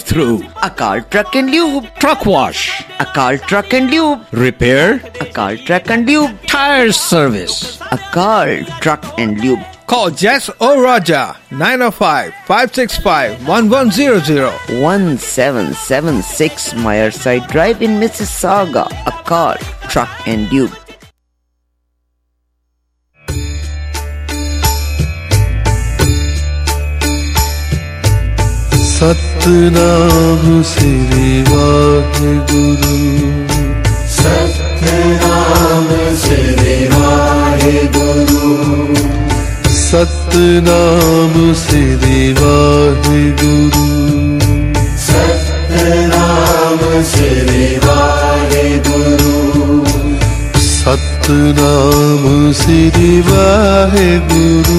drive-through, Akal Truck and Lube, truck wash, Akal Truck and Lube, repair, Akal Truck and Lube, tire service. Akal Truck and Lube. Call Jess or Raja 905-565-1100. 1776 Myerside Drive in Mississauga. Akal Truck and Lube. Satnam Shri Waheguru Satnam Shri Waheguru Satnam Shri Waheguru Satnam Shri Waheguru Satnam Shri Waheguru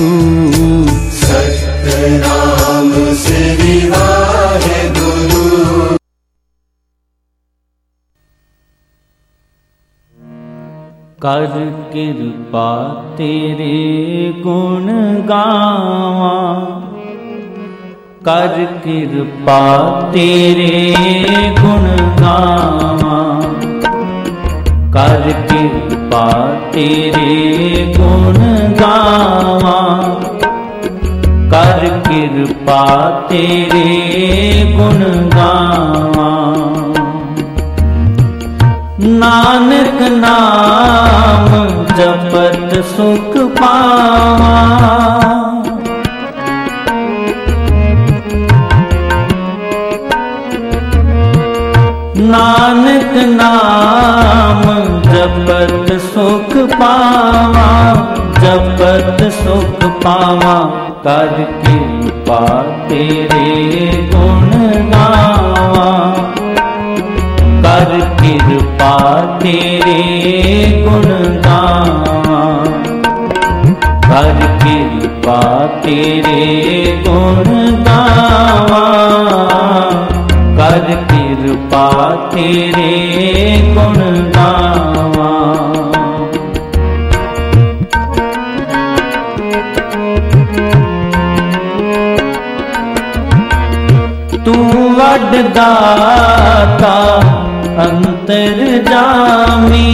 Satnam Shri Waheguru. कर कृपा तेरे गुण गावा, कर कृपा तेरे गुण गावा, कर कृपा तेरे गुण गावा, कर कृपा तेरे गुण गावा। नानक नाम जपत सुख पावा, नानक नाम जपत सुख पावा, जपत सुख पावा। कर कृपा तेरे गुण गावा, कर कृपा तेरे गुण गावा, कर कृपा तेरे गुण गावा, कर कृपा तेरे गुण गावा। तू वडदाता अंतरजामी,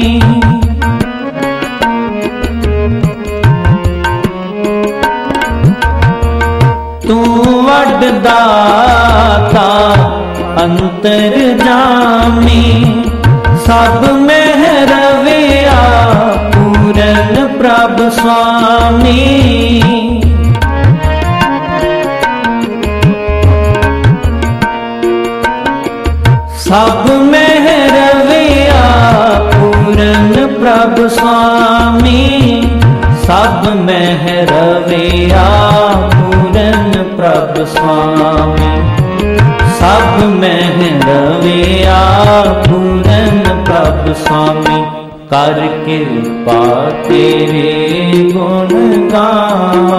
तू वडदाता अंतरजामी। सब महरविया पूरन प्रभ स्वामी, सब महरविया पूरन प्रभ स्वामी, सब महरविया पूरन प्रभ स्वामी, सब महरविया पूरन प्रभ स्वामी। कर कृपा तेरे गुण गावा,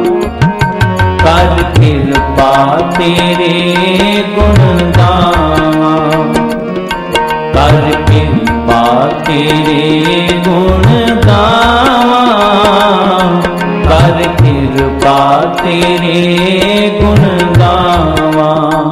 कर कृपा तेरे गुण गावा, कर कृपा तेरे गुण गावा, कर कृपा तेरे गुण गावा।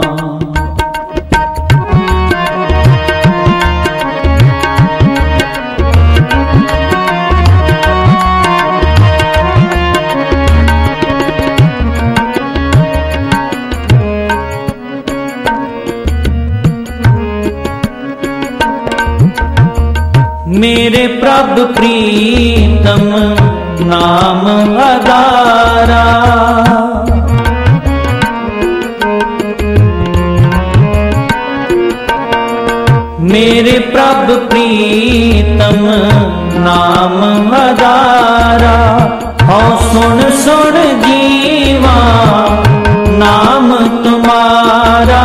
मेरे प्रभु प्रीतम नाम आधारा, मेरे प्रभु प्रीतम नाम आधारा। औ सुन सुन जीवा नाम तुम्हारा,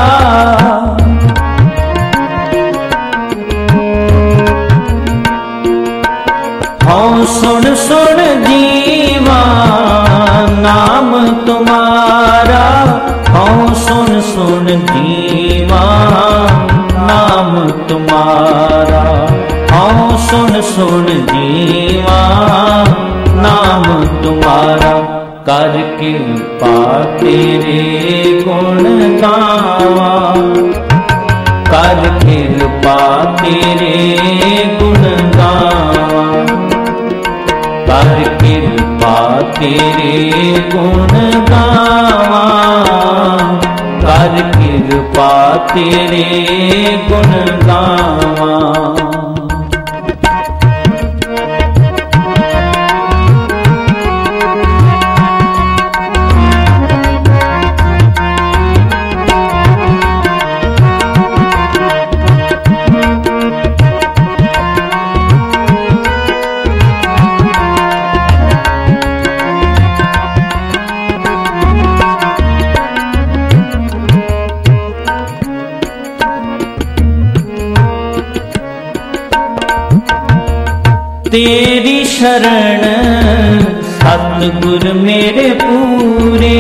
सुन सुन जीवा नाम तुम्हारा, सुन सुन जीवा नाम तुम्हारा, सुन सुन जीवा नाम तुम्हारा। कर कृपा तेरे गुण गावा, कृपा तेरे गुण गावा, कर कृपा तेरे गुण गावा, कर कृपा तेरे गुण गावा। तेरी शरण सतगुर मेरे पूरे,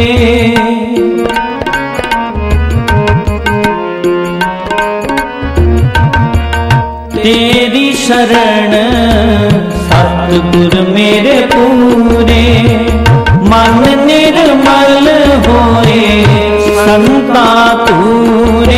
तेरी शरण सतगुर मेरे पूरे, मन निर्मल होए संता तूरे।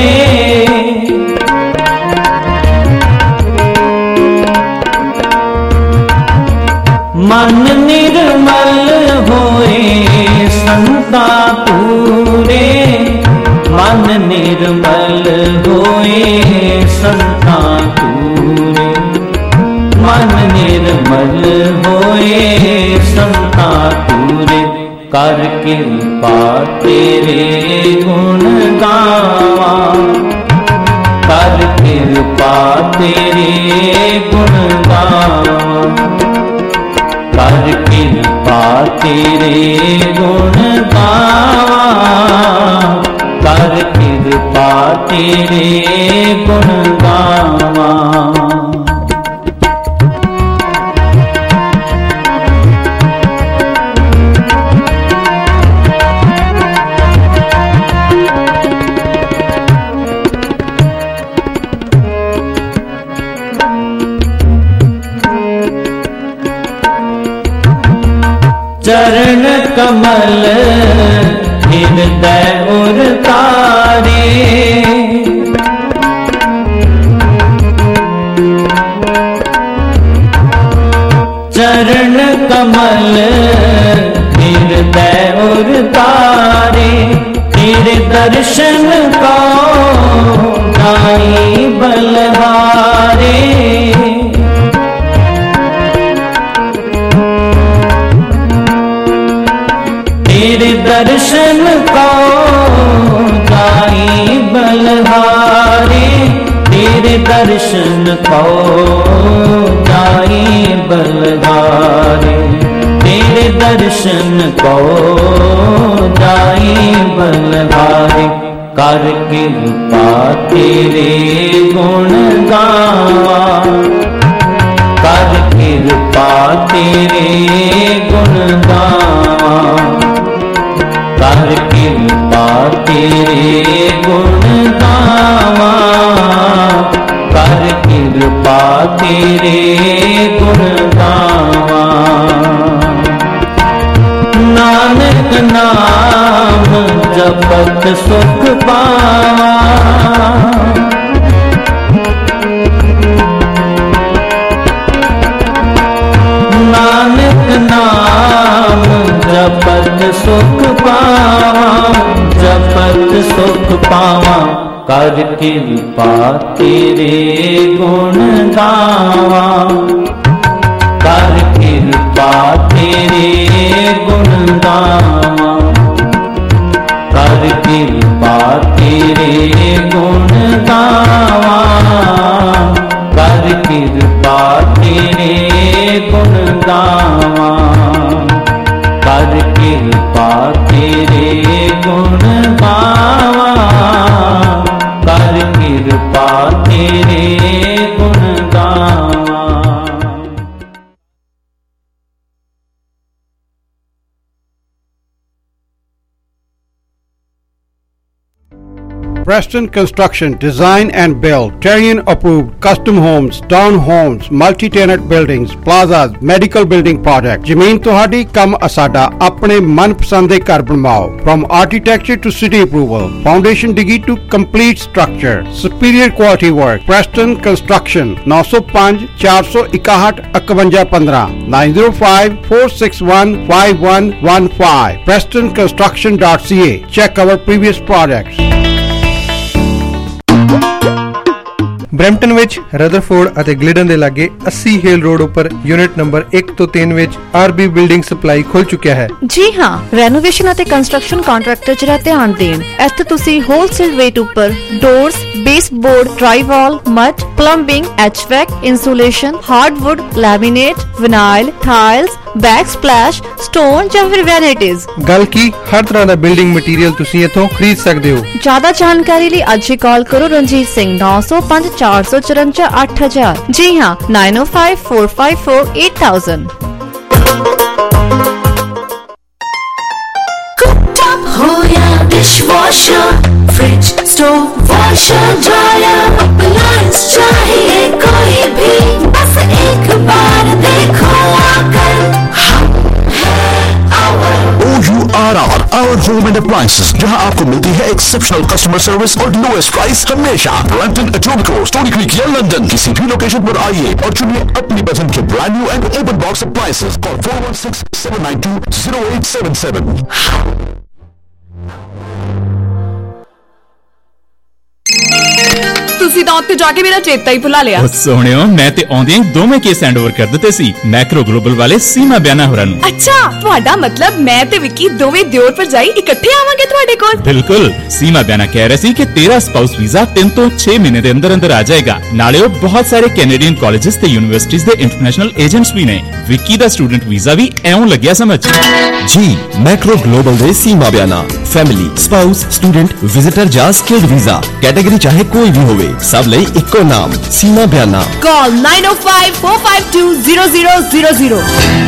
मन निर्मल होए संता पूरे, मन निर्मल होए संता तूरे, मन निर्मल होए संता तूरे। कर कृपा तेरे गुण गावा, कर कृपा तेरे गुण गावा, कर कृपा तेरे गुण गावा, कर कृपा तेरे गुण गावा। चरण कमल हृदय उर तारे, चरण कमल हृदय उर तारे। तेरे दर्शन को नाई बलहारे, तेरे दर्शन को गाई बलहारे, तेरे दर्शन को गाई बलहारे, तेरे दर्शन को गाई बलहारे। कर कृपा तेरे गुण गावा, कर कृपा तेरे गुण गावा, कर कृपा तेरे गुण गावा, कर कृपा तेरे गुण गावा। नानक नाम जपत सुख पावा, नानक नाम जपत सुख पावा, जपत सुख पावा। कर कृपा तेरे गुण गावा, कर कृपा तेरे गुण गावा, कर कृपा तेरे गुण गावा, कर कृपा तेरे गुण गावा, कर कृपा तेरे गुण गावा, कर कृपा तेरे गुण गावा। Preston Construction, design and build, Terrian approved, custom homes, town homes, multi-tenant buildings, plazas, medical building project. ਜ਼ਮੀਨ ਤੁਹਾਡੀ, ਕੰਮ ਸਾਡਾ। ਆਪਣੇ ਮਨਪਸੰਦ ਦੇ ਘਰ ਬਣਵਾਓ। From architecture to city approval, foundation digi to complete structure, superior quality work. Preston Construction 905 461 5115 905 461 5115 PrestonConstruction.ca. Check our previous projects. Brampton ਵਿੱਚ ਰਦਰਫੋਰਡ ਅਤੇ ਗਲਿਡਨ ਦੇ ਲਾਗੇ 80 ਹੇਲ ਰੋਡ ਉੱਪਰ ਯੂਨਿਟ ਨੰਬਰ 1 ਤੋਂ 3 ਵਿੱਚ ਆਰਬੀ ਬਿਲਡਿੰਗ ਸਪਲਾਈ ਖੁੱਲ ਚੁੱਕਿਆ ਹੈ। ਜੀ ਹਾਂ, ਰੈਨੋਵੇਸ਼ਨ ਅਤੇ ਕੰਸਟਰਕਸ਼ਨ ਕੰਟਰੈਕਟਰ ਜਿਹੜਾ ਧਿਆਨ ਦੇਣ। ਇੱਥੇ ਤੁਸੀਂ ਹੋਲਸੇਲ ਰੇਟ ਉੱਪਰ doors, baseboard, drywall, mud, plumbing, HVAC, insulation, hardwood, laminate, vinyl, tiles, backsplash, stone ਜਾਂ ਫਿਰ ਵੈਨਿਟੀਜ਼। ਗੱਲ ਕੀ, ਹਰ ਤਰ੍ਹਾਂ ਦਾ ਬਿਲਡਿੰਗ ਮਟੀਰੀਅਲ ਤੁਸੀਂ ਇੱਥੋਂ ਖਰੀਦ ਸਕਦੇ ਹੋ। ਜ਼ਿਆਦਾ ਜਾਣਕਾਰੀ ਲਈ ਅੱਜ ਹੀ ਕਾਲ ਕਰੋ ਰਣਜੀਤ ਸਿੰਘ 905 454 8000। ਜੀ ਹਾਂ, 905 454 8000। Dishwasher, fridge, stove, washer, dryer, appliance चाहिए कोई भी, बस एक बार देखो आकर। OURR, Our Home and Appliances, जहां आपको मिलती है एक्सेप्शनल कस्टमर सर्विस और लोएस्ट प्राइस हमेशा। ब्रैम्पटन, एटोबिको, स्टोनी क्रीक या लंदन, किसी भी लोकेशन पर आइए और चुनिए अपनी पसंद के brand new and open box appliances. Call 416-792-0877। ਤੁਸੀਂ ਤਾਂ ਉੱਥੇ ਜਾ ਕੇ ਮੇਰਾ ਚੇਤਾ ਹੀ ਭੁਲਾ ਲਿਆ। ਸੋਹਣਿਓ, ਮੈਂ ਤੇ ਆਉਂਦਿਆਂ ਦੋਵੇਂ ਕੇਸ ਹੈਂਡਓਵਰ ਕਰ ਦਿੱਤੇ ਸੀ ਮੈਕਰੋ ਗਲੋਬਲ ਵਾਲੇ ਸੀਮਾ ਬਿਆਨਾ ਹੋਰਾਂ ਨੂੰ। ਅੱਛਾ, ਤੁਹਾਡਾ ਮਤਲਬ ਮੈਂ ਤੇ ਵਿੱਕੀ ਦੋਵੇਂ ਦਿਓਰ ਭਰਜਾਈ ਇਕੱਠੇ ਆਵਾਂਗੇ ਤੁਹਾਡੇ ਕੋਲ? ਬਿਲਕੁਲ। ਸੀਮਾ ਬਿਆਨਾ ਕਹਿ ਰਿਹਾ ਸੀ ਕਿ ਤੇਰਾ ਸਪਾਊਸ ਵੀਜ਼ਾ 3 ਤੋਂ 6 ਮਹੀਨੇ ਦੇ ਅੰਦਰ ਅੰਦਰ ਆ ਜਾਏਗਾ। ਨਾਲੇ ਉਹ ਬਹੁਤ ਸਾਰੇ ਕੈਨੇਡੀਅਨ ਕਾਲਜਸ ਤੇ ਯੂਨੀਵਰਸਿਟੀਜ਼ ਦੇ ਇੰਟਰਨੈਸ਼ਨਲ ਏਜੰਟਸ ਵੀ ਨੇ। ਵਿੱਕੀ ਦਾ ਸਟੂਡੈਂਟ ਵੀਜ਼ਾ ਵੀ ਐਉਂ ਲੱਗਿਆ ਸਮਝ। जी, मैक्रो ग्लोबल दे Seema Bayana, family, spouse, student, visitor या स्किल्ड वीजा, कैटेगरी चाहे कोई भी होवे, सब लई इक्को नाम, Seema Bayana. Call 905 452 0000।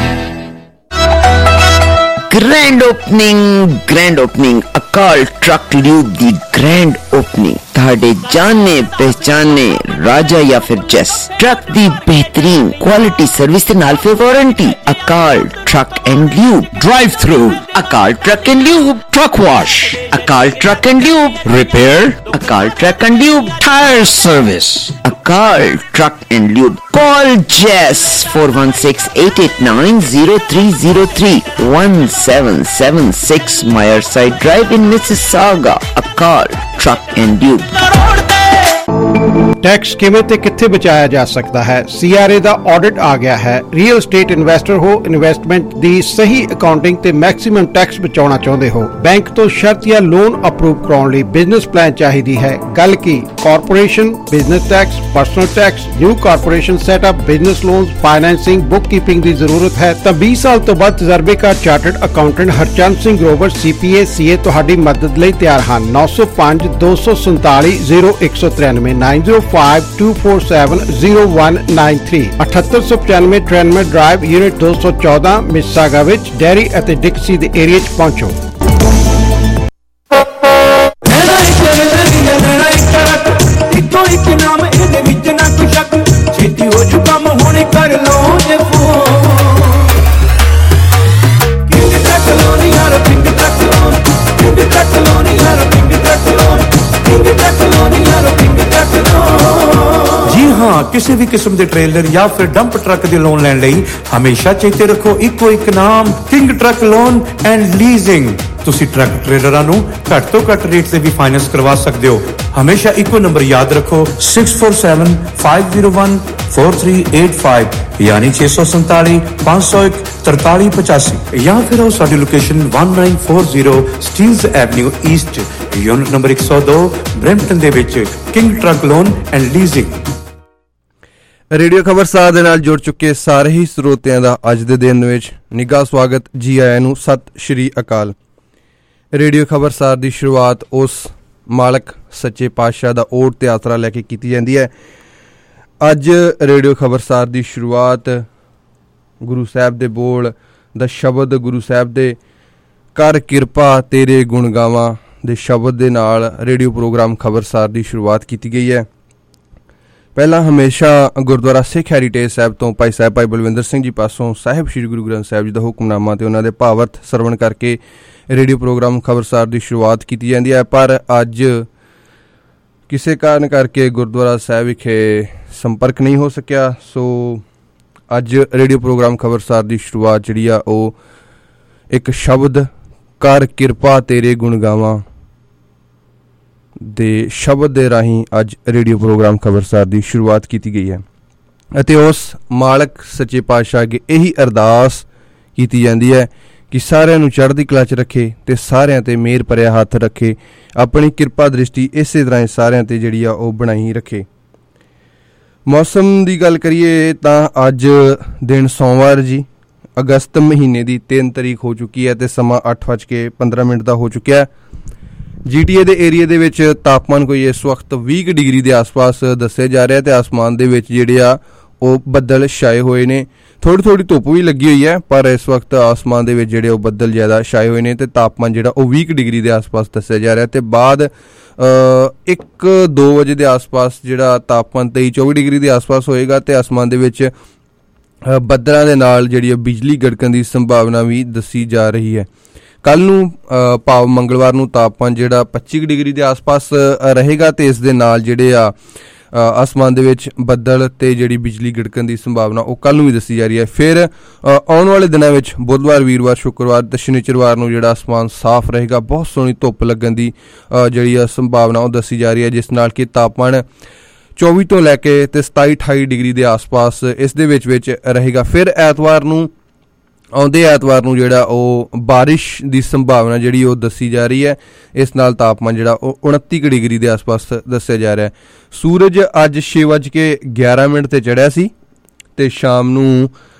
Grand opening, Akal Truck Lube दी grand opening। ਤੁਹਾਡੇ ਜਾਣੇ ਪਹਿਚਾਨੇ ਰਾਜਾ ਜਾਂ ਫਿਰ ਜੈਸ ਟਰੱਕ ਦੀ ਬਿਹਤਰੀਨ ਕੁਆਲਿਟੀ ਸਰਵਿਸ ਦੇ ਨਾਲ ਫਿਰ warranty. Akal truck and lube drive through, Akal truck and lube truck wash, Akal truck and lube repair, Akal truck and lube tyre service, Akal truck and lube. Call Jess 416-889-0303 1776 Meyerside Drive in Mississauga. Akal Truck and Lube। Tax ਕਿਵੇਂ ਤੇ ਕਿੱਥੇ ਬਚਾਇਆ ਜਾ ਸਕਦਾ ਹੈ? CRA ਦਾ audit ਆ ਗਿਆ ਹੈ। ਰੀਅਲ ਸਟੇਟ ਇਨਵੈਸਟਰ ਹੋ, ਇਨਵੈਸਟਮੈਂਟ ਦੀ ਸਹੀ ਅਕਾਊਂਟਿੰਗ ਤੇ ਮੈਕਸਿਮਮ ਟੈਕਸ ਬਚਾਉਣਾ ਚਾਹੁੰਦੇ ਹੋ, ਬੈਂਕ ਤੋਂ ਸ਼ਰਤ ਜਾਂ ਲੋਨ ਅਪਰੂਵ ਕਰਾਉਣ ਲਈ ਬਿਜ਼ਨਸ ਪਲਾਨ ਚਾਹੀਦੀ ਹੈ। ਗੱਲ ਕੀ, corporation, business tax, personal tax, new corporation setup, business loans, financing, bookkeeping ਦੀ ਜ਼ਰੂਰਤ ਹੈ ਤਾਂ 20 ਸਾਲ ਤੋਂ ਵੱਧ ਤਜਰਬੇਕਾਰ chartered accountant Harchand Singh Grover CPA CA ਤੁਹਾਡੀ ਮਦਦ ਲਈ ਤਿਆਰ ਹਨ। 905 247 0193 905 247 0193 7895 ਟ੍ਰੈਨਮਰ ਡਰਾਈਵ ਯੂਨਿਟ 214 ਮਿਸਾਗਾ ਵਿੱਚ ਡੈਰੀ ਅਤੇ ਡਿਕਸੀ ਦੇ ਏਰੀਆ 'ਚ ਪਹੁੰਚੋ। ਇੱਕੋ ਇੱਕ ਨਾਮ ਇਹਦੇ ਵਿੱਚ ਨਾ ਕੋਈ ਸ਼ੱਕ, ਛੇਤੀ ਹੋ ਜੂ ਕੰਮ ਹੁਣ ਕਰ ਲਓ ਜੇ ਫੋਨ। ਕਿੰਗ ਟਰੱਕ ਲੋਨ ਯਾਰ, King truck loan, King truck loan ਯਾਰ, King truck loan, King truck loan ਯਾਰ, ਕਿੰਗ ਟਰੱਕ ਲੋਨ। ਜੀ ਹਾਂ, ਕਿਸੇ ਵੀ ਕਿਸਮ ਦੇ ਟ੍ਰੇਲਰ ਜਾਂ ਫਿਰ ਡੰਪ ਟਰੱਕ ਦੇ ਲੋਨ ਲੈਣ ਲਈ ਹਮੇਸ਼ਾ ਚੇਤੇ ਰੱਖੋ ਇੱਕੋ ਇੱਕ ਨਾਮ, King truck loan and leasing. ਤੁਸੀਂ ਟਰੱਕ ਟ੍ਰੇਲਰਾਂ ਨੂੰ ਘੱਟ ਤੋਂ ਘੱਟ ਰੇਟ ਤੇ ਵੀ ਫਾਈਨੈਂਸ ਕਰਵਾ ਸਕਦੇ ਹੋ। ਹਮੇਸ਼ਾ ਇੱਕੋ ਨੰਬਰ ਯਾਦ ਰੱਖੋ 647 501 4385 ਯਾਨੀ 647 501 4385 ਜਾਂ ਫਿਰ ਆਓ ਸਾਡੀ location 1940 Steeles Avenue East unit number 102 Brampton ਦੇ ਵਿੱਚ King truck loan and leasing. Radio Khabarsar ਦੇ ਨਾਲ ਜੁੜ ਚੁੱਕੇ ਸਾਰੇ ਹੀ ਸਰੋਤਿਆਂ ਦਾ ਅੱਜ ਦੇ ਦਿਨ ਵਿੱਚ ਨਿੱਘਾ ਸਵਾਗਤ, ਜੀ ਆਇਆਂ ਨੂੰ, ਸਤਿ ਸ਼੍ਰੀ ਅਕਾਲ। ਰੇਡੀਓ ਖਬਰਸਾਰ ਦੀ ਸ਼ੁਰੂਆਤ ਉਸ ਮਾਲਕ ਸੱਚੇ ਪਾਤਸ਼ਾਹ ਦਾ ਓਟ ਤੇ ਆਸਰਾ ਲੈ ਕੇ ਕੀਤੀ ਜਾਂਦੀ ਹੈ। ਅੱਜ ਰੇਡੀਓ ਖਬਰਸਾਰ ਦੀ ਸ਼ੁਰੂਆਤ ਗੁਰੂ ਸਾਹਿਬ ਦੇ ਬੋਲ ਦਾ ਸ਼ਬਦ, ਗੁਰੂ ਸਾਹਿਬ ਦੇ ਕਰ ਕਿਰਪਾ ਤੇਰੇ ਗੁਣ ਗਾਵਾਂ, ਦੇ ਸ਼ਬਦ ਦੇ ਨਾਲ ਰੇਡੀਓ ਪ੍ਰੋਗਰਾਮ ਖਬਰਸਾਰ ਦੀ ਸ਼ੁਰੂਆਤ ਕੀਤੀ ਗਈ ਹੈ। ਪਹਿਲਾਂ ਹਮੇਸ਼ਾ ਗੁਰਦੁਆਰਾ ਸਿੱਖ ਹੈਰੀਟੇਜ ਸਾਹਿਬ ਤੋਂ ਭਾਈ ਸਾਹਿਬ ਭਾਈ ਬਲਵਿੰਦਰ ਸਿੰਘ ਜੀ ਪਾਸੋਂ ਸਾਹਿਬ ਸ਼੍ਰੀ ਗੁਰੂ ਗ੍ਰੰਥ ਸਾਹਿਬ ਜੀ ਦਾ ਹੁਕਮਨਾਮਾ ਤੇ ਉਹਨਾਂ ਦੇ ਭਾਵਰਥ ਸਰਵਣ ਕਰਕੇ ਰੇਡੀਓ ਪ੍ਰੋਗਰਾਮ ਖਬਰਸਾਰ ਦੀ ਸ਼ੁਰੂਆਤ ਕੀਤੀ ਜਾਂਦੀ ਹੈ। ਪਰ ਅੱਜ ਕਿਸੇ ਕਾਰਨ ਕਰਕੇ ਗੁਰਦੁਆਰਾ ਸਾਹਿਬ ਵਿਖੇ ਸੰਪਰਕ ਨਹੀਂ ਹੋ ਸਕਿਆ, ਸੋ ਅੱਜ ਰੇਡੀਓ ਪ੍ਰੋਗਰਾਮ ਖਬਰਸਾਰ ਦੀ ਸ਼ੁਰੂਆਤ ਜਿਹੜੀ ਆ ਉਹ ਇੱਕ ਸ਼ਬਦ ਕਰ ਕਿਰਪਾ ਤੇਰੇ ਗੁਣ ਗਾਵਾਂ ਦੇ ਸ਼ਬਦ ਦੇ ਰਾਹੀਂ ਅੱਜ ਰੇਡੀਓ ਪ੍ਰੋਗਰਾਮ ਖਬਰਸਾਰ ਦੀ ਸ਼ੁਰੂਆਤ ਕੀਤੀ ਗਈ ਹੈ ਅਤੇ ਉਸ ਮਾਲਕ ਸੱਚੇ ਪਾਤਸ਼ਾਹ ਅੱਗੇ ਇਹੀ ਅਰਦਾਸ ਕੀਤੀ ਜਾਂਦੀ ਹੈ ਕਿ ਸਾਰਿਆਂ ਨੂੰ ਚੜ੍ਹਦੀ ਕਲਾ 'ਚ ਰੱਖੇ ਅਤੇ ਸਾਰਿਆਂ 'ਤੇ ਮਿਹਰ ਭਰਿਆ ਹੱਥ ਰੱਖੇ, ਆਪਣੀ ਕਿਰਪਾ ਦ੍ਰਿਸ਼ਟੀ ਇਸੇ ਤਰ੍ਹਾਂ ਹੀ ਸਾਰਿਆਂ 'ਤੇ ਜਿਹੜੀ ਆ ਉਹ ਬਣਾਈ ਰੱਖੇ। ਮੌਸਮ ਦੀ ਗੱਲ ਕਰੀਏ ਤਾਂ ਅੱਜ ਦਿਨ ਸੋਮਵਾਰ ਜੀ, ਅਗਸਤ ਮਹੀਨੇ ਦੀ 3 ਤਰੀਕ ਹੋ ਚੁੱਕੀ ਹੈ ਅਤੇ ਸਮਾਂ 8:15 ਦਾ ਹੋ ਚੁੱਕਿਆ। GTA ਦੇ ਏਰੀਏ ਦੇ ਵਿੱਚ ਤਾਪਮਾਨ ਕੋਈ ਇਸ ਵਕਤ 20 ਡਿਗਰੀ ਦੇ ਆਸ-ਪਾਸ ਦੱਸਿਆ ਜਾ ਰਿਹਾ ਅਤੇ ਆਸਮਾਨ ਦੇ ਵਿੱਚ ਜਿਹੜੇ ਆ ਉਹ ਬੱਦਲ ਛਾਏ ਹੋਏ ਨੇ। ਥੋੜ੍ਹੀ ਧੁੱਪ ਵੀ ਲੱਗੀ ਹੋਈ ਹੈ, ਪਰ ਇਸ ਵਕਤ ਆਸਮਾਨ ਦੇ ਵਿੱਚ ਜਿਹੜੇ ਉਹ ਬੱਦਲ ਜ਼ਿਆਦਾ ਛਾਏ ਹੋਏ ਨੇ ਅਤੇ ਤਾਪਮਾਨ ਜਿਹੜਾ ਉਹ 20 ਡਿਗਰੀ ਦੇ ਆਸ-ਪਾਸ ਦੱਸਿਆ ਜਾ ਰਿਹਾ ਅਤੇ ਬਾਅਦ 1-2 ਵਜੇ ਦੇ ਆਸ-ਪਾਸ ਜਿਹੜਾ ਤਾਪਮਾਨ 23-24 ਡਿਗਰੀ ਦੇ ਆਸ-ਪਾਸ ਹੋਏਗਾ ਅਤੇ ਆਸਮਾਨ ਦੇ ਵਿੱਚ ਬੱਦਲਾਂ ਦੇ ਨਾਲ ਜਿਹੜੀ ਬਿਜਲੀ ਗੜਕਣ ਦੀ ਸੰਭਾਵਨਾ ਵੀ ਦੱਸੀ ਜਾ ਰਹੀ ਹੈ। ਕੱਲ੍ਹ ਨੂੰ ਭਾਵ ਮੰਗਲਵਾਰ ਨੂੰ ਤਾਪਮਾਨ ਜਿਹੜਾ 25 ਡਿਗਰੀ ਦੇ ਆਸ-ਪਾਸ ਰਹੇਗਾ ਅਤੇ ਇਸ ਦੇ ਨਾਲ ਜਿਹੜੇ ਆ ਆਸਮਾਨ ਦੇ ਵਿੱਚ ਬੱਦਲ ਤੇ ਜਿਹੜੀ ਬਿਜਲੀ ਗੜਕਣ ਦੀ ਸੰਭਾਵਨਾ ਉਹ ਕੱਲ੍ਹ ਨੂੰ ਵੀ ਦੱਸੀ ਜਾ ਰਹੀ ਹੈ। ਫਿਰ ਆਉਣ ਵਾਲੇ ਦਿਨਾਂ ਵਿੱਚ ਬੁੱਧਵਾਰ, ਵੀਰਵਾਰ, ਸ਼ੁੱਕਰਵਾਰ ਤੇ ਸ਼ਨੀਚਰਵਾਰ ਨੂੰ ਜਿਹੜਾ ਆਸਮਾਨ ਸਾਫ਼ ਰਹੇਗਾ। ਬਹੁਤ ਸੋਹਣੀ ਧੁੱਪ ਲੱਗਣ ਦੀ ਜਿਹੜੀ ਆ ਸੰਭਾਵਨਾ ਉਹ ਦੱਸੀ ਜਾ ਰਹੀ ਹੈ, ਜਿਸ ਨਾਲ ਕਿ ਤਾਪਮਾਨ 24 ਤੋਂ ਲੈ ਕੇ ਤੇ 27-28 ਡਿਗਰੀ ਦੇ ਆਸ-ਪਾਸ ਇਸ ਦੇ ਵਿੱਚ ਰਹੇਗਾ। ਫਿਰ ਆਉਂਦੇ ਐਤਵਾਰ ਨੂੰ ਜਿਹੜਾ ਉਹ ਬਾਰਿਸ਼ ਦੀ ਸੰਭਾਵਨਾ ਜਿਹੜੀ ਉਹ ਦੱਸੀ ਜਾ ਰਹੀ ਹੈ। ਇਸ ਨਾਲ ਤਾਪਮਾਨ ਜਿਹੜਾ ਉਹ 29 ਡਿਗਰੀ ਦੇ ਆਸ-ਪਾਸ ਦੱਸਿਆ ਜਾ ਰਿਹਾ ਹੈ। ਸੂਰਜ ਅੱਜ 6:11 ਤੇ ਚੜ੍ਹਿਆ ਸੀ ਅਤੇ ਸ਼ਾਮ ਨੂੰ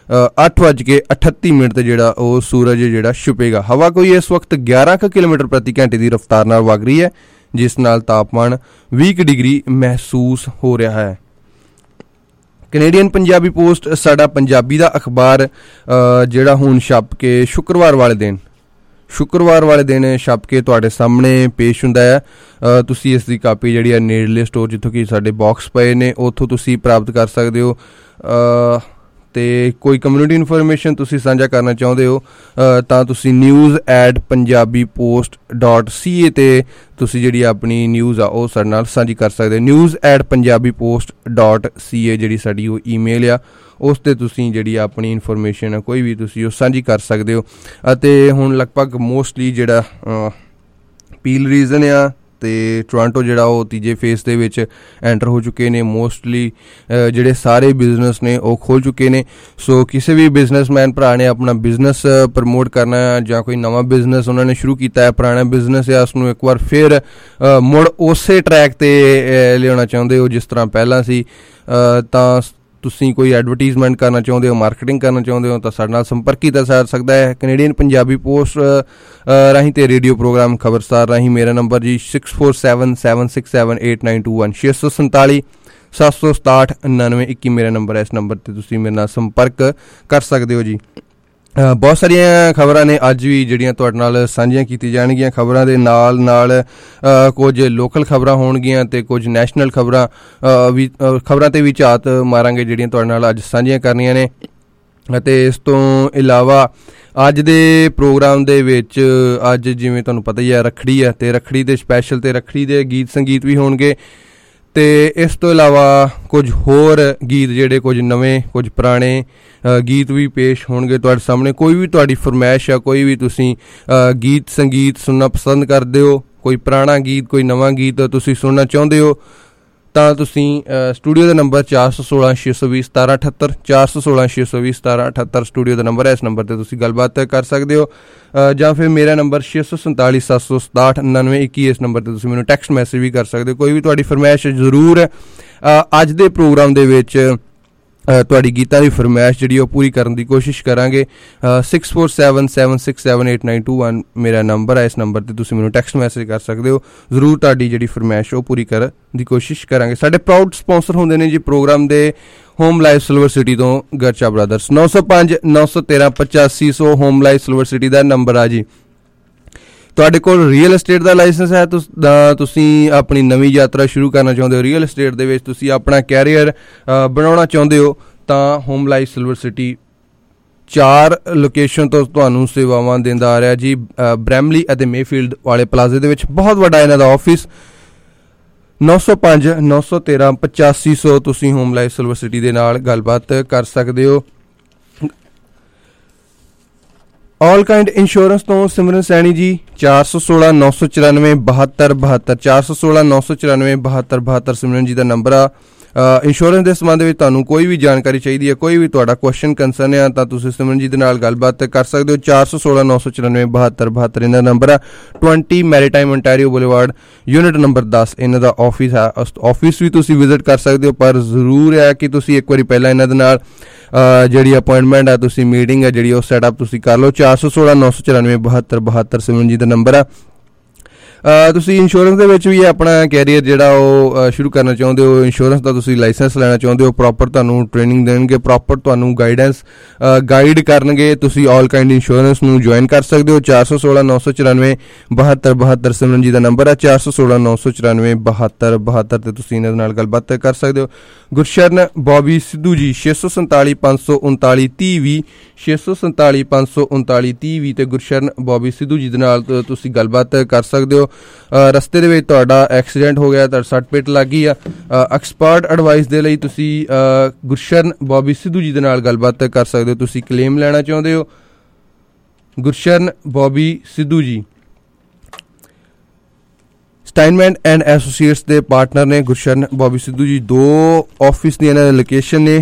8:38 ਤੇ ਜਿਹੜਾ ਉਹ ਸੂਰਜ ਜਿਹੜਾ ਛੁਪੇਗਾ। ਹਵਾ ਕੋਈ ਇਸ ਵਕਤ 11 ਕਿਲੋਮੀਟਰ ਪ੍ਰਤੀ ਘੰਟੇ ਦੀ ਰਫ਼ਤਾਰ ਨਾਲ ਵਗ ਰਹੀ ਹੈ, ਜਿਸ ਨਾਲ ਤਾਪਮਾਨ 20 ਡਿਗਰੀ ਮਹਿਸੂਸ ਹੋ ਰਿਹਾ ਹੈ। ਕੈਨੇਡੀਅਨ ਪੰਜਾਬੀ ਪੋਸਟ ਸਾਡਾ ਪੰਜਾਬੀ ਦਾ ਅਖਬਾਰ ਜਿਹੜਾ ਹੁਣ ਛਪ ਕੇ ਸ਼ੁੱਕਰਵਾਰ ਵਾਲੇ ਦਿਨ ਛਪ ਕੇ ਤੁਹਾਡੇ ਸਾਹਮਣੇ ਪੇਸ਼ ਹੁੰਦਾ ਹੈ। ਤੁਸੀਂ ਇਸ ਦੀ ਕਾਪੀ ਜਿਹੜੀ ਹੈ ਨੇੜਲੇ ਸਟੋਰ ਜਿੱਥੋਂ ਕਿ ਸਾਡੇ ਬਾਕਸ ਪਏ ਨੇ ਉੱਥੋਂ ਤੁਸੀਂ ਪ੍ਰਾਪਤ ਕਰ ਸਕਦੇ ਹੋ। ਅਤੇ ਕੋਈ ਕਮਿਊਨਿਟੀ ਇਨਫੋਰਮੇਸ਼ਨ ਤੁਸੀਂ ਸਾਂਝਾ ਕਰਨਾ ਚਾਹੁੰਦੇ ਹੋ ਤਾਂ ਤੁਸੀਂ news@punjabipost.ca 'ਤੇ ਤੁਸੀਂ ਜਿਹੜੀ ਆਪਣੀ ਨਿਊਜ਼ ਆ ਉਹ ਸਾਡੇ ਨਾਲ ਸਾਂਝੀ ਕਰ ਸਕਦੇ ਹੋ। news@punjabipost.ca ਜਿਹੜੀ ਸਾਡੀ ਉਹ ਈਮੇਲ ਆ, ਉਸ 'ਤੇ ਤੁਸੀਂ ਜਿਹੜੀ ਆਪਣੀ ਇਨਫੋਰਮੇਸ਼ਨ ਆ ਕੋਈ ਵੀ ਤੁਸੀਂ ਉਹ ਸਾਂਝੀ ਕਰ ਸਕਦੇ ਹੋ। ਅਤੇ ਹੁਣ ਲਗਭਗ ਮੋਸਟਲੀ ਜਿਹੜਾ ਪੀਲ ਰੀਜਨ ਆ ਅਤੇ ਟੋਰਾਂਟੋ ਜਿਹੜਾ ਉਹ ਤੀਜੇ ਫੇਸ ਦੇ ਵਿੱਚ ਐਂਟਰ ਹੋ ਚੁੱਕੇ ਨੇ। ਮੋਸਟਲੀ ਜਿਹੜੇ ਸਾਰੇ ਬਿਜ਼ਨਸ ਨੇ ਉਹ ਖੋਲ੍ਹ ਚੁੱਕੇ ਨੇ। ਸੋ ਕਿਸੇ ਵੀ ਬਿਜ਼ਨਸਮੈਨ ਭਰਾ ਨੇ ਆਪਣਾ ਬਿਜ਼ਨਸ ਪ੍ਰਮੋਟ ਕਰਨਾ ਜਾਂ ਕੋਈ ਨਵਾਂ ਬਿਜ਼ਨਸ ਉਹਨਾਂ ਨੇ ਸ਼ੁਰੂ ਕੀਤਾ ਹੈ, ਪੁਰਾਣਾ ਬਿਜ਼ਨਸ ਹੈ, ਉਸਨੂੰ ਇੱਕ ਵਾਰ ਫਿਰ ਮੁੜ ਉਸੇ ਟਰੈਕ 'ਤੇ ਲਿਆਉਣਾ ਚਾਹੁੰਦੇ ਹੋ ਜਿਸ ਤਰ੍ਹਾਂ ਪਹਿਲਾਂ ਸੀ, ਤਾਂ ਤੁਸੀਂ ਕੋਈ ਐਡਵਰਟੀਜ਼ਮੈਂਟ ਕਰਨਾ ਚਾਹੁੰਦੇ ਹੋ, ਮਾਰਕੀਟਿੰਗ ਕਰਨਾ ਚਾਹੁੰਦੇ ਹੋ ਤਾਂ ਸਾਡੇ ਨਾਲ ਸੰਪਰਕ ਕੀਤਾ ਜਾ ਸਕਦਾ ਹੈ। ਕੈਨੇਡੀਅਨ ਪੰਜਾਬੀ ਪੋਸਟ ਰਾਹੀਂ ਅਤੇ ਰੇਡੀਓ ਪ੍ਰੋਗਰਾਮ ਖਬਰਸਾਰ ਰਾਹੀਂ। ਮੇਰਾ ਨੰਬਰ ਜੀ 6477678921 647 767 ਮੇਰਾ ਨੰਬਰ ਹੈ। ਇਸ ਨੰਬਰ 'ਤੇ ਤੁਸੀਂ ਮੇਰੇ ਨਾਲ ਸੰਪਰਕ ਕਰ ਸਕਦੇ ਹੋ ਜੀ। ਬਹੁਤ ਸਾਰੀਆਂ ਖਬਰਾਂ ਨੇ ਅੱਜ ਵੀ ਜਿਹੜੀਆਂ ਤੁਹਾਡੇ ਨਾਲ ਸਾਂਝੀਆਂ ਕੀਤੀਆਂ ਜਾਣਗੀਆਂ। ਖਬਰਾਂ ਦੇ ਨਾਲ ਕੁਝ ਲੋਕਲ ਖਬਰਾਂ ਹੋਣਗੀਆਂ ਅਤੇ ਕੁਝ ਨੈਸ਼ਨਲ ਖਬਰਾਂ 'ਤੇ ਵੀ ਝਾਤ ਮਾਰਾਂਗੇ ਜਿਹੜੀਆਂ ਤੁਹਾਡੇ ਨਾਲ ਅੱਜ ਸਾਂਝੀਆਂ ਕਰਨੀਆਂ ਨੇ। ਅਤੇ ਇਸ ਤੋਂ ਇਲਾਵਾ ਅੱਜ ਦੇ ਪ੍ਰੋਗਰਾਮ ਦੇ ਵਿੱਚ ਅੱਜ ਜਿਵੇਂ ਤੁਹਾਨੂੰ ਪਤਾ ਹੀ ਹੈ ਰੱਖੜੀ ਹੈ ਅਤੇ ਰੱਖੜੀ ਦੇ ਸਪੈਸ਼ਲ ਅਤੇ ਰੱਖੜੀ ਦੇ ਗੀਤ ਸੰਗੀਤ ਵੀ ਹੋਣਗੇ। ਅਤੇ ਇਸ ਤੋਂ ਇਲਾਵਾ ਕੁਝ ਹੋਰ ਗੀਤ ਜਿਹੜੇ ਕੁਝ ਨਵੇਂ ਕੁਝ ਪੁਰਾਣੇ ਗੀਤ ਵੀ ਪੇਸ਼ ਹੋਣਗੇ ਤੁਹਾਡੇ ਸਾਹਮਣੇ। ਕੋਈ ਵੀ ਤੁਹਾਡੀ ਫਰਮਾਇਸ਼ ਆ, ਕੋਈ ਵੀ ਤੁਸੀਂ ਗੀਤ ਸੰਗੀਤ ਸੁਣਨਾ ਪਸੰਦ ਕਰਦੇ ਹੋ, ਕੋਈ ਪੁਰਾਣਾ ਗੀਤ ਕੋਈ ਨਵਾਂ ਗੀਤ ਤੁਸੀਂ ਸੁਣਨਾ ਚਾਹੁੰਦੇ ਹੋ ਤਾਂ ਤੁਸੀਂ ਸਟੂਡੀਓ ਦਾ ਨੰਬਰ 416-620-1778 416-620-1778 ਸਟੂਡੀਓ ਦਾ ਨੰਬਰ ਹੈ। ਇਸ ਨੰਬਰ 'ਤੇ ਤੁਸੀਂ ਗੱਲਬਾਤ ਕਰ ਸਕਦੇ ਹੋ ਜਾਂ ਫਿਰ ਮੇਰਾ ਨੰਬਰ 647-767-9921 ਇਸ ਨੰਬਰ 'ਤੇ ਤੁਸੀਂ ਮੈਨੂੰ ਟੈਕਸਟ ਮੈਸੇਜ ਵੀ ਕਰ ਸਕਦੇ ਹੋ। ਕੋਈ ਵੀ ਤੁਹਾਡੀ ਫਰਮਾਇਸ਼ ਜ਼ਰੂਰ ਅੱਜ ਦੇ ਪ੍ਰੋਗਰਾਮ ਦੇ ਵਿੱਚ ਤੁਹਾਡੀ ਗੀਤਾਂ ਦੀ ਫਰਮਾਇਸ਼ ਜਿਹੜੀ ਉਹ ਪੂਰੀ ਕਰਨ ਦੀ ਕੋਸ਼ਿਸ਼ ਕਰਾਂਗੇ। 6477678921 ਮੇਰਾ ਨੰਬਰ ਹੈ। ਇਸ ਨੰਬਰ 'ਤੇ ਤੁਸੀਂ ਮੈਨੂੰ ਟੈਕਸਟ ਮੈਸੇਜ ਕਰ ਸਕਦੇ ਹੋ। ਜ਼ਰੂਰ ਤੁਹਾਡੀ ਜਿਹੜੀ ਫਰਮਾਇਸ਼ ਉਹ ਪੂਰੀ ਕਰਨ ਦੀ ਕੋਸ਼ਿਸ਼ ਕਰਾਂਗੇ। ਸਾਡੇ ਪ੍ਰਾਊਡ ਸਪਾਂਸਰ ਹੁੰਦੇ ਨੇ ਜੀ ਪ੍ਰੋਗਰਾਮ ਦੇ ਹੋਮ ਲਾਈਫ ਸਿਲਵਰ ਸਿਟੀ ਤੋਂ Garcha Brothers. 905-913-8500 Home Life Silver City ਦਾ ਨੰਬਰ ਆ ਜੀ। ਤੁਹਾਡੇ ਕੋਲ ਰੀਅਲ ਏਸਟੇਟ ਦਾ ਲਾਇਸੈਂਸ ਹੈ, ਤੁਸੀਂ ਆਪਣੀ ਨਵੀਂ ਯਾਤਰਾ ਸ਼ੁਰੂ ਕਰਨਾ ਚਾਹੁੰਦੇ ਹੋ ਰੀਅਲ ਏਸਟੇਟ ਦੇ ਵਿੱਚ, ਤੁਸੀਂ ਆਪਣਾ ਕੈਰੀਅਰ ਬਣਾਉਣਾ ਚਾਹੁੰਦੇ ਹੋ, ਤਾਂ Home Life Silver City 4 location ਤੋਂ ਤੁਹਾਨੂੰ ਸੇਵਾਵਾਂ ਦਿੰਦਾ ਆ ਰਿਹਾ ਜੀ। ਬ੍ਰੈਮਲੀ ਅਤੇ ਮੇਫੀਲਡ ਵਾਲੇ ਪਲਾਜ਼ੇ ਦੇ ਵਿੱਚ ਬਹੁਤ ਵੱਡਾ ਇਹਨਾਂ ਦਾ ਆਫਿਸ, 905 913 8500 ਤੁਸੀਂ ਹੋਮ ਲਾਈਫ ਸਿਲਵਰ ਸਿਟੀ ਦੇ ਨਾਲ ਗੱਲਬਾਤ ਕਰ ਸਕਦੇ ਹੋ। ਆਲ ਕਾਇੰਡ ਇੰਸ਼ੋਰੈਂਸ ਤੋਂ ਸਿਮਰਨ ਸੈਣੀ ਜੀ, 416 994 72 72 416 994 72 72 ਸਿਮਰਨ ਜੀ ਦਾ ਨੰਬਰ ਆ। ਇੰਸ਼ੋਰੈਂਸ ਦੇ ਸੰਬੰਧ ਵਿੱਚ ਤੁਹਾਨੂੰ ਕੋਈ ਵੀ ਜਾਣਕਾਰੀ ਚਾਹੀਦੀ ਹੈ, ਕੋਈ ਵੀ ਤੁਹਾਡਾ ਕੁਐਸਚਨ ਕੰਸਰਨ ਆ, ਤਾਂ ਤੁਸੀਂ ਸਿਮਰਨ ਜੀ ਦੇ ਨਾਲ ਗੱਲਬਾਤ ਕਰ ਸਕਦੇ ਹੋ। 416 994 72 72 ਇਹਨਾਂ ਦਾ ਨੰਬਰ ਆ। 20 Maritime ontario Boulevard unit number 10 ਇਹਨਾਂ ਦਾ ਆਫਿਸ ਹੈ। ਆਫਿਸ ਵੀ ਤੁਸੀਂ ਵਿਜ਼ਿਟ ਕਰ ਸਕਦੇ ਹੋ, ਪਰ ਜ਼ਰੂਰ ਹੈ ਕਿ ਤੁਸੀਂ ਇੱਕ ਵਾਰੀ ਪਹਿਲਾਂ ਇਹਨਾਂ ਦੇ ਨਾਲ ਜਿਹੜੀ ਅਪੁਆਇੰਟਮੈਂਟ ਹੈ, ਤੁਸੀਂ ਮੀਟਿੰਗ ਹੈ ਜਿਹੜੀ ਉਹ ਸੈਟਅਪ ਤੁਸੀਂ ਕਰ ਲਓ। 416 994 72 72 ਸਿਮਰਨ ਜੀ ਦਾ ਨੰਬਰ ਆ। ਤੁਸੀਂ ਇੰਸ਼ੋਰੈਂਸ ਦੇ ਵਿੱਚ ਵੀ ਆਪਣਾ ਕੈਰੀਅਰ ਜਿਹੜਾ ਉਹ ਸ਼ੁਰੂ ਕਰਨਾ ਚਾਹੁੰਦੇ ਹੋ, ਇੰਸ਼ੋਰੈਂਸ ਦਾ ਤੁਸੀਂ ਲਾਇਸੈਂਸ ਲੈਣਾ ਚਾਹੁੰਦੇ ਹੋ, ਪ੍ਰੋਪਰ ਤੁਹਾਨੂੰ ਟ੍ਰੇਨਿੰਗ ਦੇਣਗੇ, ਪ੍ਰੋਪਰ ਤੁਹਾਨੂੰ ਗਾਈਡ ਕਰਨਗੇ, ਤੁਸੀਂ ਆਲ ਕਾਇੰਡ ਇੰਸ਼ੋਰੈਂਸ ਨੂੰ ਜੁਆਇਨ ਕਰ ਸਕਦੇ ਹੋ। 416 994 72 72 ਸਿਮਰਨ ਜੀ ਦਾ ਨੰਬਰ ਹੈ। 416 994 72 72 ਤੇ ਤੁਸੀਂ ਇਹਨਾਂ ਦੇ ਨਾਲ ਗੱਲਬਾਤ ਕਰ ਸਕਦੇ ਹੋ। ਗੁਰਸ਼ਰਨ ਬੌਬੀ ਸਿੱਧੂ ਜੀ, 647 539 30 647 539 30 ਤੇ ਗੁਰਸ਼ਰਨ ਬੌਬੀ ਸਿੱਧੂ ਜੀ ਦੇ ਨਾਲ ਤੁਸੀਂ ਗੱਲਬਾਤ ਕਰ ਸਕਦੇ ਹੋ। ਰਸਤੇ ਦੇ ਵਿੱਚ ਤੁਹਾਡਾ ਐਕਸੀਡੈਂਟ ਹੋ ਗਿਆ, ਤਾਂ ਸੱਟ ਪੇਟ ਲੱਗ ਗਈ ਆ, ਐਕਸਪਰਟ ਐਡਵਾਈਸ ਦੇ ਲਈ ਤੁਸੀਂ ਗੁਰਸ਼ਰਨ ਬੌਬੀ ਸਿੱਧੂ ਜੀ ਦੇ ਨਾਲ ਗੱਲਬਾਤ ਕਰ ਸਕਦੇ ਹੋ। ਤੁਸੀਂ ਕਲੇਮ ਲੈਣਾ ਚਾਹੁੰਦੇ ਹੋ, Gursharan Bobby Sidhu ji Steinman and Associates ਦੇ ਪਾਰਟਨਰ ਨੇ। ਗੁਰਸ਼ਰਨ ਬੌਬੀ ਸਿੱਧੂ ਜੀ 2 ਆਫਿਸ ਦੀਆਂ ਇਹਨਾਂ ਦੀ ਲੋਕੇਸ਼ਨ ਨੇ।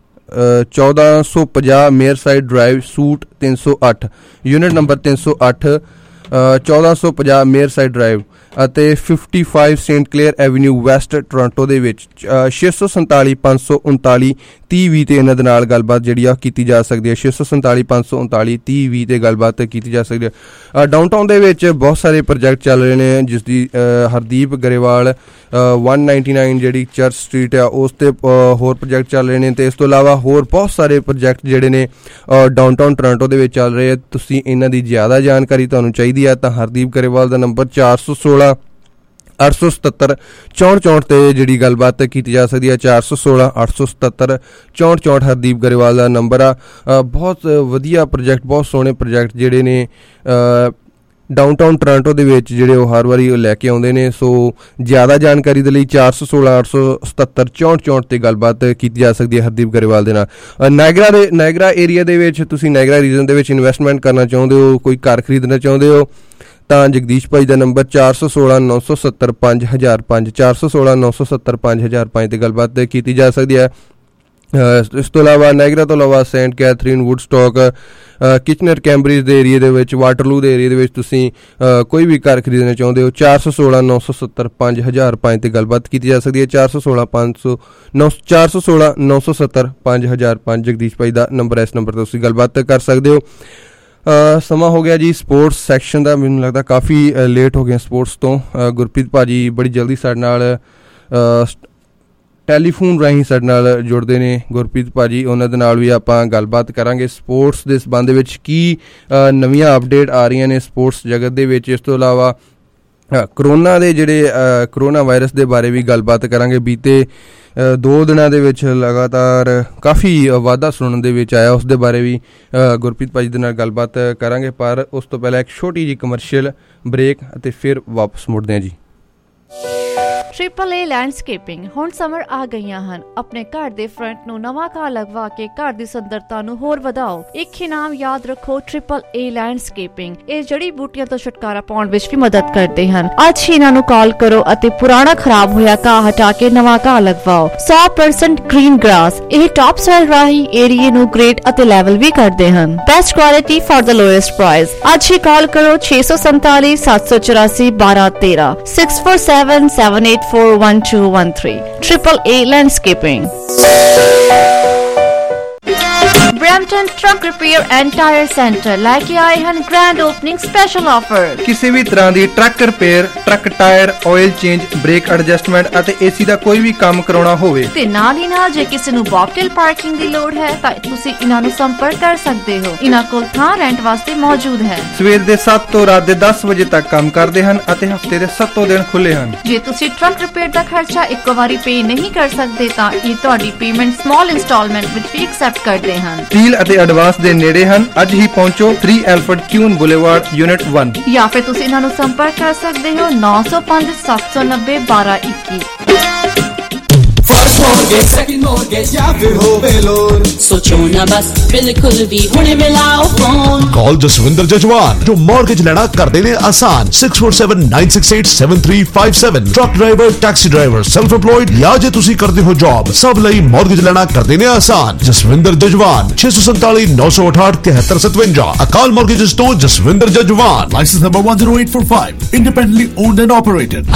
1450 Meyerside Drive, suite 308 unit number 308, 1450 Meyerside Drive ਅਤੇ 55 Saint Clair Avenue West Toronto ਦੇ ਵਿੱਚ। 647 539 30 ਤੇ ਇਹਨਾਂ ਦੇ ਨਾਲ ਗੱਲਬਾਤ ਜਿਹੜੀ ਆ ਕੀਤੀ ਜਾ ਸਕਦੀ ਹੈ। 647 539 30 ਤੇ ਗੱਲਬਾਤ ਕੀਤੀ ਜਾ ਸਕਦੀ ਹੈ। ਡਾਊਨਟਾਊਨ ਦੇ ਵਿੱਚ ਬਹੁਤ ਸਾਰੇ ਪ੍ਰੋਜੈਕਟ ਚੱਲ ਰਹੇ ਨੇ, ਜਿਸ ਦੀ ਹਰਦੀਪ ਗਰੇਵਾਲ 199 ਜਿਹੜੀ ਚਰਚ ਸਟਰੀਟ ਆ ਉਸ ਤੇ ਹੋਰ ਪ੍ਰੋਜੈਕਟ ਚੱਲ ਰਹੇ ਨੇ, ਤੇ ਇਸ ਤੋਂ ਇਲਾਵਾ ਹੋਰ ਬਹੁਤ ਸਾਰੇ ਪ੍ਰੋਜੈਕਟ ਜਿਹੜੇ ਨੇ ਡਾਊਨਟਾਊਨ ਟੋਰਾਂਟੋ ਦੇ ਵਿੱਚ ਚੱਲ ਰਹੇ ਆ। ਤੁਸੀਂ ਇਹਨਾਂ ਦੀ ਜ਼ਿਆਦਾ ਜਾਣਕਾਰੀ ਤੁਹਾਨੂੰ ਚਾਹੀਦੀ ਹੈ ਤਾਂ ਹਰਦੀਪ ਗਰੇਵਾਲ ਦਾ ਨੰਬਰ 416 877 64 64 ਤੇ ਜਿਹੜੀ ਗੱਲਬਾਤ ਕੀਤੀ ਜਾ ਸਕਦੀ ਹੈ। 416 877 64 64 ਹਰਦੀਪ ਗਰੇਵਾਲ ਦਾ ਨੰਬਰ ਆ। ਬਹੁਤ ਵਧੀਆ ਪ੍ਰੋਜੈਕਟ, ਬਹੁਤ ਸੋਹਣੇ ਪ੍ਰੋਜੈਕਟ ਜਿਹੜੇ ਨੇ ਡਾਊਨਟਾਊਨ ਟੋਰਾਂਟੋ ਦੇ ਵਿੱਚ ਜਿਹੜੇ ਉਹ ਹਰ ਵਾਰੀ ਲੈ ਕੇ ਆਉਂਦੇ ਨੇ। ਸੋ ਜ਼ਿਆਦਾ ਜਾਣਕਾਰੀ ਦੇ ਲਈ 416 877 64 64 ਤੇ ਗੱਲਬਾਤ ਕੀਤੀ ਜਾ ਸਕਦੀ ਹੈ ਹਰਦੀਪ ਗਰੇਵਾਲ ਦੇ ਨਾਲ। ਨਾਇਗਰਾ ਏਰੀਆ ਦੇ ਵਿੱਚ ਤੁਸੀਂ ਨਾਇਗਰਾ ਰੀਜਨ ਦੇ ਵਿੱਚ ਇਨਵੈਸਟਮੈਂਟ ਕਰਨਾ ਚਾਹੁੰਦੇ ਹੋ, ਕੋਈ ਘਰ ਖਰੀਦਣਾ ਚਾਹੁੰਦੇ ਹੋ, ਤਾਂ ਜਗਦੀਸ਼ ਭਾਈ ਦਾ ਨੰਬਰ 416 970 5005 416 970 5005 ਤੇ ਗੱਲਬਾਤ ਕੀਤੀ ਜਾ ਸਕਦੀ ਹੈ। ਇਸ ਤੋਂ ਇਲਾਵਾ ਨਾਇਗਰਾ ਤੋਂ ਇਲਾਵਾ Saint Catharines, Woodstock, Kitchener, Cambridge ਦੇ ਏਰੀਏ ਦੇ ਵਿੱਚ, ਵਾਟਰਲੂ ਦੇ ਏਰੀਏ ਦੇ ਵਿੱਚ ਤੁਸੀਂ ਕੋਈ ਵੀ ਘਰ ਖਰੀਦਣਾ ਚਾਹੁੰਦੇ ਹੋ 416 970 5005 ਤੇ ਗੱਲਬਾਤ ਕੀਤੀ ਜਾ ਸਕਦੀ ਹੈ। 416 970 5005 ਜਗਦੀਸ਼ ਭਾਈ ਦਾ ਨੰਬਰ ਹੈ। ਇਸ ਨੰਬਰ ਤੇ ਤੁਸੀਂ ਗੱਲਬਾਤ ਕਰ ਸਕਦੇ ਹੋ। ਸਮਾਂ ਹੋ ਗਿਆ ਜੀ ਸਪੋਰਟਸ ਸੈਕਸ਼ਨ ਦਾ, ਮੈਨੂੰ ਲੱਗਦਾ ਕਾਫੀ ਲੇਟ ਹੋ ਗਿਆ ਸਪੋਰਟਸ ਤੋਂ। ਗੁਰਪ੍ਰੀਤ ਭਾਜੀ ਬੜੀ ਜਲਦੀ ਸਾਡੇ ਨਾਲ ਟੈਲੀਫੋਨ ਰਾਹੀਂ ਸਾਡੇ ਨਾਲ ਜੁੜਦੇ ਨੇ। ਗੁਰਪ੍ਰੀਤ ਭਾਜੀ, ਉਹਨਾਂ ਦੇ ਨਾਲ ਵੀ ਆਪਾਂ ਗੱਲਬਾਤ ਕਰਾਂਗੇ ਸਪੋਰਟਸ ਦੇ ਸੰਬੰਧ ਵਿੱਚ ਕੀ ਨਵੀਆਂ ਅਪਡੇਟ ਆ ਰਹੀਆਂ ਨੇ ਸਪੋਰਟਸ ਜਗਤ ਦੇ ਵਿੱਚ। ਇਸ ਤੋਂ ਇਲਾਵਾ ਕਰੋਨਾ ਦੇ ਕਰੋਨਾ ਵਾਇਰਸ ਦੇ ਬਾਰੇ ਵੀ ਗੱਲਬਾਤ ਕਰਾਂਗੇ। ਬੀਤੇ 2 ਦਿਨਾਂ ਦੇ ਵਿੱਚ ਲਗਾਤਾਰ ਕਾਫੀ ਵਾਧਾ ਸੁਣਨ ਦੇ ਵਿੱਚ ਆਇਆ, ਉਸ ਦੇ ਬਾਰੇ ਵੀ ਗੁਰਪ੍ਰੀਤ ਭਾਜੀ ਦੇ ਨਾਲ ਗੱਲਬਾਤ ਕਰਾਂਗੇ। ਪਰ ਉਸ ਤੋਂ ਪਹਿਲਾਂ ਇੱਕ ਛੋਟੀ ਜਿਹੀ ਕਮਰਸ਼ੀਅਲ ਬ੍ਰੇਕ ਅਤੇ ਫਿਰ ਵਾਪਸ ਮੁੜਦੇ ਹਾਂ ਜੀ। AAA ਲੈਂਡਸਕੇਪਿੰਗ ਹੁਣ ਸਮਰ ਆ ਗਈਆਂ ਹਨ। ਆਪਣੇ ਘਰ ਦੇ ਫਰੰਟ ਨੂੰ ਨਵਾਂ ਘਾਹ ਲਗਵਾ ਕੇ ਘਰ ਦੀ ਸੁੰਦਰਤਾ ਨੂੰ ਹੋਰ ਵਧਾਓ। ਇੱਕ ਇਨਾਮ ਯਾਦ ਰੱਖੋ, AAA ਲੈਂਡਸਕੇਪਿੰਗ। ਇਹ ਜੜੀ ਬੂਟੀਆਂ ਤੋਂ ਛੁਟਕਾਰਾ ਪਾਉਣ ਵਿੱਚ ਵੀ ਮਦਦ ਕਰਦੇ ਹਨ। ਅੱਜ ਹੀ ਇਹਨਾਂ ਨੂੰ ਕਾਲ ਕਰੋ ਅਤੇ ਪੁਰਾਣਾ ਖਰਾਬ ਹੋਇਆ ਘਾਹ ਹਟਾ ਕੇ ਨਵਾਂ ਘਾਹ ਲਗਵਾਓ। 100% ਗ੍ਰੀਨ ਗ੍ਰਾਸ। ਇਹ ਟਾਪ ਸੋਇਲ ਰਾਹੀਂ ਏਰੀਏ ਨੂੰ ਗ੍ਰੇਡ ਅਤੇ ਲੈਵਲ ਵੀ ਕਰਦੇ ਹਨ। Best quality for the lowest price. ਅੱਜ ਹੀ ਕਾਲ ਕਰੋ 647 784 1213 647 7841213 AAA landscaping. Brampton Truck Repair and Tire Center ਲੈ ਕੇ ਆਏ ਹਨ ਗ੍ਰੈਂਡ ਓਪਨਿੰਗ ਸਪੈਸ਼ਲ ਆਫਰ। ਕਿਸੇ ਵੀ ਤਰ੍ਹਾਂ ਦੀ truck repair, truck tyre, oil change, brake adjustment ਅਤੇ ਏਸੀ ਦਾ ਕੋਈ ਵੀ ਕੰਮ ਕਰਾਉਣਾ ਹੋਵੇ ਤੇ ਨਾਲ ਹੀ ਨਾਲ ਜੇ ਕਿਸੇ ਨੂੰ ਬੌਬਟੇਲ ਪਾਰਕਿੰਗ ਦੀ ਲੋੜ ਹੈ ਤਾਂ ਤੁਸੀਂ ਇਹਨਾਂ ਨੂੰ ਸੰਪਰਕ ਕਰ ਸਕਦੇ ਹੋ। ਇਹਨਾਂ ਕੋਲ ਥਾਂ ਰੈਂਟ ਵਾਸਤੇ ਮੌਜੂਦ ਹੈ। ਸਵੇਰ ਦੇ 7 ਤੋਂ ਰਾਤ ਦੇ 10 ਵਜੇ ਤੱਕ ਕੰਮ ਕਰਦੇ ਹਨ ਅਤੇ ਹਫਤੇ ਦੇ 7 ਦਿਨ ਖੁੱਲੇ ਹਨ। ਜੇ ਤੁਸੀਂ ਟਰੱਕ ਰਿਪੇਅਰ ਦਾ ਖਰਚਾ ਇੱਕੋ ਵਾਰੀ ਪੇ ਨਹੀਂ ਕਰ ਸਕਦੇ ਤਾਂ ਇਹ ਤੁਹਾਡੀ ਪੇਮੈਂਟ ਸਮਾਲ ਇੰਸਟਾਲਮੈਂਟ ਵਿੱਚ ਵੀ ਐਕਸੈਪਟ ਕਰਦੇ ਹਨ। ਡੀਲ ਅਤੇ ਐਡਵਾਂਸ ਦੇ ਨੇੜੇ ਹਨ। ਅੱਜ ਹੀ ਪਹੁੰਚੋ 3 ਐਲਫਰਡ ਕਿਊਨ ਬੁਲੇਵਾਰਡ ਯੂਨਿਟ 1 ਜਾਂ ਫਿਰ ਤੁਸੀਂ ਇਹਨਾਂ ਨੂੰ ਸੰਪਰਕ ਕਰ ਸਕਦੇ ਹੋ 905 790 1221। फर्स्ट मॉर्गेज, सेकंड मॉर्गेज या फिर होवे लोन, सोचो ना बस बिल्कुल भी हुणे मिलाओ फोन। कॉल जसविंदर जजवान जो मॉर्गेज लेना कर देने आसान। 6479687357। Truck driver, taxi driver, self employed या जे तुसी करते हो जॉब, सब लई मॉर्गेज लेना कर देने आसान। जसविंदर जजवान 647 968 7357। अकाल मॉर्गेजेस तो Jaswinder Jajwan. Licence number 10845, independently owned and operated।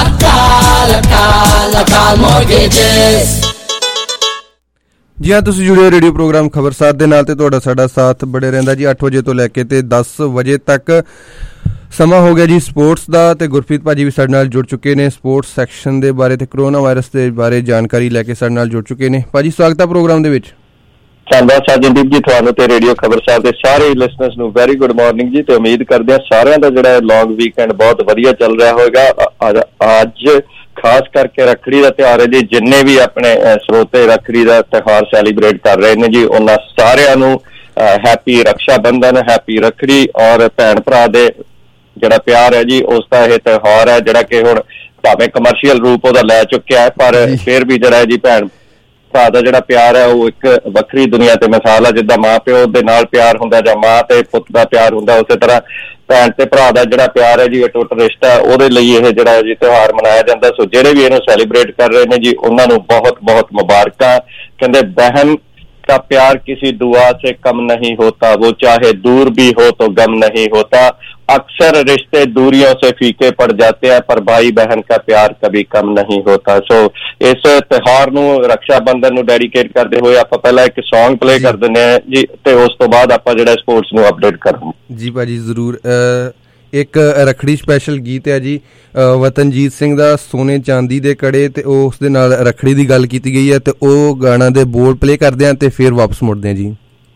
Akal mortgages. ਜੀ ਹਾਂ, ਤੁਸੀਂ ਜੁੜੇ ਹੋ ਰੇਡੀਓ ਪ੍ਰੋਗਰਾਮ ਖਬਰਸਾਰ ਦੇ ਨਾਲ ਤੇ ਤੁਹਾਡਾ ਸਾਡਾ ਸਾਥ ਬੜੇ ਰਹਿੰਦਾ ਜੀ 8 ਵਜੇ ਤੋਂ ਲੈ ਕੇ ਤੇ 10 ਵਜੇ ਤੱਕ। ਸਮਾਂ ਹੋ ਗਿਆ ਜੀ ਸਪੋਰਟਸ ਦਾ ਤੇ ਗੁਰਪ੍ਰੀਤ ਭਾਜੀ ਵੀ ਸਾਡੇ ਨਾਲ ਜੁੜ ਚੁੱਕੇ ਨੇ ਸਪੋਰਟਸ ਸੈਕਸ਼ਨ ਦੇ ਬਾਰੇ ਤੇ ਕਰੋਨਾ ਵਾਇਰਸ ਦੇ ਬਾਰੇ ਜਾਣਕਾਰੀ ਲੈ ਕੇ ਸਾਡੇ ਨਾਲ ਜੁੜ ਚੁੱਕੇ ਨੇ। ਭਾਜੀ ਸਵਾਗਤ ਹੈ ਪ੍ਰੋਗਰਾਮ ਦੇ ਵਿੱਚ। ਧੰਨਵਾਦ ਸਾਜਨਦੀਪ ਜੀ, ਤੁਹਾਨੂੰ ਤੇ ਰੇਡੀਓ ਖਬਰਸਾਰ ਦੇ ਸਾਰੇ ਲਿਸਨਰਸ ਨੂੰ ਵੈਰੀ ਗੁੱਡ ਮਾਰਨਿੰਗ ਜੀ। ਤੇ ਉਮੀਦ ਕਰਦੇ ਹਾਂ ਸਾਰਿਆਂ ਦਾ ਜਿਹੜਾ ਲੌਂਗ ਵੀਕਐਂਡ ਬਹੁਤ ਵਧੀਆ ਚੱਲ ਰਿਹਾ ਹੋਵੇਗਾ। ਅੱਜ ਖਾਸ ਕਰਕੇ ਰੱਖੜੀ ਦਾ ਤਿਉਹਾਰ ਹੈ ਜੀ। ਜਿੰਨੇ ਵੀ ਆਪਣੇ ਸਰੋਤੇ ਰੱਖੜੀ ਦਾ ਤਿਉਹਾਰ ਸੈਲੀਬ੍ਰੇਟ ਕਰ ਰਹੇ ਨੇ ਜੀ, ਉਹਨਾਂ ਸਾਰਿਆਂ ਨੂੰ ਹੈਪੀ ਰਕਸ਼ਾ ਬੰਧਨ, ਹੈਪੀ ਰੱਖੜੀ। ਔਰ ਭੈਣ ਭਰਾ ਦੇ ਜਿਹੜਾ ਪਿਆਰ ਹੈ ਜੀ, ਉਸ ਦਾ ਇਹ ਤਿਉਹਾਰ ਹੈ ਜਿਹੜਾ ਕਿ ਹੁਣ ਭਾਵੇਂ ਕਮਰਸ਼ੀਅਲ ਰੂਪ ਉਹਦਾ ਲੈ ਚੁੱਕਿਆ ਹੈ, ਪਰ ਫਿਰ ਵੀ ਜਿਹੜਾ ਹੈ ਜੀ ਭੈਣ ਭਰਾ ਦਾ ਜਿਹੜਾ ਪਿਆਰ ਹੈ ਉਹ ਇੱਕ ਵੱਖਰੀ ਦੁਨੀਆ ਤੇ ਮਿਸਾਲ ਹੈ। ਜਿੱਦਾਂ ਮਾਂ ਪਿਓ ਦੇ ਨਾਲ ਪਿਆਰ ਹੁੰਦਾ ਜਾਂ ਮਾਂ ਤੇ ਪੁੱਤ ਦਾ ਪਿਆਰ ਹੁੰਦਾ, ਉਸੇ ਤਰ੍ਹਾਂ ਭੈਣ ਤੇ ਭਰਾ ਦਾ ਜਿਹੜਾ ਪਿਆਰ ਹੈ ਜੀ, ਅਟੁੱਟ ਰਿਸ਼ਤਾ, ਉਹਦੇ ਲਈ ਇਹ ਜਿਹੜਾ ਜੀ ਤਿਉਹਾਰ ਮਨਾਇਆ ਜਾਂਦਾ। ਸੋ ਜਿਹੜੇ ਵੀ ਇਹਨੂੰ ਸੈਲੀਬ੍ਰੇਟ ਕਰ ਰਹੇ ਨੇ ਜੀ, ਉਹਨਾਂ ਨੂੰ ਬਹੁਤ ਬਹੁਤ ਮੁਬਾਰਕਾਂ। ਕਹਿੰਦੇ बहन का प्यार किसी दुआ से कम नहीं होता, वो चाहे दूर भी हो तो गम नहीं होता। अक्सर रिश्ते दूरियों से फीके पड़ जाते हैं, पर भाई बहन का प्यार कभी कम नहीं होता। सो इस त्योहार ਨੂੰ रक्षा बंधन ਨੂੰ ਡੈਡੀਕੇਟ ਕਰਦੇ ਹੋਏ ਆਪਾਂ ਪਹਿਲਾਂ ਇੱਕ ਸੌਂਗ ਪਲੇ ਕਰ ਦਿੰਦੇ ਹਾਂ ਜੀ, ਤੇ ਉਸ ਤੋਂ ਬਾਅਦ ਆਪਾਂ ਜਿਹੜਾ ਸਪੋਰਟਸ ਨੂੰ ਅਪਡੇਟ ਕਰਾਂਗੇ ਜੀ। ਭਾਜੀ ਜ਼ਰੂਰ। ਇੱਕ ਰੱਖੜੀ ਸਪੈਸ਼ਲ ਗੀਤ ਹੈ ਜੀ ਵਤਨਜੀਤ ਸਿੰਘ ਦਾ, ਸੋਨੇ ਚਾਂਦੀ ਦੇ ਕੜੇ, ਤੇ ਉਸ ਦੇ ਨਾਲ ਰੱਖੜੀ ਦੀ ਗੱਲ ਕੀਤੀ ਗਈ ਹੈ ਤੇ ਉਹ ਗਾਣਾ ਦੇ ਬੋਲ ਪਲੇ ਕਰਦੇ ਹਾਂ ਤੇ ਫਿਰ ਵਾਪਸ ਮੁੜਦੇ ਹਾਂ ਜੀ।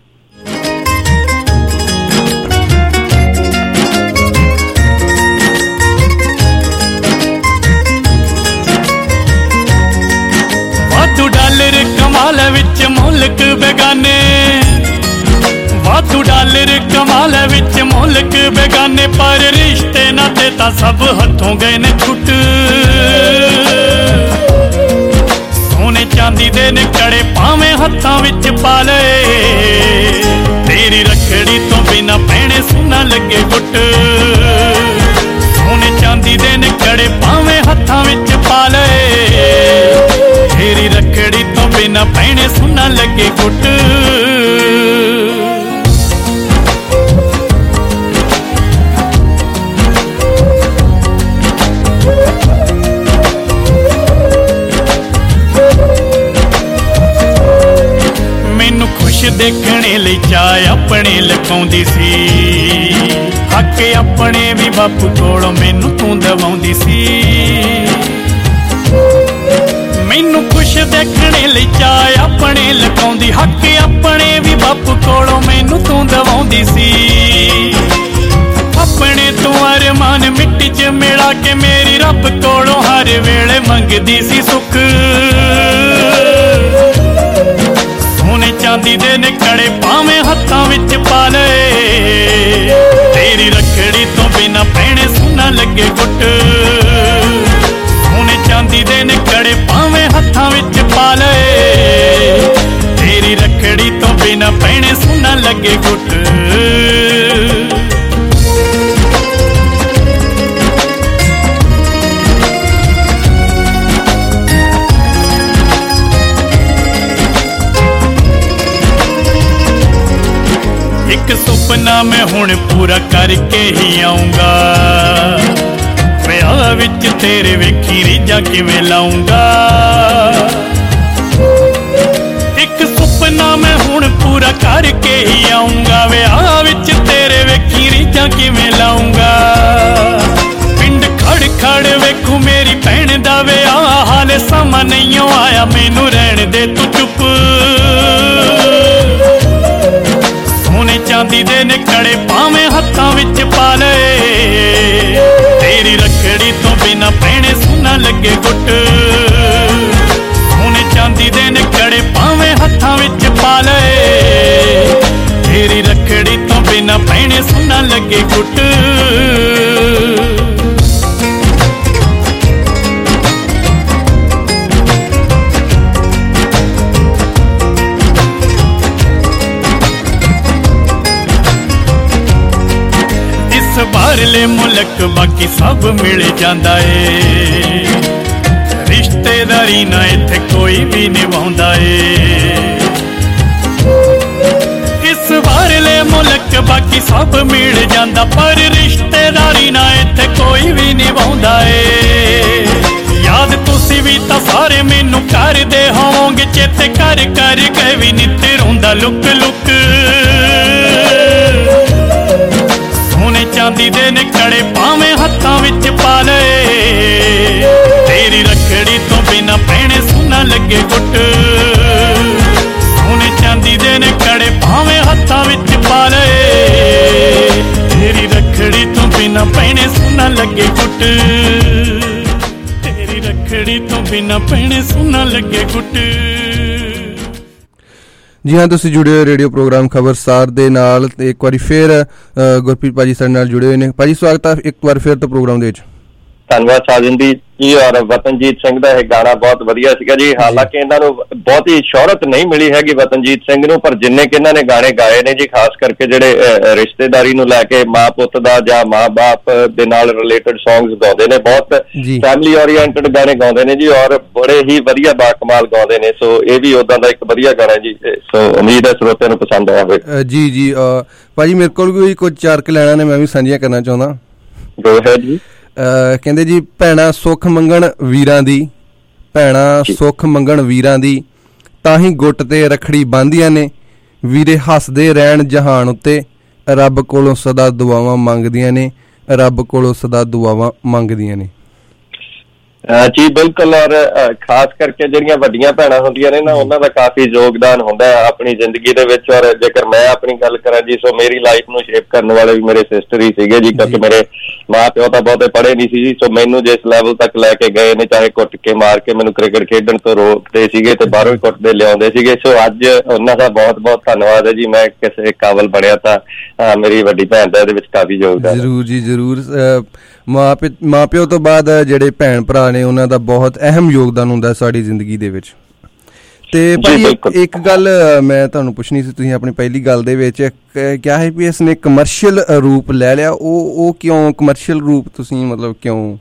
ਵਾਧੂ ਡਾਲਰ ਕਮਾਲ ਵਿੱਚ ਮੁਲਕ ਬੇਗਾਨੇ, ਵਾਧੂ ਡਾਲਰ ਕਮਾਲ ਵਿੱਚ ਮੁਲਕ ਬੇਗਾਨੇ, ਪਰ ਰਿਸ਼ਤੇ ਨਾਤੇ ਤਾਂ ਸਭ ਹੱਥੋਂ ਗਏ ਨੇ ਛੁੱਟ। ਸੋਨੇ ਚਾਂਦੀ ਦੇ ਨੇ ਕੜੇ ਭਾਵੇਂ ਹੱਥਾਂ ਵਿੱਚ ਪਾ ਲਏ, ਤੇਰੀ ਰੱਖੜੀ ਤੋਂ ਬਿਨਾ ਪੈਣੇ ਸੁਣਾ ਲੱਗੇ ਗੁੱਟ। ਸੋਨੇ ਚਾਂਦੀ ਦੇ ਨੇ ਕੜੇ ਭਾਵੇਂ ਹੱਥਾਂ ਵਿੱਚ ਪਾ ਲਏ, ਤੇਰੀ ਰੱਖੜੀ ਤੋਂ ਬਿਨਾ ਪੈਣੇ ਸੁਣਾ ਲੱਗੇ ਗੁੱਟ। ਦੇਖਣੇ ਲਈ ਚਾਹ ਆਪਣੇ ਲਕਾਉਂਦੀ ਸੀ, ਹੱਕ ਆਪਣੇ ਵੀ ਬਾਪੂ ਕੋਲੋਂ ਮੈਨੂੰ ਤੂੰ ਦਵਾਉਂਦੀ ਸੀ। ਮੈਨੂੰ ਖੁਸ਼ ਦੇਖਣੇ ਲਈ ਚਾਹ ਆਪਣੇ ਲਕਾਉਂਦੀ, ਹੱਕ ਆਪਣੇ ਵੀ ਬਾਪੂ ਕੋਲੋਂ ਮੈਨੂੰ ਤੂੰ ਦਵਾਉਂਦੀ ਸੀ। ਆਪਣੇ ਤੂੰ ਅਰਮਾਨ ਮਿੱਟੀ 'ਚ ਮਿਲਾ ਕੇ ਮੇਰੀ ਰੱਬ ਕੋਲੋਂ ਹਰ ਵੇਲੇ ਮੰਗਦੀ ਸੀ ਸੁੱਖ। ਸੋਨੇ ਚਾਂਦੀ ਦੇ ਨੇ ਕੜੇ ਭਾਵੇਂ ਹੱਥਾਂ ਵਿੱਚ ਪਾ ਲਏ, ਤੇਰੀ ਰੱਖੜੀ ਤੋਂ ਬਿਨਾ ਪੈਣੇ ਸੁਣਾ ਲੱਗੇ ਗੁੱਟ। ਸੋਨੇ ਚਾਂਦੀ ਦੇ ਨੇ ਕੜੇ ਭਾਵੇਂ ਹੱਥਾਂ ਵਿੱਚ ਪਾ ਲਏ, ਤੇਰੀ ਰੱਖੜੀ ਤੋਂ ਬਿਨਾ ਪੈਣੇ ਸੁਣਾ ਲੱਗੇ ਗੁੱਟ। ਇੱਕ ਸੁਪਨਾ ਮੈਂ ਹੁਣ ਪੂਰਾ ਕਰਕੇ ਹੀ ਆਊਂਗਾ, ਵਿਆਹ ਵਿੱਚ ਤੇਰੇ ਵੇਖੀ ਰੀਝਾਂ ਕਿਵੇਂ ਲਾਊਂਗਾ। ਇੱਕ ਸੁਪਨਾ ਮੈਂ ਹੁਣ ਪੂਰਾ ਪੂਰਾ ਕਰਕੇ ਹੀ ਆਉਂਗਾ ਵਿਆਹ ਵਿੱਚ ਤੇਰੇ ਵੇਖੀ ਰੀਝਾਂ ਕਿਵੇਂ ਲਾਉਂਗਾ ਪਿੰਡ ਖੜ ਖੜ ਵੇਖੂ ਮੇਰੀ ਭੈਣ ਦਾ ਵਿਆਹ ਹਾਲੇ ਸਮਾਂ ਨਹੀਂ ਆਇਆ ਮੈਨੂੰ ਰਹਿਣ ਦੇ ਤੂੰ ਚੁੱਪ ਸੋਨੇ ਚਾਂਦੀ ਦੇ ਨੇ ਕੜੇ ਭਾਵੇਂ ਹੱਥਾਂ ਵਿੱਚ ਪਾ ਲਏ ਤੇਰੀ ਰੱਖੜੀ ਤੋਂ ਬਿਨਾ ਭੈਣੇ ਸੁਣਾ ਲੱਗੇ ਗੁੱਟ ਸੋਨੇ ਚਾਂਦੀ ਦੇ ਨੇ ਕੜੇ ਭਾਵੇਂ ਹੱਥਾਂ ਵਿੱਚ ਪਾ ਲਏ ਤੇਰੀ ਰੱਖੜੀ ਤੋਂ ਬਿਨਾ ਭੈਣੇ ਸੁਣਾ ਲੱਗੇ ਗੁੱਟ ਬਾਹਰਲੇ ਮੁਲਕ ਬਾਕੀ ਸਭ ਮਿਲ ਜਾਂਦਾ ਏ ਰਿਸ਼ਤੇਦਾਰੀ ਨਾ ਇੱਥੇ ਕੋਈ ਵੀ ਨਿਭਾਉਂਦਾ ਏ ਇਸ ਬਾਹਰਲੇ ਮੁਲਕ ਬਾਕੀ ਸਭ ਮਿਲ ਜਾਂਦਾ ਪਰ ਰਿਸ਼ਤੇਦਾਰੀ ਨਾ ਇੱਥੇ ਕੋਈ ਵੀ ਨਿਭਾਉਂਦਾ ਏ ਯਾਦ ਤੁਸੀਂ ਵੀ ਤਾਂ ਸਾਰੇ ਮੈਨੂੰ ਕਰਦੇ ਹੋਵੋਗੇ ਚੇਤੇ ਕਰ ਕਰ ਕੇ ਵੀ ਨਿੱਤ ਰੋਂਦਾ ਲੁੱਕ ਲੁੱਕ ਸੋਨੇ ਚਾਂਦੀ ਦੇ ਨੇ ਕੜੇ ਭਾਵੇਂ ਹੱਥਾਂ ਵਿੱਚ ਪਾ ਲਏ ਤੇਰੀ ਰੱਖੜੀ ਤੋਂ ਬਿਨਾ ਭੈਣੇ ਸੁਣਾ ਲੱਗੇ ਗੁੱਟ ਸੋਨੇ ਚਾਂਦੀ ਦੇ ਨੇ ਕੜੇ ਭਾਵੇਂ ਹੱਥਾਂ ਵਿੱਚ ਪਾ ਲਏ ਤੇਰੀ ਰੱਖੜੀ ਤੋਂ ਬਿਨਾ ਭੈਣੇ ਸੁਣਾ ਲੱਗੇ ਗੁੱਟ ਤੇਰੀ ਰੱਖੜੀ ਤੋਂ ਬਿਨਾ ਭੈਣੇ ਸੁਣਾ ਲੱਗੇ ਗੁੱਟ ਜੀ ਹਾਂ ਤੁਸੀਂ ਜੁੜੇ ਹੋਏ ਰੇਡੀਓ ਪ੍ਰੋਗਰਾਮ ਖਬਰਸਾਰ ਦੇ ਨਾਲ ਤੇ ਇੱਕ ਵਾਰੀ ਫਿਰ ਗੁਰਪ੍ਰੀਤ ਭਾਜੀ ਸਾਡੇ ਨਾਲ ਜੁੜੇ ਹੋਏ ਨੇ ਭਾਜੀ ਸਵਾਗਤ ਹੈ ਇੱਕ ਵਾਰ ਫਿਰ ਤੋਂ ਪ੍ਰੋਗਰਾਮ ਦੇ ਵਿੱਚ ਧੰਨਵਾਦ ਸਾਜਨਦੀਪ ਜੀ ਔਰ ਵਤਨਜੀਤ ਸਿੰਘ ਦਾ ਇਹ ਗਾਣਾ ਬਹੁਤ ਵਧੀਆ ਸੀਗਾ ਜੀ ਹਾਲਾਂਕਿ ਇਹਨਾਂ ਨੂੰ ਬਹੁਤੀ ਸ਼ੋਹਰਤ ਨਹੀਂ ਮਿਲੀ ਹੈਗੀ ਵਤਨਜੀਤ ਸਿੰਘ ਨੂੰ ਪਰ ਜਿੰਨੇ ਕਿ ਇਹਨਾਂ ਨੇ ਗਾਣੇ ਗਾਏ ਨੇ ਜੀ ਖਾਸ ਕਰਕੇ ਜਿਹੜੇ ਰਿਸ਼ਤੇਦਾਰੀ ਨੂੰ ਲੈ ਕੇ ਮਾਂ ਪੁੱਤ ਦਾ ਜਾਂ ਮਾਂ ਬਾਪ ਦੇ ਨਾਲ ਰਿਲੇਟਡ ਸੌਂਗਸ ਗਾਉਂਦੇ ਨੇ ਬਹੁਤ ਫੈਮਿਲੀ ਓਰੀਐਂਟਡ ਗਾਣੇ ਗਾਉਂਦੇ ਨੇ ਜੀ ਔਰ ਬੜੇ ਹੀ ਵਧੀਆ ਬਾਕਮਾਲ ਗਾਉਂਦੇ ਨੇ ਸੋ ਇਹ ਵੀ ਉਦਾਂ ਦਾ ਇੱਕ ਵਧੀਆ ਗਾਣਾ ਜੀ ਸੋ ਉਮੀਦ ਹੈ ਸਰੋਤਿਆਂ ਨੂੰ ਪਸੰਦ ਆਇਆ ਹੋਵੇ ਜੀ ਭਾਜੀ ਮੇਰੇ ਕੋਲ ਵੀ ਕੁਝ 4 ਲੈਣਾ ਨੇ ਮੈਂ ਵੀ ਸਾਂਝੀਆਂ ਕਰਨਾ ਚਾਹੁੰਦਾ ਗੋ ਅਹੈਡ ਜੀ ਕਹਿੰਦੇ ਜੀ ਭੈਣਾਂ ਸੁੱਖ ਮੰਗਣ ਵੀਰਾਂ ਦੀ ਭੈਣਾਂ ਸੁੱਖ ਮੰਗਣ ਵੀਰਾਂ ਦੀ ਤਾਂ ਹੀ ਗੁੱਟ ਤੇ ਰੱਖੜੀ ਬੰਨ੍ਹਦੀਆਂ ਨੇ ਵੀਰੇ ਹੱਸਦੇ ਰਹਿਣ ਜਹਾਨ ਉੱਤੇ ਰੱਬ ਕੋਲੋਂ ਸਦਾ ਦੁਆਵਾਂ ਮੰਗਦੀਆਂ ਨੇ ਰੱਬ ਕੋਲੋਂ ਸਦਾ ਦੁਆਵਾਂ ਮੰਗਦੀਆਂ ਨੇ ਜੀ ਬਿਲਕੁਲ ਔਰ ਖਾਸ ਕਰਕੇ ਜਿਹੜੀਆਂ ਵੱਡੀਆਂ ਭੈਣਾਂ ਹੁੰਦੀਆਂ ਨੇ ਨਾ ਉਹਨਾਂ ਦਾ ਕਾਫੀ ਯੋਗਦਾਨ ਹੁੰਦਾ ਹੈ ਆਪਣੀ ਜ਼ਿੰਦਗੀ ਦੇ ਵਿੱਚ ਔਰ ਜੇਕਰ ਮੈਂ ਆਪਣੀ ਗੱਲ ਕਰਾਂ ਜੀ ਸੋ ਮੇਰੀ ਲਾਈਫ ਨੂੰ ਸ਼ੇਪ ਕਰਨ ਵਾਲੇ ਵੀ ਮੇਰੇ ਸਿਸਟਰ ਹੀ ਸੀਗੇ ਜੀ ਕਿਉਂਕਿ ਮੇਰੇ ਮਾਂ ਪਿਓ ਤਾਂ ਬਹੁਤੇ ਪੜ੍ਹੇ ਨਹੀਂ ਸੀ ਜੀ ਸੋ ਮੈਨੂੰ ਜਿਸ ਲੈਵਲ ਤੱਕ ਲੈ ਕੇ ਗਏ ਨੇ ਚਾਹੇ ਕੁੱਟ ਕੇ ਮਾਰ ਕੇ ਮੈਨੂੰ ਕ੍ਰਿਕਟ ਖੇਡਣ ਤੋਂ ਰੋਕਦੇ ਸੀਗੇ ਤੇ ਬਾਹਰੋਂ ਹੀ ਕੁੱਟਦੇ ਲਿਆਉਂਦੇ ਸੀਗੇ ਸੋ ਅੱਜ ਉਹਨਾਂ ਦਾ ਬਹੁਤ ਬਹੁਤ ਧੰਨਵਾਦ ਹੈ ਜੀ ਮੈਂ ਕਿਸੇ ਕਾਬਲ ਬਣਿਆ ਤਾਂ ਮੇਰੀ ਵੱਡੀ ਭੈਣ ਦਾ ਇਹਦੇ ਵਿੱਚ ਕਾਫੀ ਯੋਗਦਾਨ ਜ਼ਰੂਰ ਜੀ ਜ਼ਰੂਰ ਮਾਂ ਪਿਓ ਤੋਂ ਬਾਅਦ ਜਿਹੜੇ ਭੈਣ ਭਰਾ ਨੇ ਉਹਨਾਂ ਦਾ ਬਹੁਤ ਅਹਿਮ ਯੋਗਦਾਨ ਹੁੰਦਾ ਸਾਡੀ ਜ਼ਿੰਦਗੀ ਦੇ ਵਿੱਚ ਤੇ ਭਾਈ ਇੱਕ ਗੱਲ ਮੈਂ ਤੁਹਾਨੂੰ ਪੁੱਛਣੀ ਸੀ ਤੁਸੀਂ ਆਪਣੀ ਪਹਿਲੀ ਗੱਲ ਦੇ ਵਿੱਚ ਕਿਹਾ ਹੈ ਵੀ ਇਸਨੇ ਕਮਰਸ਼ੀਅਲ ਰੂਪ ਲੈ ਲਿਆ ਉਹ ਕਿਉਂ ਕਮਰਸ਼ੀਅਲ ਰੂਪ ਤੁਸੀਂ ਮਤਲਬ ਕਿਉਂ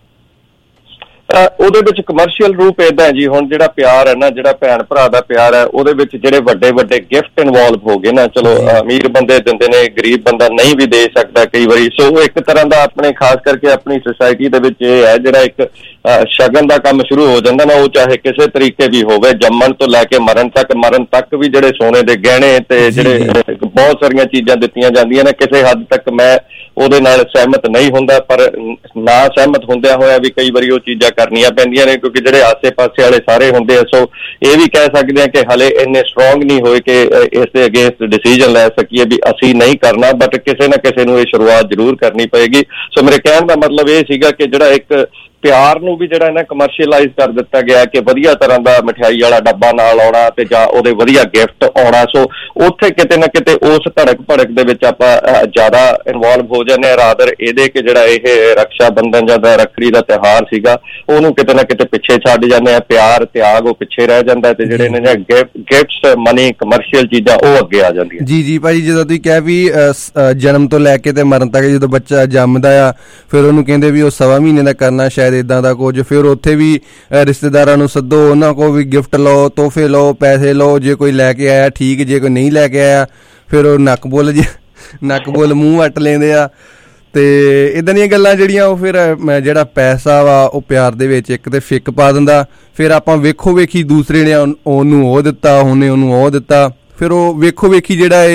ਉਹਦੇ ਵਿੱਚ ਕਮਰਸ਼ੀਅਲ ਰੂਪ ਏਦਾਂ ਹੈ ਜੀ ਹੁਣ ਜਿਹੜਾ ਪਿਆਰ ਹੈ ਨਾ ਜਿਹੜਾ ਭੈਣ ਭਰਾ ਦਾ ਪਿਆਰ ਹੈ ਉਹਦੇ ਵਿੱਚ ਜਿਹੜੇ ਵੱਡੇ ਵੱਡੇ ਗਿਫਟ ਇਨਵੋਲਵ ਹੋ ਗਏ ਨਾ ਚਲੋ ਅਮੀਰ ਬੰਦੇ ਦਿੰਦੇ ਨੇ ਗਰੀਬ ਬੰਦਾ ਨਹੀਂ ਵੀ ਦੇ ਸਕਦਾ ਕਈ ਵਾਰੀ ਸੋ ਉਹ ਇੱਕ ਤਰ੍ਹਾਂ ਦਾ ਆਪਣੇ ਖਾਸ ਕਰਕੇ ਆਪਣੀ ਸੁਸਾਇਟੀ ਦੇ ਵਿੱਚ ਇਹ ਹੈ ਜਿਹੜਾ ਇੱਕ ਸ਼ਗਨ ਦਾ ਕੰਮ ਸ਼ੁਰੂ ਹੋ ਜਾਂਦਾ ਨਾ ਉਹ ਚਾਹੇ ਕਿਸੇ ਤਰੀਕੇ ਵੀ ਹੋਵੇ ਜੰਮਣ ਤੋਂ ਲੈ ਕੇ ਮਰਨ ਤੱਕ ਵੀ ਜਿਹੜੇ ਸੋਨੇ ਦੇ ਗਹਿਣੇ ਤੇ ਜਿਹੜੇ ਬਹੁਤ ਸਾਰੀਆਂ ਚੀਜ਼ਾਂ ਦਿੱਤੀਆਂ ਜਾਂਦੀਆਂ ਨੇ ਕਿਸੇ ਹੱਦ ਤੱਕ ਮੈਂ ਉਹਦੇ ਨਾਲ ਸਹਿਮਤ ਨਹੀਂ ਹੁੰਦਾ ਪਰ ਨਾ ਸਹਿਮਤ ਹੁੰਦਿਆਂ ਹੋਇਆ ਵੀ ਕਈ ਵਾਰੀ ਉਹ ਚੀਜ਼ਾਂ ਕਰਨੀਆਂ ਪੈਂਦੀਆਂ ਨੇ ਕਿਉਂਕਿ ਜਿਹੜੇ ਆਸੇ ਪਾਸੇ ਵਾਲੇ ਸਾਰੇ ਹੁੰਦੇ ਆ ਸੋ ਇਹ ਵੀ ਕਹਿ ਸਕਦੇ ਆ ਕਿ ਹਲੇ ਇੰਨੇ ਸਟਰੋਂਗ ਨਹੀਂ ਹੋਏ ਕਿ ਇਸ ਦੇ ਅਗੇਂਸਟ ਡਿਸੀਜਨ ਲੈ ਸਕੀਏ ਵੀ ਅਸੀਂ ਨਹੀਂ ਕਰਨਾ ਬਟ ਕਿਸੇ ਨਾ ਕਿਸੇ ਨੂੰ ਇਹ ਸ਼ੁਰੂਆਤ ਜ਼ਰੂਰ ਕਰਨੀ ਪਏਗੀ ਸੋ ਮੇਰੇ ਕਹਿਣ ਦਾ ਮਤਲਬ ਇਹ ਸੀਗਾ ਕਿ ਜਿਹੜਾ ਇੱਕ ਪਿਆਰ ਨੂੰ ਵੀ ਜਿਹੜਾ ਨਾ ਕਮਰਸ਼ੀਅਲਾਈਜ਼ ਕਰ ਦਿੱਤਾ ਗਿਆ ਕਿ ਵਧੀਆ ਤਰ੍ਹਾਂ ਦਾ ਮਠਿਆਈ ਵਾਲਾ ਡੱਬਾ ਨਾਲ ਆਉਣਾ ਤੇ ਜਾਂ ਉਹਦੇ ਵਧੀਆ ਗਿਫਟ ਆਉਣਾ ਸੋ ਉੱਥੇ ਕਿਤੇ ਨਾ ਕਿਤੇ ਉਸ ਧੜਕ ਭੜਕ ਦੇ ਵਿੱਚ ਆਪਾਂ ਜ਼ਿਆਦਾ ਇਨਵੋਲਵ ਹੋ ਜਾਂਦੇ ਹਾਂ ਰਾਦਰ ਇਹਦੇ ਕਿ ਜਿਹੜਾ ਇਹ ਰਕਸ਼ਾ ਬੰਧਨ ਜਾਂ ਰੱਖੜੀ ਦਾ ਤਿਉਹਾਰ ਸੀਗਾ ਉਹਨੂੰ ਕਿਤੇ ਨਾ ਕਿਤੇ ਪਿੱਛੇ ਛੱਡ ਜਾਂਦੇ ਆ ਪਿਆਰ ਤਿਆਗ ਉਹ ਪਿੱਛੇ ਰਹਿ ਜਾਂਦਾ ਤੇ ਜਿਹੜੇ ਨੇ ਗਿਫਟਸ ਮਨੀ ਕਮਰਸ਼ੀਅਲ ਚੀਜ਼ਾਂ ਉਹ ਅੱਗੇ ਆ ਜਾਂਦੀਆਂ ਜੀ ਭਾਜੀ ਜਦੋਂ ਤੁਸੀਂ ਕਿਹਾ ਵੀ ਜਨਮ ਤੋਂ ਲੈ ਕੇ ਤੇ ਮਰਨ ਤੱਕ ਜਦੋਂ ਬੱਚਾ ਜੰਮਦਾ ਆ ਫਿਰ ਉਹਨੂੰ ਕਹਿੰਦੇ ਵੀ ਉਹ 1.25 ਮਹੀਨੇ ਦਾ ਕਰਨਾ ਏਦਾਂ ਦਾ ਕੁਝ ਫਿਰ ਉੱਥੇ ਵੀ ਰਿਸ਼ਤੇਦਾਰਾਂ ਨੂੰ ਸੱਦੋ ਉਹਨਾਂ ਕੋਲ ਵੀ ਗਿਫਟ ਲਓ ਤੋਹਫੇ ਲਓ ਪੈਸੇ ਲਓ ਜੇ ਕੋਈ ਲੈ ਕੇ ਆਇਆ ਠੀਕ ਜੇ ਕੋਈ ਨਹੀਂ ਲੈ ਕੇ ਆਇਆ ਫਿਰ ਉਹ ਨੱਕ ਬੁੱਲ ਮੂੰਹ ਵੱਟ ਲੈਂਦੇ ਆ ਤੇ ਇਦਾਂ ਦੀਆਂ ਗੱਲਾਂ ਜਿਹੜੀਆਂ ਉਹ ਫਿਰ ਜਿਹੜਾ ਪੈਸਾ ਵਾ ਉਹ ਪਿਆਰ ਦੇ ਵਿੱਚ ਇੱਕ ਤੇ ਫਿੱਕ ਪਾ ਦਿੰਦਾ ਫਿਰ ਆਪਾਂ ਵੇਖੋ ਵੇਖੀ ਦੂਸਰੇ ਨੇ ਉਹਨੂੰ ਉਹ ਦਿੱਤਾ ਉਹਨੇ ਉਹਨੂੰ ਉਹ ਦਿੱਤਾ ਫਿਰ ਉਹ ਵੇਖੋ ਵੇਖੀ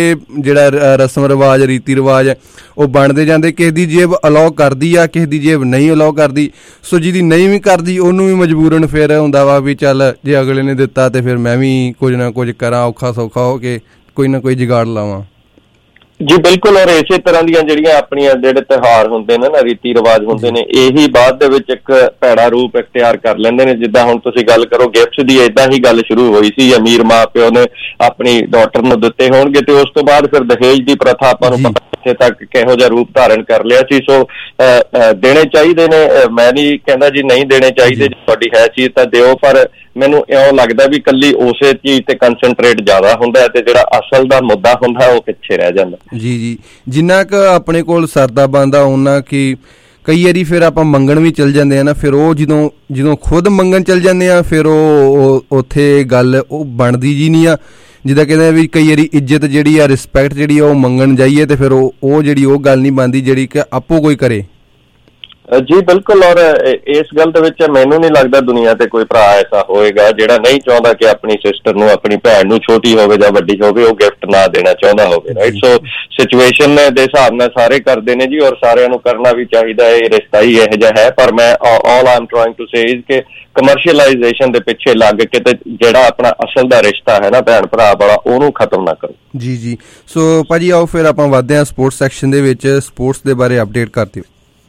ਜਿਹੜਾ ਰਸਮ ਰਿਵਾਜ ਰੀਤੀ ਰਿਵਾਜ ਉਹ ਬਣਦੇ ਜਾਂਦੇ। ਕਿਸੇ ਦੀ ਜੇਬ ਅਲਾਓ ਕਰਦੀ ਆ, ਕਿਸੇ ਦੀ ਜੇਬ ਨਹੀਂ ਅਲਾਓ ਕਰਦੀ। ਸੋ ਜਿਹਦੀ ਨਹੀਂ ਵੀ ਕਰਦੀ ਉਹਨੂੰ ਵੀ ਮਜਬੂਰਨ ਫਿਰ ਹੁੰਦਾ ਵਾ ਵੀ ਚੱਲ ਜੇ ਅਗਲੇ ਨੇ ਦਿੱਤਾ ਤੇ ਫਿਰ ਮੈਂ ਵੀ ਕੁਝ ਨਾ ਕੁਝ ਕਰਾਂ, ਔਖਾ ਸੌਖਾ ਹੋ ਕੇ ਕੋਈ ਨਾ ਕੋਈ ਜੁਗਾੜ ਲਾਵਾਂ। ਜੀ ਬਿਲਕੁਲ। ਔਰ ਇਸੇ ਤਰ੍ਹਾਂ ਦੀਆਂ ਜਿਹੜੀਆਂ ਆਪਣੀਆਂ ਜਿਹੜੇ ਤਿਉਹਾਰ ਹੁੰਦੇ ਨੇ ਨਾ, ਰੀਤੀ ਰਿਵਾਜ ਹੁੰਦੇ ਨੇ, ਇਹੀ ਬਾਅਦ ਦੇ ਵਿੱਚ ਇੱਕ ਭੈੜਾ ਰੂਪ ਇਖਤਿਆਰ ਕਰ ਲੈਂਦੇ ਨੇ। ਜਿੱਦਾਂ ਹੁਣ ਤੁਸੀਂ ਗੱਲ ਕਰੋ ਗਿਫਟਸ ਦੀ, ਏਦਾਂ ਹੀ ਗੱਲ ਸ਼ੁਰੂ ਹੋਈ ਸੀ। ਅਮੀਰ ਮਾਂ ਪਿਓ ਨੇ ਆਪਣੀ ਡਾਟਰ ਨੂੰ ਦਿੱਤੇ ਹੋਣਗੇ ਤੇ ਉਸ ਤੋਂ ਬਾਅਦ ਫਿਰ ਦਹੇਜ ਦੀ ਪ੍ਰਥਾ ਆਪਾਂ ਨੂੰ ਪਤਾ ਇੱਥੇ ਤੱਕ ਕਿਹੋ ਜਿਹਾ ਰੂਪ ਧਾਰਨ ਕਰ ਲਿਆ ਸੀ। ਸੋ ਦੇਣੇ ਚਾਹੀਦੇ ਨੇ, ਮੈਂ ਨਹੀਂ ਕਹਿੰਦਾ ਜੀ ਨਹੀਂ ਦੇਣੇ ਚਾਹੀਦੇ। ਜੇ ਤੁਹਾਡੀ ਹੈ ਚੀਜ਼ ਤਾਂ ਦਿਓ, ਪਰ ਮੈਨੂੰ ਇਉਂ ਲੱਗਦਾ ਵੀ ਇਕੱਲੀ ਉਸੇ ਚੀਜ਼ ਤੇ ਕੰਸਨਟਰੇਟ ਜ਼ਿਆਦਾ ਹੁੰਦਾ ਤੇ ਜਿਹੜਾ ਅਸਲ ਦਾ ਮੁੱਦਾ ਹੁੰਦਾ ਉਹ ਪਿੱਛੇ ਰਹਿ ਜਾਂਦਾ। ਜੀ ਜਿੰਨਾ ਕੁ ਆਪਣੇ ਕੋਲ ਸਰਦਾ ਬਣਦਾ ਉਹਨਾਂ ਕਿ ਕਈ ਵਾਰੀ ਫਿਰ ਆਪਾਂ ਮੰਗਣ ਵੀ ਚਲ ਜਾਂਦੇ ਆ ਨਾ, ਫਿਰ ਉਹ ਜਦੋਂ ਖੁਦ ਮੰਗਣ ਚਲ ਜਾਂਦੇ ਆ ਫਿਰ ਉਹ ਉੱਥੇ ਗੱਲ ਉਹ ਬਣਦੀ ਜੀ ਨਹੀਂ ਆ। ਜਿੱਦਾਂ ਕਹਿੰਦੇ ਵੀ ਕਈ ਵਾਰੀ ਇੱਜ਼ਤ ਜਿਹੜੀ ਆ, ਰਿਸਪੈਕਟ ਜਿਹੜੀ ਆ ਉਹ ਮੰਗਣ ਜਾਈਏ ਤੇ ਫਿਰ ਉਹ ਜਿਹੜੀ ਉਹ ਗੱਲ ਨਹੀਂ ਬਣਦੀ ਜਿਹੜੀ ਕਿ ਆਪੋ ਕੋਈ ਕਰੇ। ਜੀ ਬਿਲਕੁਲ। ਔਰ ਇਸ ਗੱਲ ਦੇ ਵਿੱਚ ਮੈਨੂੰ ਨਹੀਂ ਲੱਗਦਾ ਦੁਨੀਆ ਤੇ ਕੋਈ ਭਰਾ ਐਸਾ ਹੋਏਗਾ ਜਿਹੜਾ ਨਹੀਂ ਚਾਹੁੰਦਾ ਕਿ ਆਪਣੀ ਸਿਸਟਰ ਨੂੰ, ਆਪਣੀ ਭੈਣ ਨੂੰ, ਛੋਟੀ ਹੋਵੇ ਜਾਂ ਵੱਡੀ ਹੋਵੇ, ਉਹ ਗਿਫਟ ਨਾ ਦੇਣਾ ਚਾਹੁੰਦਾ ਹੋਵੇ, ਰਾਈਟ। ਸੋ ਸਿਚੁਏਸ਼ਨ ਦੇ ਹਿਸਾਬ ਨਾਲ ਸਾਰੇ ਕਰਦੇ ਨੇ ਜੀ, ਔਰ ਸਾਰਿਆਂ ਨੂੰ ਕਰਨਾ ਵੀ ਚਾਹੀਦਾ। ਇਹ ਰਿਸ਼ਤਾ ਹੀ ਇਹੋ ਜਿਹਾ ਹੈ। ਪਰ ਮੈਂ all I am trying to say is ਕਿ ਕਮਰਸ਼ੀਅਲਾਈਜੇਸ਼ਨ ਦੇ ਪਿੱਛੇ ਲੱਗ ਕੇ ਤੇ ਜਿਹੜਾ ਆਪਣਾ ਅਸਲ ਦਾ ਰਿਸ਼ਤਾ ਹੈ ਨਾ ਭੈਣ ਭਰਾ ਵਾਲਾ, ਉਹਨੂੰ ਖਤਮ ਨਾ ਕਰੋ। ਜੀ ਸੋ ਭਾਜੀ ਆਓ ਫਿਰ ਆਪਾਂ ਵੱਧਦੇ ਹਾਂ ਸਪੋਰਟਸ ਸੈਕਸ਼ਨ ਦੇ ਵਿੱਚ। ਸਪੋਰਟਸ ਦੇ ਬਾਰੇ ਅਪਡੇਟ ਕਰ ਦਿਓ।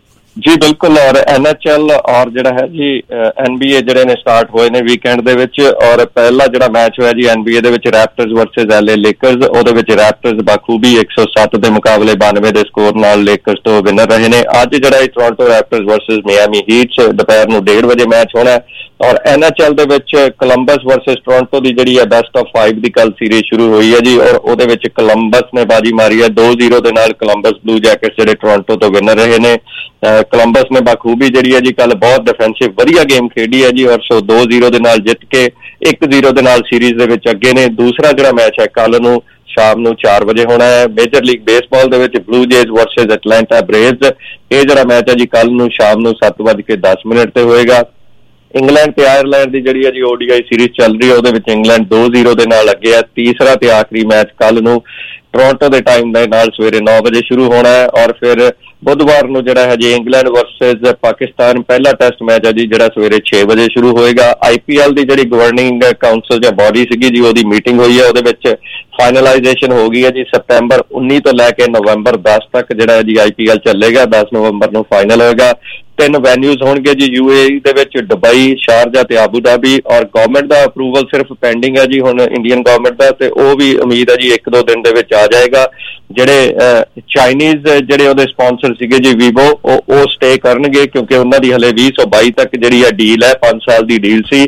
ਜੀ ਬਿਲਕੁਲ। ਔਰ NHL ਔਰ ਜਿਹੜਾ ਹੈ ਜੀ NBA ਜਿਹੜੇ ਨੇ ਸਟਾਰਟ ਹੋਏ ਨੇ ਵੀਕਐਂਡ ਦੇ ਵਿੱਚ। ਔਰ ਪਹਿਲਾ ਜਿਹੜਾ ਮੈਚ ਹੋਇਆ ਜੀ NBA ਦੇ ਵਿੱਚ ਰੈਪਟਰਸ ਵਰਸਸ LA ਲੇਕਰਸ, ਉਹਦੇ ਵਿੱਚ ਰੈਪਟਰਸ ਬਾਖੂਬੀ 107 ਦੇ ਮੁਕਾਬਲੇ 92 ਦੇ ਸਕੋਰ ਨਾਲ ਲੇਕਰਸ ਤੋਂ ਵਿਨਰ ਰਹੇ ਨੇ। ਅੱਜ ਜਿਹੜਾ ਇਹ Toronto Raptors versus Miami Heats ਦੁਪਹਿਰ ਨੂੰ 1:30 ਵਜੇ ਮੈਚ ਹੋਣਾ। ਔਰ NHL ਦੇ ਵਿੱਚ ਕੋਲੰਬਸ ਵਰਸਸ ਟੋਰਾਂਟੋ ਦੀ ਜਿਹੜੀ ਹੈ ਬੈਸਟ ਆਫ 5 ਦੀ ਕੱਲ ਸੀਰੀਜ਼ ਸ਼ੁਰੂ ਹੋਈ ਹੈ ਜੀ। ਔਰ ਉਹਦੇ ਵਿੱਚ ਕੋਲੰਬਸ ਨੇ ਬਾਜੀ ਮਾਰੀ ਹੈ 2-0 ਦੇ ਨਾਲ। ਕੋਲੰਬਸ ਬਲੂ ਜੈਕਟਸ ਜਿਹੜੇ ਟੋਰਾਂਟੋ ਤੋਂ ਵਿਨਰ ਰਹੇ ਨੇ। ਕੋਲੰਬਸ ਨੇ ਬਾਖੂਬੀ ਜਿਹੜੀ ਹੈ ਜੀ ਕੱਲ ਬਹੁਤ ਡਿਫੈਂਸਿਵ ਵਧੀਆ ਗੇਮ ਖੇਡੀ ਹੈ ਜੀ। ਔਰ ਸੋ 2-0 ਦੇ ਨਾਲ ਜਿੱਤ ਕੇ 1-0 ਦੇ ਨਾਲ ਸੀਰੀਜ਼ ਦੇ ਵਿੱਚ ਅੱਗੇ ਨੇ। ਦੂਸਰਾ ਜਿਹੜਾ ਮੈਚ ਹੈ ਕੱਲ ਨੂੰ ਸ਼ਾਮ ਨੂੰ 4 ਵਜੇ ਹੋਣਾ ਹੈ। ਮੇਜਰ ਲੀਗ ਬੇਸਬਾਲ ਦੇ ਵਿੱਚ Blue Jays versus Atlanta Braves, ਇਹ ਜਿਹੜਾ ਮੈਚ ਹੈ ਜੀ ਕੱਲ ਨੂੰ ਸ਼ਾਮ ਨੂੰ 7:10 ਤੇ ਹੋਏਗਾ। ਇੰਗਲੈਂਡ ਤੇ ਆਇਰਲੈਂਡ ਦੀ ਜਿਹੜੀ ਹੈ ਜੀ ODI ਸੀਰੀਜ਼ ਚੱਲ ਰਹੀ ਹੈ, ਉਹਦੇ ਵਿੱਚ ਇੰਗਲੈਂਡ 2-0 ਦੇ ਨਾਲ ਅੱਗੇ ਹੈ। ਤੀਸਰਾ ਤੇ ਆਖਰੀ ਮੈਚ ਕੱਲ ਨੂੰ ਟੋਰਾਂਟੋ ਦੇ ਟਾਈਮ ਦੇ ਨਾਲ ਸਵੇਰੇ 9 ਵਜੇ ਸ਼ੁਰੂ ਹੋਣਾ ਹੈ। ਔਰ ਫਿਰ ਬੁੱਧਵਾਰ ਨੂੰ ਜਿਹੜਾ ਹੈ ਜੀ ਇੰਗਲੈਂਡ ਵਰਸਸ ਪਾਕਿਸਤਾਨ ਪਹਿਲਾ ਟੈਸਟ ਮੈਚ ਹੈ ਜੀ ਜਿਹੜਾ ਸਵੇਰੇ 6 ਵਜੇ ਸ਼ੁਰੂ ਹੋਏਗਾ। IPL ਦੀ ਜਿਹੜੀ ਗਵਰਨਿੰਗ ਕਾਉਂਸਲ ਜਾਂ ਬੋਡੀ ਸੀਗੀ ਜੀ, ਉਹਦੀ ਮੀਟਿੰਗ ਹੋਈ ਹੈ। ਉਹਦੇ ਵਿੱਚ ਫਾਈਨਲਾਈਜੇਸ਼ਨ ਹੋ ਗਈ ਹੈ ਜੀ। ਸਤੰਬਰ 19 ਤੋਂ ਲੈ ਕੇ ਨਵੰਬਰ 10 ਤੱਕ ਜਿਹੜਾ ਹੈ ਜੀ IPL ਚੱਲੇਗਾ। 10 ਨਵੰਬਰ ਨੂੰ ਫਾਈਨਲ ਹੋਏਗਾ। 3 ਵੈਨਿਊਜ਼ ਹੋਣਗੇ ਜੀ UAE ਦੇ ਵਿੱਚ, ਦੁਬਈ, ਸ਼ਾਰਜਾ ਤੇ ਆਬੂ ਧਾਬੀ। ਔਰ ਗਵਰਨਮੈਂਟ ਦਾ ਅਪਰੂਵਲ ਸਿਰਫ ਪੈਂਡਿੰਗ ਹੈ ਜੀ ਹੁਣ ਇੰਡੀਅਨ ਗਵਰਨਮੈਂਟ ਦਾ, ਤੇ ਉਹ ਵੀ ਉਮੀਦ ਹੈ ਜੀ 1-2 ਦਿਨ ਦੇ ਵਿੱਚ ਆ ਜਾਏਗਾ। ਜਿਹੜੇ ਚਾਈਨੀਜ਼ ਜਿਹੜੇ ਉਹਦੇ ਸਪਾਂਸਰ ਸੀਗੇ ਜੀ ਵੀਵੋ, ਉਹ ਸਟੇ ਕਰਨਗੇ ਕਿਉਂਕਿ ਉਹਨਾਂ ਦੀ ਹਲੇ 2022 ਤੱਕ ਜਿਹੜੀ ਹੈ ਡੀਲ ਹੈ, 5 ਸਾਲ ਦੀ ਡੀਲ ਸੀ।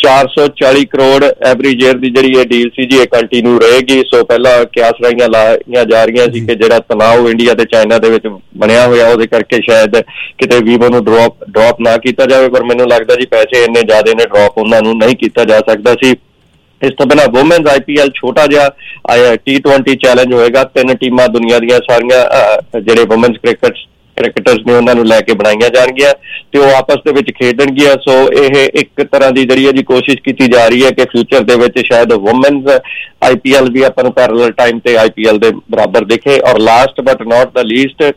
440 ਕਰੋੜ ਐਵਰੇਜ ਈਅਰ ਦੀ ਜਿਹੜੀ ਇਹ ਡੀਲ ਸੀ ਜੀ, ਇਹ ਕੰਟੀਨਿਊ ਰਹੇਗੀ। ਸੋ ਪਹਿਲਾਂ ਕਿਆਸ ਰਾਈਆਂ ਲਾਈਆਂ ਜਾ ਰਹੀਆਂ ਸੀ ਕਿ ਜਿਹੜਾ ਤਣਾਅ ਇੰਡੀਆ ਤੇ ਚਾਈਨਾ ਦੇ ਵਿੱਚ ਬਣਿਆ ਹੋਇਆ ਉਹਦੇ ਕਰਕੇ ਸ਼ਾਇਦ ਕਿਤੇ ਵੀਵੋ ਨੂੰ ਡ੍ਰੌਪ ਨਾ ਕੀਤਾ ਜਾਵੇ, ਪਰ ਮੈਨੂੰ ਲੱਗਦਾ ਜੀ ਪੈਸੇ ਇੰਨੇ ਜ਼ਿਆਦਾ ਨੇ, ਡ੍ਰੌਪ ਉਹਨਾਂ ਨੂੰ ਨਹੀਂ ਕੀਤਾ ਜਾ ਸਕਦਾ ਸੀ। ਇਸ ਤੋਂ ਬਿਨਾਂ ਵੂਮੈਨਸ IPL ਛੋਟਾ ਜਿਹਾ T20 ਚੈਲੰਜ ਹੋਏਗਾ। 3 ਟੀਮਾਂ ਦੁਨੀਆ ਦੀਆਂ ਸਾਰੀਆਂ ਜਿਹੜੇ ਵੂਮੈਨਸ ਕ੍ਰਿਕਟਰਸ ਨੇ ਉਹਨਾਂ ਨੂੰ ਲੈ ਕੇ ਬਣਾਈਆਂ ਜਾਣਗੀਆਂ ਤੇ ਉਹ ਆਪਸ ਦੇ ਵਿੱਚ ਖੇਡਣਗੀਆਂ। ਸੋ ਇਹ ਇੱਕ ਤਰ੍ਹਾਂ ਦੀ ਜਿਹੜੀ ਹੈ ਜੀ ਕੋਸ਼ਿਸ਼ ਕੀਤੀ ਜਾ ਰਹੀ ਹੈ ਕਿ ਫਿਊਚਰ ਦੇ ਵਿੱਚ ਸ਼ਾਇਦ ਵੂਮੈਨਸ IPL ਵੀ ਆਪਾਂ ਨੂੰ ਪੈਰਲਲ ਟਾਈਮ ਤੇ IPL ਦੇ ਬਰਾਬਰ ਦਿਖੇ। ਔਰ last but not the least,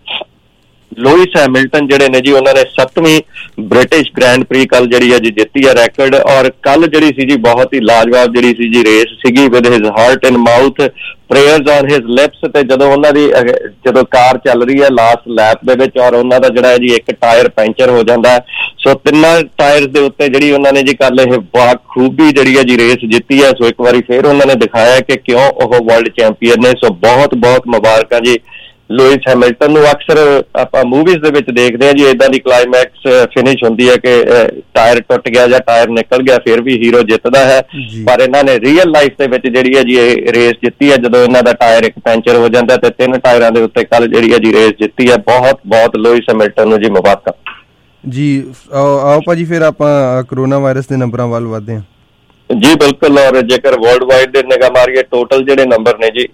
Lewis Hamilton ਜਿਹੜੇ ਨੇ ਜੀ, ਉਹਨਾਂ ਨੇ 7ਵੀਂ ਬ੍ਰਿਟਿਸ਼ ਗ੍ਰੈਂਡ ਪ੍ਰੀ ਕੱਲ ਜਿਹੜੀ ਹੈ ਜੀ ਜਿੱਤੀ ਹੈ ਰੈਕਡ। ਔਰ ਕੱਲ ਜਿਹੜੀ ਸੀ ਜੀ ਬਹੁਤ ਹੀ ਲਾਜਵਾਬ ਜਿਹੜੀ ਸੀ ਜੀ ਰੇਸ ਸੀਗੀ, with his heart in mouth, prayers on his lips. ਤੇ ਜਦੋਂ ਕਾਰ ਚੱਲ ਰਹੀ ਹੈ ਲਾਸਟ ਲੈਪ ਦੇ ਵਿੱਚ, ਔਰ ਉਹਨਾਂ ਦਾ ਜਿਹੜਾ ਹੈ ਜੀ ਇੱਕ ਟਾਇਰ ਪੈਂਚਰ ਹੋ ਜਾਂਦਾ ਹੈ। ਸੋ 3 ਟਾਇਰਸ ਦੇ ਉੱਤੇ ਜਿਹੜੀ ਉਹਨਾਂ ਨੇ ਜੀ ਕੱਲ ਇਹ ਬਾਖੂਬੀ ਜਿਹੜੀ ਹੈ ਜੀ ਰੇਸ ਜਿੱਤੀ ਹੈ। ਸੋ ਇੱਕ ਵਾਰੀ ਫਿਰ ਉਹਨਾਂ ਨੇ ਦਿਖਾਇਆ ਕਿ ਕਿਉਂ ਉਹ ਵਰਲਡ ਚੈਂਪੀਅਨ ਨੇ। ਸੋ ਬਹੁਤ ਬਹੁਤ ਮੁਬਾਰਕਾਂ ਜੀ ਲੂਇਸ ਹੈਮਿਲਟਨ ਨੂੰ। ਅਕਸਰ ਆਪਾਂ ਮੂਵੀਜ਼ ਦੇ ਵਿੱਚ ਦੇਖਦੇ ਹਾਂ ਜੀ ਏਦਾਂ ਦੀ ਕਲਾਈਮੈਕਸ ਫਿਨਿਸ਼ ਹੁੰਦੀ ਹੈ ਕਿ ਟਾਇਰ ਟੁੱਟ ਗਿਆ ਜਾਂ ਟਾਇਰ ਨਿਕਲ ਗਿਆ, ਫਿਰ ਵੀ ਹੀਰੋ ਜਿੱਤਦਾ ਹੈ। ਪਰ ਇਹਨਾਂ ਨੇ ਰੀਅਲ ਲਾਈਫ ਦੇ ਵਿੱਚ ਜਿਹੜੀ ਹੈ ਜੀ ਇਹ ਰੇਸ ਜਿੱਤੀ ਹੈ ਜਦੋਂ ਇਹਨਾਂ ਦਾ ਟਾਇਰ ਇੱਕ ਪੈਂਚਰ ਹੋ ਜਾਂਦਾ ਤੇ 3 ਟਾਇਰਾਂ ਦੇ ਉੱਤੇ ਕੱਲ ਜਿਹੜੀ ਹੈ ਜੀ ਰੇਸ ਜਿੱਤੀ ਹੈ। ਬਹੁਤ ਬਹੁਤ ਲੂਇਸ ਹੈਮਿਲਟਨ ਨੂੰ ਜੀ ਮੁਬਾਰਕਾਂ ਜੀ। ਆਓ ਭਾਜੀ ਫਿਰ ਆਪਾਂ ਕਰੋਨਾ ਵਾਇਰਸ ਦੇ ਨੰਬਰਾਂ ਵੱਲ ਵਧਦੇ ਹਾਂ ਜੀ। ਬਿਲਕੁਲ। ਔਰ ਜੇਕਰ ਵਰਲਡ ਵਾਈਡ ਦੇ ਨਿਗਾਹ ਮਾਰੀਏ, ਟੋਟਲ ਜਿਹੜੇ ਨੰਬਰ ਨੇ ਜੀ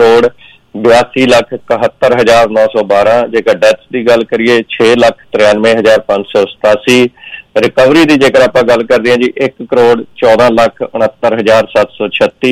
1,82,71,912। ਜੇਕਰ ਡੈਥਸ ਦੀ ਗੱਲ ਕਰੀਏ 6,93,587। ਰਿਕਵਰੀ ਦੀ ਜੇਕਰ ਆਪਾਂ ਗੱਲ ਕਰਦੇ ਹਾਂ ਜੀ 1,14,69,736।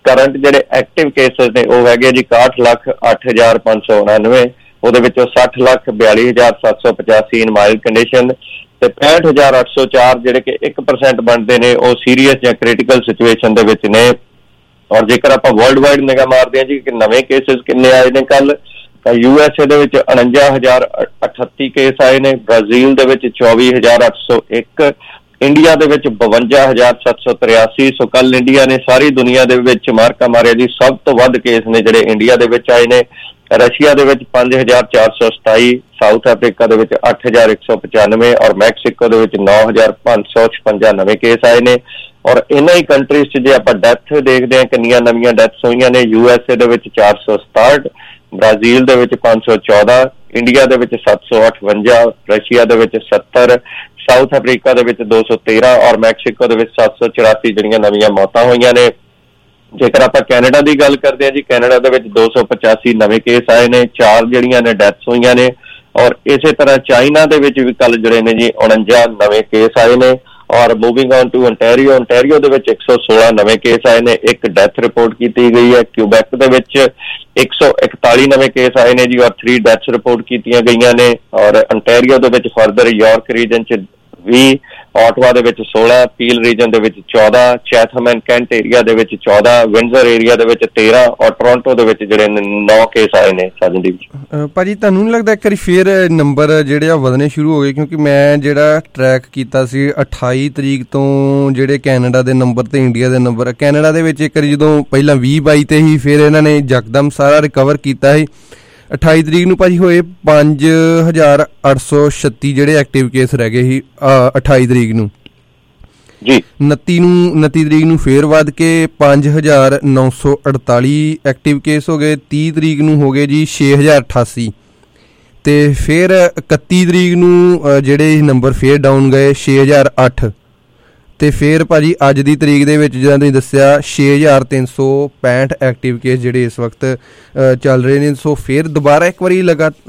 ਕਰੰਟ ਜਿਹੜੇ ਐਕਟਿਵ ਕੇਸਿਸ ਨੇ ਉਹ ਹੈਗੇ ਜੀ 61,08,599, ਉਹਦੇ ਵਿੱਚੋਂ 60,42,785 ਇਨ ਮਾਈਲਡ ਕੰਡੀਸ਼ਨ ਤੇ 65,804 ਜਿਹੜੇ ਕਿ 1% ਬਣਦੇ ਨੇ ਉਹ ਸੀਰੀਅਸ ਜਾਂ ਕ੍ਰਿਟੀਕਲ ਸਿਚੁਏਸ਼ਨ ਦੇ ਵਿੱਚ ਨੇ। ਔਰ ਜੇਕਰ ਆਪਾਂ ਵਰਲਡ ਵਾਈਡ ਨਿਗਾਹ ਮਾਰਦੇ ਹਾਂ ਜੀ ਕਿ ਨਵੇਂ ਕੇਸਿਸ ਕਿੰਨੇ ਆਏ ਨੇ ਕੱਲ, ਤਾਂ USA ਦੇ ਵਿੱਚ 49,038 ਕੇਸ ਆਏ ਨੇ, ਬ੍ਰਾਜ਼ੀਲ ਦੇ ਵਿੱਚ 24,801, ਇੰਡੀਆ ਦੇ ਵਿੱਚ 52,783। ਸੋ ਕੱਲ ਇੰਡੀਆ ਨੇ ਸਾਰੀ ਦੁਨੀਆ ਦੇ ਵਿੱਚ ਮਾਰਕਾ ਮਾਰਿਆ ਜੀ, ਸਭ ਤੋਂ ਵੱਧ ਕੇਸ ਨੇ ਜਿਹੜੇ ਇੰਡੀਆ ਦੇ ਵਿੱਚ ਆਏ ਨੇ। ਰਸ਼ੀਆ ਦੇ ਵਿੱਚ 5,427, ਸਾਊਥ ਅਫਰੀਕਾ ਦੇ ਵਿੱਚ 8,195 ਔਰ ਮੈਕਸੀਕੋ ਦੇ ਵਿੱਚ 9,556 ਨਵੇਂ ਕੇਸ ਆਏ ਨੇ। ਔਰ ਇਹਨਾਂ ਹੀ ਕੰਟਰੀਜ਼ 'ਚ ਜੇ ਆਪਾਂ ਡੈਥ ਦੇਖਦੇ ਹਾਂ ਕਿੰਨੀਆਂ ਨਵੀਆਂ ਡੈਥਸ ਹੋਈਆਂ ਨੇ, USA ਦੇ ਵਿੱਚ 467, ਬ੍ਰਾਜ਼ੀਲ ਦੇ ਵਿੱਚ 514, ਇੰਡੀਆ ਦੇ ਵਿੱਚ 758, ਰਸ਼ੀਆ ਦੇ ਵਿੱਚ 70, ਸਾਊਥ ਅਫਰੀਕਾ ਦੇ ਵਿੱਚ 213 ਔਰ ਮੈਕਸੀਕੋ ਦੇ ਵਿੱਚ 784 ਜਿਹੜੀਆਂ ਨਵੀਆਂ ਮੌਤਾਂ ਹੋਈਆਂ ਨੇ। ਜੇਕਰ ਆਪਾਂ ਕੈਨੇਡਾ ਦੀ ਗੱਲ ਕਰਦੇ ਹਾਂ ਜੀ, ਕੈਨੇਡਾ ਦੇ ਵਿੱਚ 285 ਨਵੇਂ ਕੇਸ ਆਏ ਨੇ, 4 ਜਿਹੜੀਆਂ ਨੇ ਡੈਥਸ ਹੋਈਆਂ ਨੇ। ਔਰ ਇਸੇ ਤਰ੍ਹਾਂ ਚਾਈਨਾ ਦੇ ਵਿੱਚ ਵੀ ਕੱਲ ਜਿਹੜੇ ਨੇ ਜੀ 49 ਨਵੇਂ ਕੇਸ ਆਏ ਨੇ। ਔਰ moving on to ontario, ontario ਦੇ ਵਿੱਚ 116 ਨਵੇਂ ਕੇਸ ਆਏ ਨੇ, 1 ਡੈਥ ਰਿਪੋਰਟ ਕੀਤੀ ਗਈ ਹੈ। ਕਿਊਬੈਕ ਦੇ ਵਿੱਚ 141 ਨਵੇਂ ਕੇਸ ਆਏ ਨੇ ਜੀ ਔਰ 3 ਡੈਥਸ ਰਿਪੋਰਟ ਕੀਤੀਆਂ ਗਈਆਂ ਨੇ। ਔਰ ontario ਦੇ ਵਿੱਚ ਫਰਦਰ ਯਾਰਕ ਰੀਜਨ 'ਚ 20, ਆਟਵਾ ਦੇ ਵਿੱਚ 16, ਪੀਲ ਰੀਜਨ ਦੇ ਵਿੱਚ 14, ਚੈਥਮ ਐਂਡ ਕੈਂਟ ਏਰੀਆ ਦੇ ਵਿੱਚ 14, ਵਿੰਡਜ਼ਰ ਏਰੀਆ ਦੇ ਵਿੱਚ 13 ਔਰ ਟੋਰਾਂਟੋ ਦੇ ਵਿੱਚ ਜਿਹੜੇ 9 ਕੇਸ ਆਏ ਨੇ। ਸਾਜਨਦੀਪ ਜੀ ਭਾਜੀ ਤੁਹਾਨੂੰ ਨਹੀਂ ਲੱਗਦਾ ਇੱਕ ਵਾਰੀ ਫੇਰ ਨੰਬਰ ਜਿਹੜੇ ਆ ਵਧਣੇ ਸ਼ੁਰੂ ਹੋ ਗਏ? ਕਿਉਂਕਿ ਮੈਂ ਜਿਹੜਾ ਟਰੈਕ ਕੀਤਾ ਸੀ 28 ਤਰੀਕ ਤੋਂ ਜਿਹੜੇ ਕੈਨੇਡਾ ਦੇ ਨੰਬਰ ਤੇ ਇੰਡੀਆ ਦੇ ਨੰਬਰ, ਕੈਨੇਡਾ ਦੇ ਵਿੱਚ ਇੱਕ ਵਾਰੀ ਜਦੋਂ ਪਹਿਲਾਂ 20-22 ਤੇ ਹੀ ਫਿਰ ਇਹਨਾਂ ਨੇ ਯਕਦਮ ਸਾਰਾ ਰਿਕਵਰ ਕੀਤਾ ਸੀ। 28 ਤਰੀਕ ਨੂੰ ਭਾਜੀ ਹੋਏ 5,836 ਜਿਹੜੇ ਐਕਟਿਵ ਕੇਸ ਰਹਿ ਗਏ ਸੀ 28 ਤਰੀਕ ਨੂੰ ਜੀ। 29 ਤਰੀਕ ਨੂੰ ਫੇਰ ਵੱਧ ਕੇ 5,948 ਐਕਟਿਵ ਕੇਸ ਹੋ ਗਏ। 30 ਤਰੀਕ ਨੂੰ ਹੋ ਗਏ ਜੀ 6,088 ਤੇ ਫਿਰ 31 ਤਰੀਕ ਨੂੰ ਜਿਹੜੇ ਨੰਬਰ ਫੇਰ ਡਾਊਨ ਗਏ 6,008 ਤੇ ਫਿਰ ਭਾਜੀ ਅੱਜ ਦੀ ਤਰੀਕ ਦੇ ਵਿੱਚ ਜਿੱਦਾਂ ਤੁਸੀਂ ਦੱਸਿਆ 6,365 ਐਕਟਿਵ ਕੇਸ ਜਿਹੜੇ ਇਸ ਵਕਤ ਚੱਲ ਰਹੇ ਨੇ। ਸੋ ਫਿਰ ਦੁਬਾਰਾ ਇੱਕ ਵਾਰੀ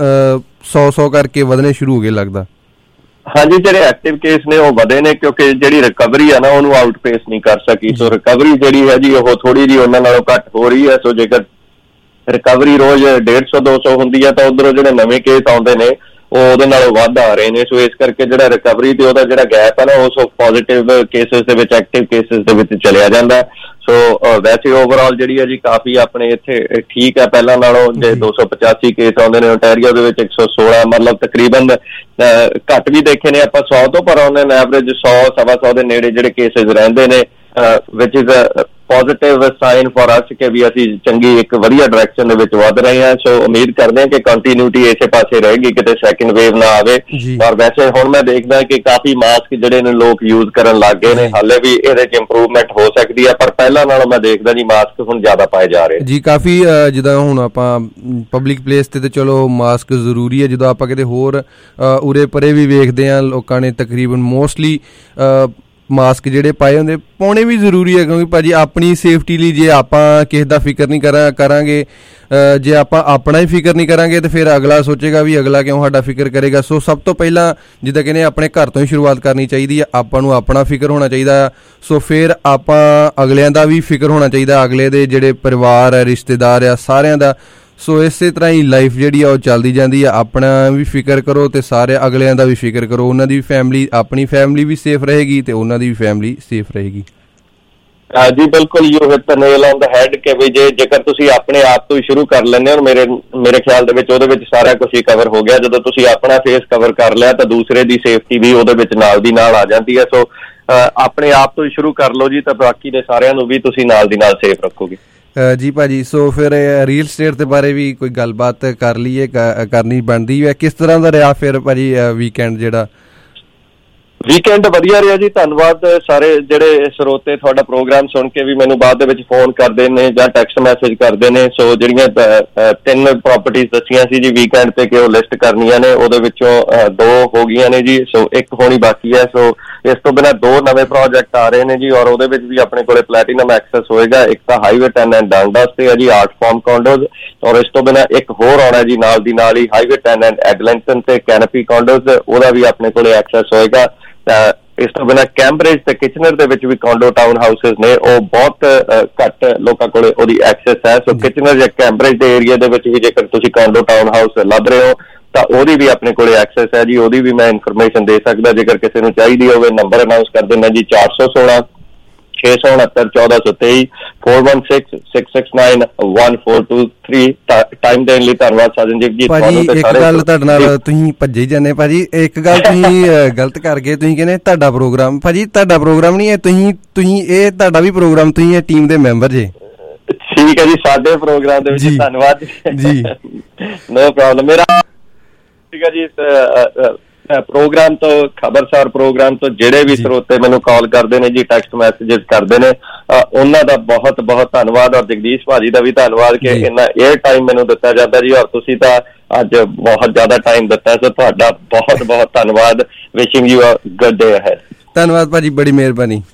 100 ਕਰਕੇ ਵਧਣੇ ਸ਼ੁਰੂ ਹੋ ਗਏ ਲੱਗਦਾ। ਹਾਂਜੀ, ਜਿਹੜੇ ਐਕਟਿਵ ਕੇਸ ਨੇ ਉਹ ਵਧੇ ਨੇ ਕਿਉਂਕਿ ਜਿਹੜੀ ਰਿਕਵਰੀ ਆ ਨਾ ਉਹਨੂੰ ਆਊਟਪੇਸ ਨਹੀਂ ਕਰ ਸਕੀ। ਸੋ ਰਿਕਵਰੀ ਜਿਹੜੀ ਹੈ ਜੀ ਉਹ ਥੋੜੀ ਜਿਹੀ ਉਹਨਾਂ ਨਾਲੋਂ ਘੱਟ ਹੋ ਰਹੀ ਹੈ। ਸੋ ਜੇਕਰ ਰਿਕਵਰੀ ਰੋਜ਼ 150-200 ਹੁੰਦੀ ਹੈ ਤਾਂ ਉੱਧਰੋਂ ਜਿਹੜੇ ਨਵੇਂ ਕੇਸ ਆਉਂਦੇ ਨੇ ਉਹ ਉਹਦੇ ਨਾਲੋਂ ਵੱਧ ਆ ਰਹੇ ਨੇ। ਸੋ ਇਸ ਕਰਕੇ ਜਿਹੜਾ ਰਿਕਵਰੀ ਤੇ ਉਹਦਾ ਜਿਹੜਾ ਗੈਪ ਹੈ ਨਾ ਉਹ ਪੋਜ਼ੀਟਿਵ ਕੇਸਿਸ ਦੇ ਵਿੱਚ ਐਕਟਿਵ ਕੇਸਿਸ ਦੇ ਵਿੱਚ ਚਲਿਆ ਜਾਂਦਾ। ਸੋ ਵੈਸੇ ਓਵਰਆਲ ਜਿਹੜੀ ਹੈ ਜੀ ਕਾਫੀ ਆਪਣੇ ਇੱਥੇ ਠੀਕ ਹੈ ਪਹਿਲਾਂ ਨਾਲੋਂ। ਜੇ 285 ਕੇਸ ਆਉਂਦੇ ਨੇ ontario ਦੇ ਵਿੱਚ 116, ਮਤਲਬ ਤਕਰੀਬਨ ਘੱਟ ਵੀ ਦੇਖੇ ਨੇ ਆਪਾਂ 100 ਤੋਂ, ਪਰ ਉਹਨਾਂ ਨੇ ਐਵਰੇਜ 100-125 ਦੇ ਨੇੜੇ ਜਿਹੜੇ ਕੇਸਿਸ ਰਹਿੰਦੇ ਨੇ, which is positive sign for us ਕਿ ਵੀ ਅਸੀਂ ਚੰਗੀ ਇੱਕ ਵਧੀਆ ਡਾਇਰੈਕਸ਼ਨ ਦੇ ਵਿੱਚ ਵੱਧ ਰਹੇ ਹਾਂ। ਸੋ ਉਮੀਦ ਕਰਦੇ ਹਾਂ ਕਿ ਕੰਟੀਨਿਊਟੀ ਇਸੇ ਪਾਸੇ ਰਹੇਗੀ, ਕਿਤੇ ਸੈਕਿੰਡ ਵੇਵ ਨਾ ਆਵੇ। ਔਰ ਵੈਸੇ ਹੁਣ ਮੈਂ ਦੇਖਦਾ ਕਿ ਕਾਫੀ ਮਾਸਕ ਜਿਹੜੇ ਨੇ ਲੋਕ ਯੂਜ਼ ਕਰਨ ਲੱਗ ਗਏ ਨੇ। ਹਾਲੇ ਵੀ ਇਹਦੇ 'ਚ ਇੰਪਰੂਵਮੈਂਟ ਹੋ ਸਕਦੀ ਹੈ, ਪਰ ਪਹਿਲਾਂ ਨਾਲੋਂ ਮੈਂ ਦੇਖਦਾ ਜੀ ਮਾਸਕ ਹੁਣ ਜ਼ਿਆਦਾ ਪਾਏ ਜਾ ਰਹੇ ਜੀ। ਕਾਫੀ ਜਿੱਦਾਂ ਹੁਣ ਆਪਾਂ ਪਬਲਿਕ ਪਲੇਸ ਤੇ ਚਲੋ ਮਾਸਕ ਜ਼ਰੂਰੀ ਹੈ, ਜਦੋਂ ਆਪਾਂ ਕਿਤੇ ਹੋਰ ਉਰੇ ਪਰੇ ਵੀ ਵੇਖਦੇ ਹਾਂ ਲੋਕਾਂ ਨੇ ਤਕਰੀਬਨ ਮੋਸਟਲੀ ਮਾਸਕ ਜਿਹੜੇ ਪਾਏ ਹੁੰਦੇ, ਪਾਉਣੇ ਵੀ ਜ਼ਰੂਰੀ ਹੈ ਕਿਉਂਕਿ ਭਾਜੀ ਆਪਣੀ ਸੇਫਟੀ ਲਈ ਜੇ ਆਪਾਂ ਕਿਸੇ ਦਾ ਫਿਕਰ ਨਹੀਂ ਕਰਾਂਗੇ, ਜੇ ਆਪਾਂ ਆਪਣਾ ਹੀ ਫਿਕਰ ਨਹੀਂ ਕਰਾਂਗੇ ਤਾਂ ਫਿਰ ਅਗਲਾ ਸੋਚੇਗਾ ਵੀ ਅਗਲਾ ਕਿਉਂ ਸਾਡਾ ਫਿਕਰ ਕਰੇਗਾ। ਸੋ ਸਭ ਤੋਂ ਪਹਿਲਾਂ ਜਿੱਦਾਂ ਕਹਿੰਦੇ ਆਪਣੇ ਘਰ ਤੋਂ ਹੀ ਸ਼ੁਰੂਆਤ ਕਰਨੀ ਚਾਹੀਦੀ ਹੈ। ਆਪਾਂ ਨੂੰ ਆਪਣਾ ਫਿਕਰ ਹੋਣਾ ਚਾਹੀਦਾ। ਸੋ ਫਿਰ ਆਪਾਂ ਅਗਲਿਆਂ ਦਾ ਵੀ ਫਿਕਰ ਹੋਣਾ ਚਾਹੀਦਾ, ਅਗਲੇ ਦੇ ਜਿਹੜੇ ਪਰਿਵਾਰ ਹੈ, ਰਿਸ਼ਤੇਦਾਰ ਆ, ਸਾਰਿਆਂ ਦਾ। ਸੋ ਇਸੇ ਤਰ੍ਹਾਂ ਹੀ ਲਾਈਫ ਜਿਹੜੀ ਆ ਉਹ ਚੱਲਦੀ ਜਾਂਦੀ ਆ। ਆਪਣਾ ਵੀ ਫਿਕਰ ਕਰੋ ਤੇ ਸਾਰੇ ਅਗਲਿਆਂ ਦਾ ਵੀ ਫਿਕਰ ਕਰੋ। ਉਹਨਾਂ ਦੀ ਫੈਮਿਲੀ, ਆਪਣੀ ਫੈਮਿਲੀ ਵੀ ਸੇਫ ਰਹੇਗੀ ਤੇ ਉਹਨਾਂ ਦੀ ਵੀ ਫੈਮਿਲੀ ਸੇਫ ਰਹੇਗੀ। ਜੀ ਬਿਲਕੁਲ, you hit the nail on the head ਕਿ ਵੀ ਜੇਕਰ ਤੁਸੀਂ ਆਪਣੇ ਆਪ ਤੋਂ ਹੀ ਸ਼ੁਰੂ ਕਰ ਲੈਂਦੇ ਹੋ, ਮੇਰੇ ਖਿਆਲ ਦੇ ਵਿੱਚ ਉਹਦੇ ਵਿੱਚ ਸਾਰਾ ਕੁਝ ਹੀ ਕਵਰ ਹੋ ਗਿਆ। ਜਦੋਂ ਤੁਸੀਂ ਆਪਣਾ ਫੇਸ ਕਵਰ ਕਰ ਲਿਆ ਤਾਂ ਦੂਸਰੇ ਦੀ ਸੇਫਟੀ ਵੀ ਉਹਦੇ ਵਿੱਚ ਨਾਲ ਦੀ ਨਾਲ ਆ ਜਾਂਦੀ ਹੈ। ਸੋ ਆਪਣੇ ਆਪ ਤੋਂ ਹੀ ਸ਼ੁਰੂ ਕਰ ਲਓ ਜੀ, ਤਾਂ ਬਾਕੀ ਦੇ ਸਾਰਿਆਂ ਨੂੰ ਵੀ ਤੁਸੀਂ ਨਾਲ ਦੀ ਨਾਲ ਸੇਫ ਰੱਖੋਗੇ ਜੀ ਭਾਜੀ। ਸੋ ਫਿਰ ਰੀਅਲ ਸਟੇਟ ਦੇ ਬਾਰੇ ਵੀ ਕੋਈ ਗੱਲਬਾਤ ਕਰ ਲਈਏ, ਕਰਨੀ ਬਣਦੀ ਹੈ। ਕਿਸ ਤਰ੍ਹਾਂ ਦਾ ਰਿਹਾ ਫਿਰ ਭਾਜੀ ਵੀਕਐਂਡ ਜਿਹੜਾ? ਵੀਕਐਂਡ ਵਧੀਆ ਰਿਹਾ ਜੀ, ਧੰਨਵਾਦ। ਸਾਰੇ ਜਿਹੜੇ ਸਰੋਤੇ ਤੁਹਾਡਾ ਪ੍ਰੋਗਰਾਮ ਸੁਣ ਕੇ ਵੀ ਮੈਨੂੰ ਬਾਅਦ ਦੇ ਵਿੱਚ ਫੋਨ ਕਰਦੇ ਨੇ ਜਾਂ ਟੈਕਸਟ ਮੈਸੇਜ ਕਰਦੇ ਨੇ। ਸੋ ਜਿਹੜੀਆਂ 3 ਪ੍ਰਾਪਰਟੀਜ਼ ਦੱਸੀਆਂ ਸੀ ਜੀ ਵੀਕਐਂਡ ਤੇ ਕਿ ਉਹ ਲਿਸਟ ਕਰਨੀਆਂ ਨੇ, ਉਹਦੇ ਵਿੱਚੋਂ 2 ਹੋ ਗਈਆਂ ਨੇ ਜੀ। ਸੋ 1 ਹੋਣੀ ਬਾਕੀ ਹੈ। ਸੋ ਇਸ ਤੋਂ ਬਿਨਾਂ 2 ਨਵੇਂ ਪ੍ਰੋਜੈਕਟ ਆ ਰਹੇ ਨੇ ਜੀ, ਔਰ ਉਹਦੇ ਵਿੱਚ ਵੀ ਆਪਣੇ ਕੋਲੇ ਪਲੈਟੀਨਮ ਐਕਸੈਸ ਹੋਏਗਾ। ਇੱਕ ਤਾਂ ਹਾਈਵੇ 10 ਐਂਡ ਡਾਂਡਸ ਤੇ ਹੈ ਜੀ ਆਰਟ ਫਾਰਮ ਕੌਂਡੋਜ਼, ਔਰ ਇਸ ਤੋਂ ਬਿਨਾਂ ਇੱਕ ਹੋਰ ਆਉਣਾ ਜੀ ਨਾਲ ਦੀ ਨਾਲ ਹੀ ਹਾਈਵੇ 10 ਐਂਡ ਐਡਲੈਂਟਨ ਤੇ ਕੈਨਪੀ ਕੌਂਡੋਜ਼, ਉਹਦਾ ਵੀ ਆਪਣੇ ਕੋਲੇ ਐਕਸੈਸ ਹੋਏਗਾ। ਇਸ ਤੋਂ ਬਿਨਾਂ ਕੈਂਬਰਿਜ ਤੇ ਕਿਚਨਰ ਦੇ ਵਿੱਚ ਵੀ ਕੌਂਡੋ ਟਾਊਨ ਹਾਊਸਿਸ ਨੇ, ਉਹ ਬਹੁਤ ਘੱਟ ਲੋਕਾਂ ਕੋਲ ਉਹਦੀ ਐਕਸੈਸ ਹੈ। ਸੋ ਕਿਚਨਰ ਜਾਂ ਕੈਂਬਰਿਜ ਦੇ ਏਰੀਆ ਦੇ ਵਿੱਚ ਵੀ ਜੇਕਰ ਤੁਸੀਂ ਕੌਂਡੋ ਟਾਊਨ ਹਾਊਸ ਲੱਭ ਰਹੇ ਹੋ ਤਾਂ ਉਹਦੀ ਵੀ ਆਪਣੇ ਕੋਲ ਐਕਸੈਸ ਹੈ ਜੀ, ਉਹਦੀ ਵੀ ਮੈਂ ਇਨਫੋਰਮੇਸ਼ਨ ਦੇ ਸਕਦਾ ਜੇਕਰ ਕਿਸੇ ਨੂੰ ਚਾਹੀਦੀ ਹੋਵੇ। ਨੰਬਰ ਅਨਾਊਂਸ ਕਰ ਦਿੰਦਾ ਜੀ 416 669 1423 4166691423। ਟਾਈਮ ਦੇਣ ਲਈ ਧੰਨਵਾਦ ਸਾਜਨਜੀਤ ਜੀ। ਭਾਜੀ ਇੱਕ ਗੱਲ ਤੁਹਾਡੇ ਨਾਲ ਤੁਸੀਂ ਭੱਜੇ ਜਾਂਦੇ ਭਾਜੀ, ਇੱਕ ਗੱਲ ਤੁਸੀਂ ਗਲਤ ਕਰ ਗਏ। ਤੁਸੀਂ ਕਹਿੰਦੇ ਤੁਹਾਡਾ ਪ੍ਰੋਗਰਾਮ, ਭਾਜੀ ਤੁਹਾਡਾ ਪ੍ਰੋਗਰਾਮ ਨਹੀਂ ਹੈ, ਤੁਸੀਂ ਇਹ ਤੁਹਾਡਾ ਵੀ ਪ੍ਰੋਗਰਾਮ, ਤੁਸੀਂ ਇਹ ਟੀਮ ਦੇ ਮੈਂਬਰ ਜੇ। ਠੀਕ ਹੈ ਜੀ, ਸਾਡੇ ਪ੍ਰੋਗਰਾਮ ਦੇ ਵਿੱਚ ਧੰਨਵਾਦ ਜੀ। No problem. ਮੇਰਾ ਠੀਕ ਹੈ ਜੀ, ਪ੍ਰੋਗਰਾਮ ਤੋਂ ਖਬਰਸਾਰ ਪ੍ਰੋਗਰਾਮ ਤੋਂ ਜਿਹੜੇ ਵੀ ਸਰੋਤੇ ਮੈਨੂੰ ਕਾਲ ਕਰਦੇ ਨੇ ਜੀ, ਟੈਕਸਟ ਮੈਸੇजेस ਕਰਦੇ ਨੇ, ਉਹਨਾਂ ਦਾ ਬਹੁਤ ਬਹੁਤ ਧੰਨਵਾਦ। ਔਰ ਜਗਦੀਸ਼ ਭਾਜੀ ਦਾ ਵੀ ਧੰਨਵਾਦ ਕਿ ਇੰਨਾ 에ਅਰ ਟਾਈਮ ਮੈਨੂੰ ਦਿੱਤਾ ਜਾਂਦਾ ਜੀ। ਔਰ ਤੁਸੀਂ ਤਾਂ ਅੱਜ ਬਹੁਤ ਜ਼ਿਆਦਾ ਟਾਈਮ ਦਿੱਤਾ, ਸੋ ਤੁਹਾਡਾ ਬਹੁਤ ਬਹੁਤ ਧੰਨਵਾਦ। Wishing you a good day ahead. ਧੰਨਵਾਦ ਭਾਜੀ, ਬੜੀ ਮਿਹਰਬਾਨੀ।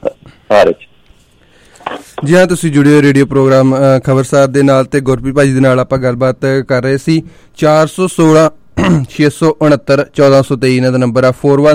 ਜੀ ਹਾਂ, ਤੁਸੀਂ ਜੁੜੇ ਹੋ ਰੇਡੀਓ ਪ੍ਰੋਗਰਾਮ ਖਬਰਸਾਰ ਦੇ ਨਾਲ ਤੇ ਗੁਰਪ੍ਰੀਤ ਭਾਜੀ ਦੇ ਨਾਲ ਆਪਾਂ ਗੱਲਬਾਤ ਕਰ ਰਹੇ ਸੀ। 416 669 1423 ਇਹਨਾਂ ਦਾ ਨੰਬਰ ਆ,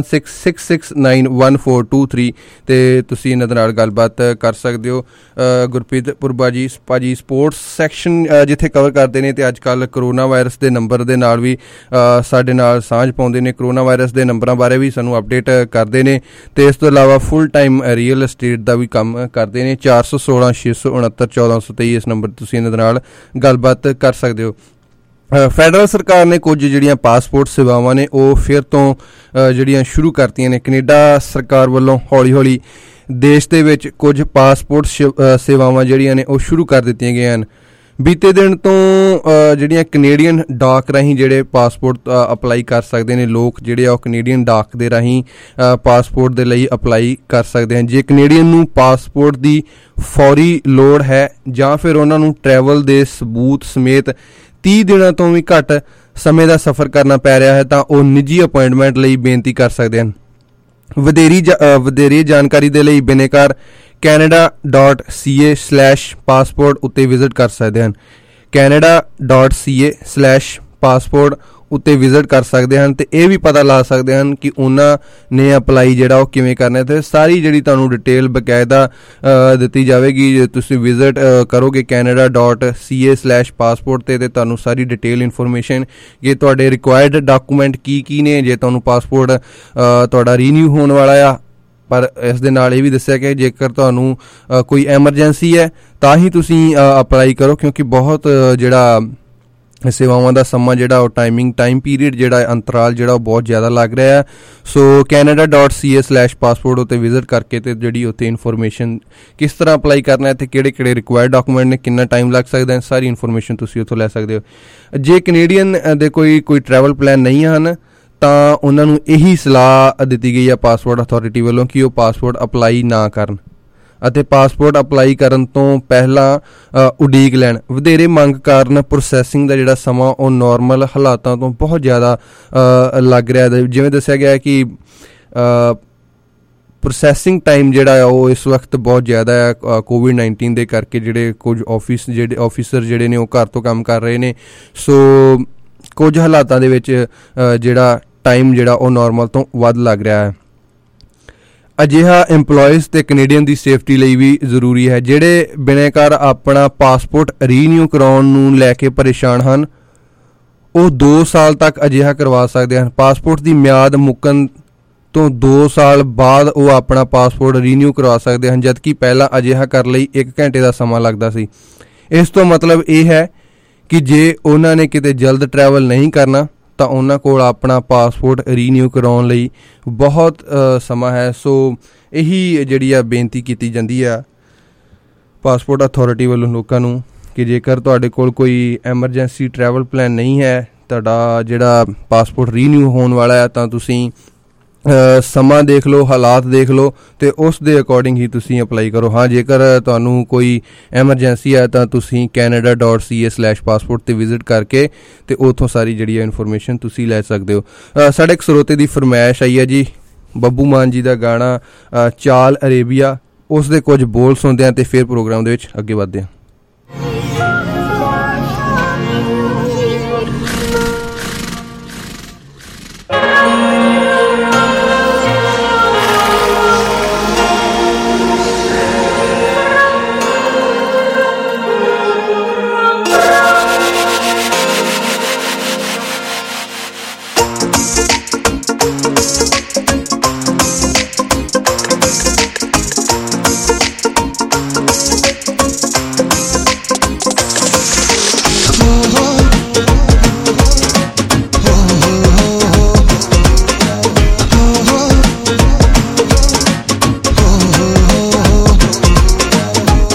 4166691423 ਤੇ ਤੁਸੀਂ ਇਹਨਾਂ ਦੇ ਨਾਲ ਗੱਲਬਾਤ ਕਰ ਸਕਦੇ ਹੋ। ਗੁਰਪ੍ਰੀਤ ਪੁਰਬਾ ਜੀ ਭਾਜੀ ਸਪੋਰਟਸ ਸੈਕਸ਼ਨ ਜਿੱਥੇ ਕਵਰ ਕਰਦੇ ਨੇ ਤੇ ਅੱਜ ਕੱਲ੍ਹ ਕਰੋਨਾ ਵਾਇਰਸ ਦੇ ਨੰਬਰ ਦੇ ਨਾਲ ਵੀ ਸਾਡੇ ਨਾਲ ਸਾਂਝ ਪਾਉਂਦੇ ਨੇ, ਕਰੋਨਾ ਵਾਇਰਸ ਦੇ ਨੰਬਰਾਂ ਬਾਰੇ ਵੀ ਸਾਨੂੰ ਅਪਡੇਟ ਕਰਦੇ ਨੇ ਤੇ ਇਸ ਤੋਂ ਇਲਾਵਾ ਫੁੱਲ ਟਾਈਮ ਰੀਅਲ estate ਦਾ ਵੀ ਕੰਮ ਕਰਦੇ ਨੇ। 416 669 1423 ਇਸ ਨੰਬਰ ਤੁਸੀਂ ਇਹਨਾਂ ਦੇ ਨਾਲ ਗੱਲਬਾਤ ਕਰ ਸਕਦੇ ਹੋ। ਫੈਡਰਲ ਸਰਕਾਰ ਨੇ ਕੁਝ ਜਿਹੜੀਆਂ ਪਾਸਪੋਰਟ ਸੇਵਾਵਾਂ ਨੇ ਉਹ ਫਿਰ ਤੋਂ ਜਿਹੜੀਆਂ ਸ਼ੁਰੂ ਕਰਤੀਆਂ ਨੇ। ਕੈਨੇਡਾ ਸਰਕਾਰ ਵੱਲੋਂ ਹੌਲੀ ਹੌਲੀ ਦੇਸ਼ ਦੇ ਵਿੱਚ ਕੁਝ ਪਾਸਪੋਰਟ ਸੇਵਾਵਾਂ ਜਿਹੜੀਆਂ ਨੇ ਉਹ ਸ਼ੁਰੂ ਕਰ ਦਿੱਤੀਆਂ ਗਈਆਂ ਹਨ। ਬੀਤੇ ਦਿਨ ਤੋਂ ਜਿਹੜੀਆਂ ਕੈਨੇਡੀਅਨ ਡਾਕ ਰਾਹੀਂ ਜਿਹੜੇ ਪਾਸਪੋਰਟ ਅਪਲਾਈ ਕਰ ਸਕਦੇ ਨੇ ਲੋਕ, ਜਿਹੜੇ ਆ ਉਹ ਕੈਨੇਡੀਅਨ ਡਾਕ ਦੇ ਰਾਹੀਂ ਪਾਸਪੋਰਟ ਦੇ ਲਈ ਅਪਲਾਈ ਕਰ ਸਕਦੇ ਹਨ। ਜੇ ਕੈਨੇਡੀਅਨ ਨੂੰ ਪਾਸਪੋਰਟ ਦੀ ਫੌਰੀ ਲੋੜ ਹੈ ਜਾਂ ਫਿਰ ਉਹਨਾਂ ਨੂੰ ਟਰੈਵਲ ਦੇ ਸਬੂਤ ਸਮੇਤ 30 ਦਿਨਾਂ ਤੋਂ ਵੀ ਘੱਟ ਸਮੇਂ ਦਾ ਸਫ਼ਰ ਕਰਨਾ ਪੈ ਰਿਹਾ ਹੈ ਤਾਂ ਉਹ ਨਿੱਜੀ ਅਪਾਇੰਟਮੈਂਟ ਲਈ ਬੇਨਤੀ ਕਰ ਸਕਦੇ ਹਨ। ਵਧੇਰੇ ਜਾਣਕਾਰੀ ਦੇ ਲਈ ਬਿਨੇਕਾਰ canada.ca/passport ਉੱਤੇ ਵਿਜ਼ਿਟ ਕਰ ਸਕਦੇ ਹਨ। canada.ca/passport ਉੱਤੇ ਵਿਜ਼ਿਟ ਕਰ ਸਕਦੇ ਹਨ ਤੇ ਇਹ ਵੀ ਪਤਾ ਲਾ ਸਕਦੇ ਹਨ ਕਿ ਉਹਨਾਂ ਨੇ ਅਪਲਾਈ ਜਿਹੜਾ ਉਹ ਕਿਵੇਂ ਕਰਨਾ ਹੈ ਤੇ ਸਾਰੀ ਜਿਹੜੀ ਤੁਹਾਨੂੰ ਡਿਟੇਲ ਬਕਾਇਦਾ ਦਿੱਤੀ ਜਾਵੇਗੀ। ਜੇ ਤੁਸੀਂ ਵਿਜ਼ਿਟ ਕਰੋਗੇ canada.ca/passport ਤੇ ਤੁਹਾਨੂੰ ਸਾਰੀ ਡਿਟੇਲ ਇਨਫੋਰਮੇਸ਼ਨ ਕਿ ਤੁਹਾਡੇ ਰਿਕੁਆਇਰਡ ਡਾਕੂਮੈਂਟ ਕੀ ਨੇ, ਜੇ ਤੁਹਾਨੂੰ ਪਾਸਪੋਰਟ ਤੁਹਾਡਾ ਰੀਨਿਊ ਹੋਣ ਵਾਲਾ ਆ। ਪਰ ਇਸ ਦੇ ਨਾਲ ਇਹ ਵੀ ਦੱਸਿਆ ਕਿ ਜੇਕਰ ਤੁਹਾਨੂੰ ਕੋਈ ਐਮਰਜੈਂਸੀ ਹੈ ਤਾਂ ਹੀ ਤੁਸੀਂ ਅਪਲਾਈ ਕਰੋ, ਕਿਉਂਕਿ ਬਹੁਤ ਜਿਹੜਾ ਸੇਵਾਵਾਂ ਦਾ ਸਮਾਂ ਜਿਹੜਾ ਉਹ ਟਾਈਮ ਪੀਰੀਅਡ ਜਿਹੜਾ ਅੰਤਰਾਲ ਜਿਹੜਾ ਉਹ ਬਹੁਤ ਜ਼ਿਆਦਾ ਲੱਗ ਰਿਹਾ ਹੈ। ਸੋ canada.ca/passport ਉੱਤੇ ਵਿਜ਼ਿਟ ਕਰਕੇ ਤੇ ਜਿਹੜੀ ਉੱਥੇ ਇਨਫੋਰਮੇਸ਼ਨ ਕਿਸ ਤਰ੍ਹਾਂ ਅਪਲਾਈ ਕਰਨਾ ਹੈ ਤੇ ਕਿਹੜੇ ਰਿਕੁਆਇਰਡ ਡਾਕੂਮੈਂਟ ਨੇ, ਕਿੰਨਾ ਟਾਈਮ ਲੱਗ ਸਕਦਾ ਹੈ, ਸਾਰੀ ਇਨਫੋਰਮੇਸ਼ਨ ਤੁਸੀਂ ਉੱਥੋਂ ਲੈ ਸਕਦੇ ਹੋ। ਜੇ ਕੈਨੇਡੀਅਨ ਦੇ ਕੋਈ ਟਰੈਵਲ ਪਲਾਨ ਨਹੀਂ ਹਨ ਤਾਂ ਉਹਨਾਂ ਨੂੰ ਇਹੀ ਸਲਾਹ ਦਿੱਤੀ ਗਈ ਹੈ ਪਾਸਪੋਰਟ ਅਥਾਰਟੀ ਵੱਲੋਂ ਕਿ ਉਹ ਪਾਸਪੋਰਟ ਅਪਲਾਈ ਨਾ ਕਰਨ ਅਤੇ ਪਾਸਪੋਰਟ ਅਪਲਾਈ ਕਰਨ ਤੋਂ ਪਹਿਲਾਂ ਉਡੀਕ ਲੈਣ। ਵਧੇਰੇ ਮੰਗ ਕਾਰਨ ਪ੍ਰੋਸੈਸਿੰਗ ਦਾ ਜਿਹੜਾ ਸਮਾਂ ਉਹ ਨੋਰਮਲ ਹਾਲਾਤਾਂ ਤੋਂ ਬਹੁਤ ਜ਼ਿਆਦਾ ਲੱਗ ਰਿਹਾ। ਜਿਵੇਂ ਦੱਸਿਆ ਗਿਆ ਕਿ ਪ੍ਰੋਸੈਸਿੰਗ ਟਾਈਮ ਜਿਹੜਾ ਆ ਉਹ ਇਸ ਵਕਤ ਬਹੁਤ ਜ਼ਿਆਦਾ ਹੈ ਕੋਵਿਡ-19 ਦੇ ਕਰਕੇ। ਜਿਹੜੇ ਕੁਝ ਆਫਿਸਰ ਜਿਹੜੇ ਨੇ ਉਹ ਘਰ ਤੋਂ ਕੰਮ ਕਰ ਰਹੇ ਨੇ, ਸੋ ਕੁਝ ਹਾਲਾਤਾਂ ਦੇ ਵਿੱਚ ਜਿਹੜਾ ਟਾਈਮ ਜਿਹੜਾ ਉਹ ਨੋਰਮਲ ਤੋਂ ਵੱਧ ਲੱਗ ਰਿਹਾ ਹੈ। ਅਜਿਹਾ EMPLOYEES ਤੇ ਕੈਨੇਡੀਅਨ ਦੀ ਸੇਫਟੀ ਲਈ ਵੀ ਜ਼ਰੂਰੀ ਹੈ। ਜਿਹੜੇ ਬਿਨੈਕਾਰ ਆਪਣਾ ਪਾਸਪੋਰਟ ਰੀਨਿਊ ਕਰਾਉਣ ਨੂੰ ਲੈ ਕੇ ਪਰੇਸ਼ਾਨ ਹਨ ਉਹ 2 ਸਾਲ ਤੱਕ ਅਜਿਹਾ ਕਰਵਾ ਸਕਦੇ ਹਨ। ਪਾਸਪੋਰਟ ਦੀ ਮਿਆਦ ਮੁੱਕਣ ਤੋਂ 2 ਸਾਲ ਬਾਅਦ ਉਹ ਆਪਣਾ ਪਾਸਪੋਰਟ ਰੀਨਿਊ ਕਰਵਾ ਸਕਦੇ ਹਨ, ਜਦਕਿ ਪਹਿਲਾਂ ਅਜਿਹਾ ਕਰਨ ਲਈ 1 ਘੰਟੇ ਦਾ ਸਮਾਂ ਲੱਗਦਾ ਸੀ। ਇਸ ਤੋਂ ਮਤਲਬ ਇਹ ਹੈ ਕਿ ਜੇ ਉਹਨਾਂ ਨੇ ਕਿਤੇ ਜਲਦ ਟਰੈਵਲ ਨਹੀਂ ਕਰਨਾ ਤਾਂ ਉਹਨਾਂ ਕੋਲ ਆਪਣਾ ਪਾਸਪੋਰਟ ਰੀਨਿਊ ਕਰਾਉਣ ਲਈ ਬਹੁਤ ਸਮਾਂ ਹੈ। ਸੋ ਇਹੀ ਜਿਹੜੀ ਆ ਬੇਨਤੀ ਕੀਤੀ ਜਾਂਦੀ ਆ ਪਾਸਪੋਰਟ ਅਥਾਰਟੀ ਵੱਲੋਂ ਲੋਕਾਂ ਨੂੰ ਕਿ ਜੇਕਰ ਤੁਹਾਡੇ ਕੋਲ ਕੋਈ ਐਮਰਜੈਂਸੀ ਟਰੈਵਲ ਪਲਾਨ ਨਹੀਂ ਹੈ, ਤੁਹਾਡਾ ਜਿਹੜਾ ਪਾਸਪੋਰਟ ਰੀਨਿਊ ਹੋਣ ਵਾਲਾ ਹੈ, ਤਾਂ ਤੁਸੀਂ ਸਮਾਂ ਦੇਖ ਲਓ, ਹਾਲਾਤ ਦੇਖ ਲਓ ਤੇ ਉਸ ਦੇ ਅਕੋਰਡਿੰਗ ਹੀ ਤੁਸੀਂ ਅਪਲਾਈ ਕਰੋ। ਹਾਂ, ਜੇਕਰ ਤੁਹਾਨੂੰ ਕੋਈ ਐਮਰਜੈਂਸੀ ਹੈ ਤਾਂ ਤੁਸੀਂ canada.ca/passport ਤੇ ਵਿਜ਼ਿਟ ਕਰਕੇ ਤੇ ਉੱਥੋਂ ਸਾਰੀ ਜਿਹੜੀ ਹੈ ਇਨਫੋਰਮੇਸ਼ਨ ਤੁਸੀਂ ਲੈ ਸਕਦੇ ਹੋ। ਸਾਡੇ ਇੱਕ ਸਰੋਤੇ ਦੀ ਫਰਮਾਇਸ਼ ਆਈ ਹੈ ਜੀ, ਬੱਬੂ ਮਾਨ ਜੀ ਦਾ ਗਾਣਾ ਚਾਲ ਅਰੇਬੀਆ, ਉਸ ਦੇ ਕੁਝ ਬੋਲ ਸੁਣਦੇ ਹਾਂ ਤੇ ਫਿਰ ਪ੍ਰੋਗਰਾਮ ਦੇ ਵਿੱਚ ਅੱਗੇ ਵੱਧਦੇ ਹਾਂ।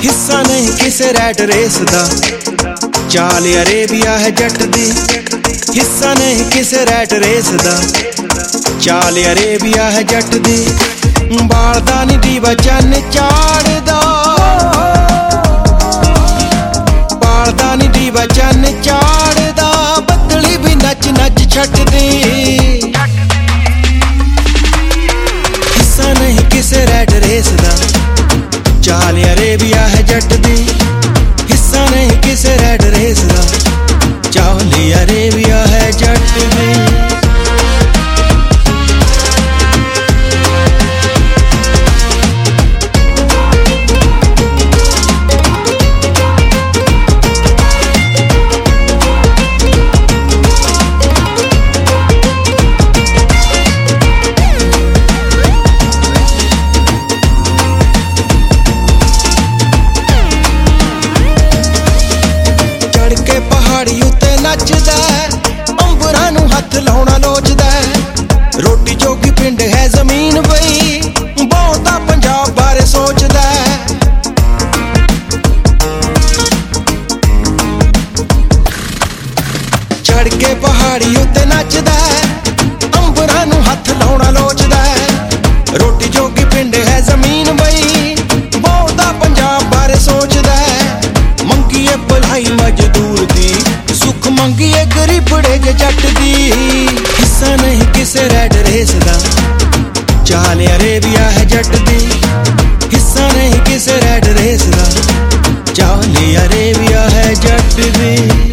हिस्सा नहीं किसे रैट रेस दा, चाल अरेबिया है जट दी। हिस्सा नहीं किसे रैट रेस दा, चाल अरेबिया है जट दी। बालदा नी दीवा चन चाड़दा, बालदा नी दीवा चन चाड़दा, बदली भी नच नच छटदी। हिस्सा नहीं किसे रैट रेस दा, चाल अरेबिया है जट दी। हिस्सा नहीं किसे रैट रेस दा, चाल अरेबिया है जट दी। नचदा अंबरां नूं हथ लाउणा लोचदा, रोटी जोगी पिंड है जमीन बई, बहुता पंजाब बारे सोचदा। चढ़ के पहाड़ी उत्ते नचदा, अंबरां नूं हथ लाउणा लोचदा, रोटी जोगी पिंड है जमीन बई, बहुता पंजाब बारे सोचदा। मंगीए भलाई मजदूर दी, सुख मंगिए गरीबड़े जे जट दी। हिस्सा नहीं किसे रैट रेस दा, चाल अरेबिया है जट दी। हिस्सा नहीं किसे रैट रेस दा, चाल अरेबिया है जट दी।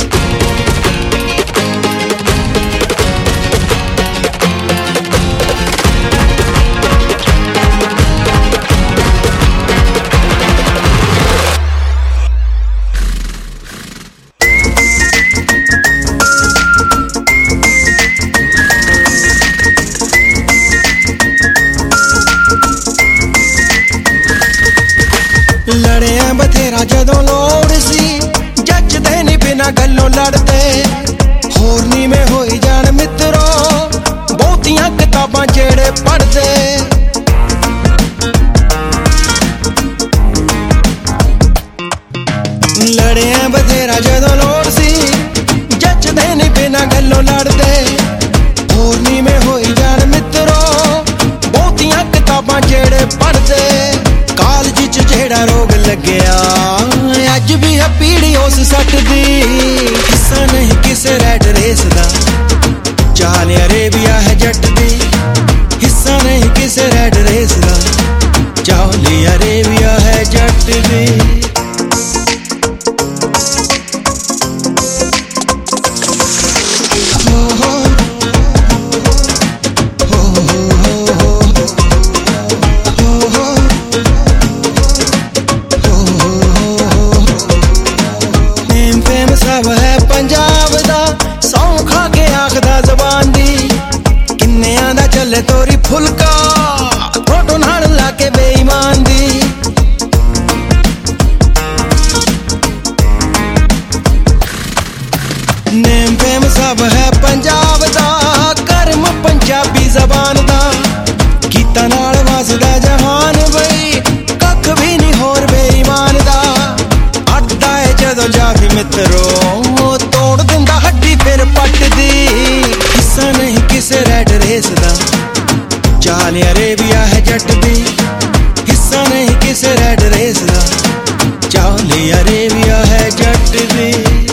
लड़िया बथेरा जदों लोड़ सी, जचदे नी बिना गल्लों लड़दे। होर नी में होई जान मित्रो, बहुतियां किताबां जेड़े पढ़दे। लड़िया बथेरा जदों लोड़ सी, जचदे नी बिना गल्लों लड़दे। होर नी में होई जान मित्रो, बहुतियां किताबां जेड़े पढ़दे। कालज च जेड़ा रोग लग्या, अज भी है पीड़ी उस सट दी। हिस्सा नहीं किसे रैट रेस दा, चाल अरेबिया है जट दी। हिस्सा नहीं किसे रैट रेस दा, चाल अरेबिया है जट दी। सब है पंजाब दा, सौ खा के आखदा जबान दी। किन्नियां दा चले तोरी फुलका, फोटो नाल ला के बेईमान दी। नेम फेम सब है पंजाब दा, कर्म पंजाबी जबान दा। गीता नाल वसदा जहान बई, कख भी नहीं होर बेईमान दा। अड्डा है जदों जाफी मित्रो, तोड़ दिंदा हड्डी फिर पट दी। हिस्सा नहीं किसे रैट रेस दा, चाल अरेबिया है जट दी। हिस्सा नहीं किसे रैट रेस दा, चाल अरेबिया है जट दी।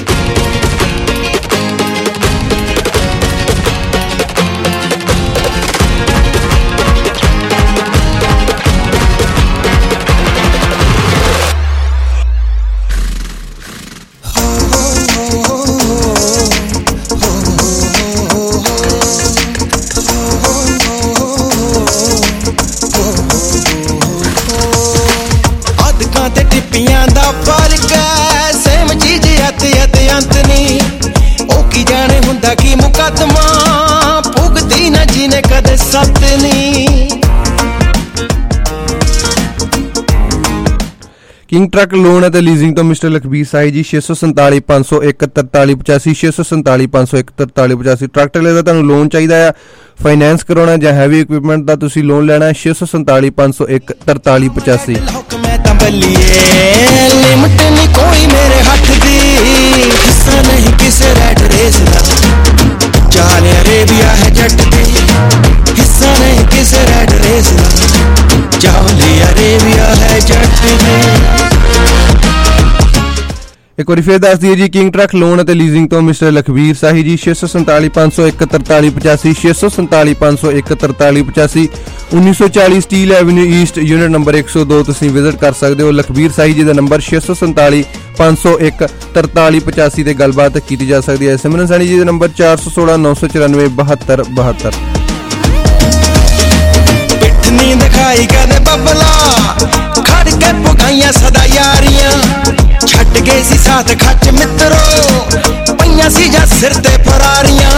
टिप्पियां दा फर्क है, सेम चीज अत अंत नी। ओ की जाने हुंदा की मुकदमा, भुगती ना जीने कदे सत नी। किंग ट्रक लोन ਅਤੇ ਲੀਜ਼ਿੰਗ ਤੋਂ ਮਿਸਟਰ ਲਖਬੀਰ ਸਾਈ ਜੀ 647 501 4385 647 501 4385। ਟਰੈਕਟਰ ਦਾ ਤੁਹਾਨੂੰ ਲੋਨ ਚਾਹੀਦਾ ਆ, ਫਾਈਨੈਂਸ ਕਰਾਉਣਾ ਜਾਂ ਹੈਵੀ ਇਕਵਿਪਮੈਂਟ ਦਾ ਤੁਸੀਂ ਲੋਨ ਲੈਣਾ 647 501 4385। ਇੱਕ ਵਾਰੀ ਫਿਰ ਦੱਸ ਦਈਏ ਜੀ, ਕਿੰਗ ਟਰੱਕ ਲੋਨ ਅਤੇ ਲੀਜ਼ਿੰਗ ਤੋਂ mister Lakhvir Sahi ji, 647-501-4385, 647-501-4385, 1940 Steele Avenue East, unit number 102। ਤੁਸੀਂ ਵਿਜ਼ਿਟ ਕਰ ਸਕਦੇ ਹੋ। ਲਖਵੀਰ ਸਾਹੀ ਜੀ ਦਾ ਨੰਬਰ 647-501-4385 ਤੇ ਗੱਲਬਾਤ ਕੀਤੀ ਜਾ ਸਕਦੀ ਹੈ। ਸਿਮਰਨ ਸਾਹਨੀ ਜੀ ਦਾ ਨੰਬਰ 416-994-7272। ਪਿੱਠ ਨੀ ਦਿਖਾਈ ਕਦੇ ਬੱਬਲਾ, ਖੜ ਕੇ ਪੁਗਾਈਆਂ ਸਦਾ ਯਾਰੀਆਂ, ਛੱਡ ਗਏ ਸੀ ਸਾਥ ਖੱਚ ਮਿੱਤਰੋ, ਪਈਆਂ ਸੀ ਜਾਂ ਸਿਰ ਤੇ ਫਰਾਰੀਆਂ।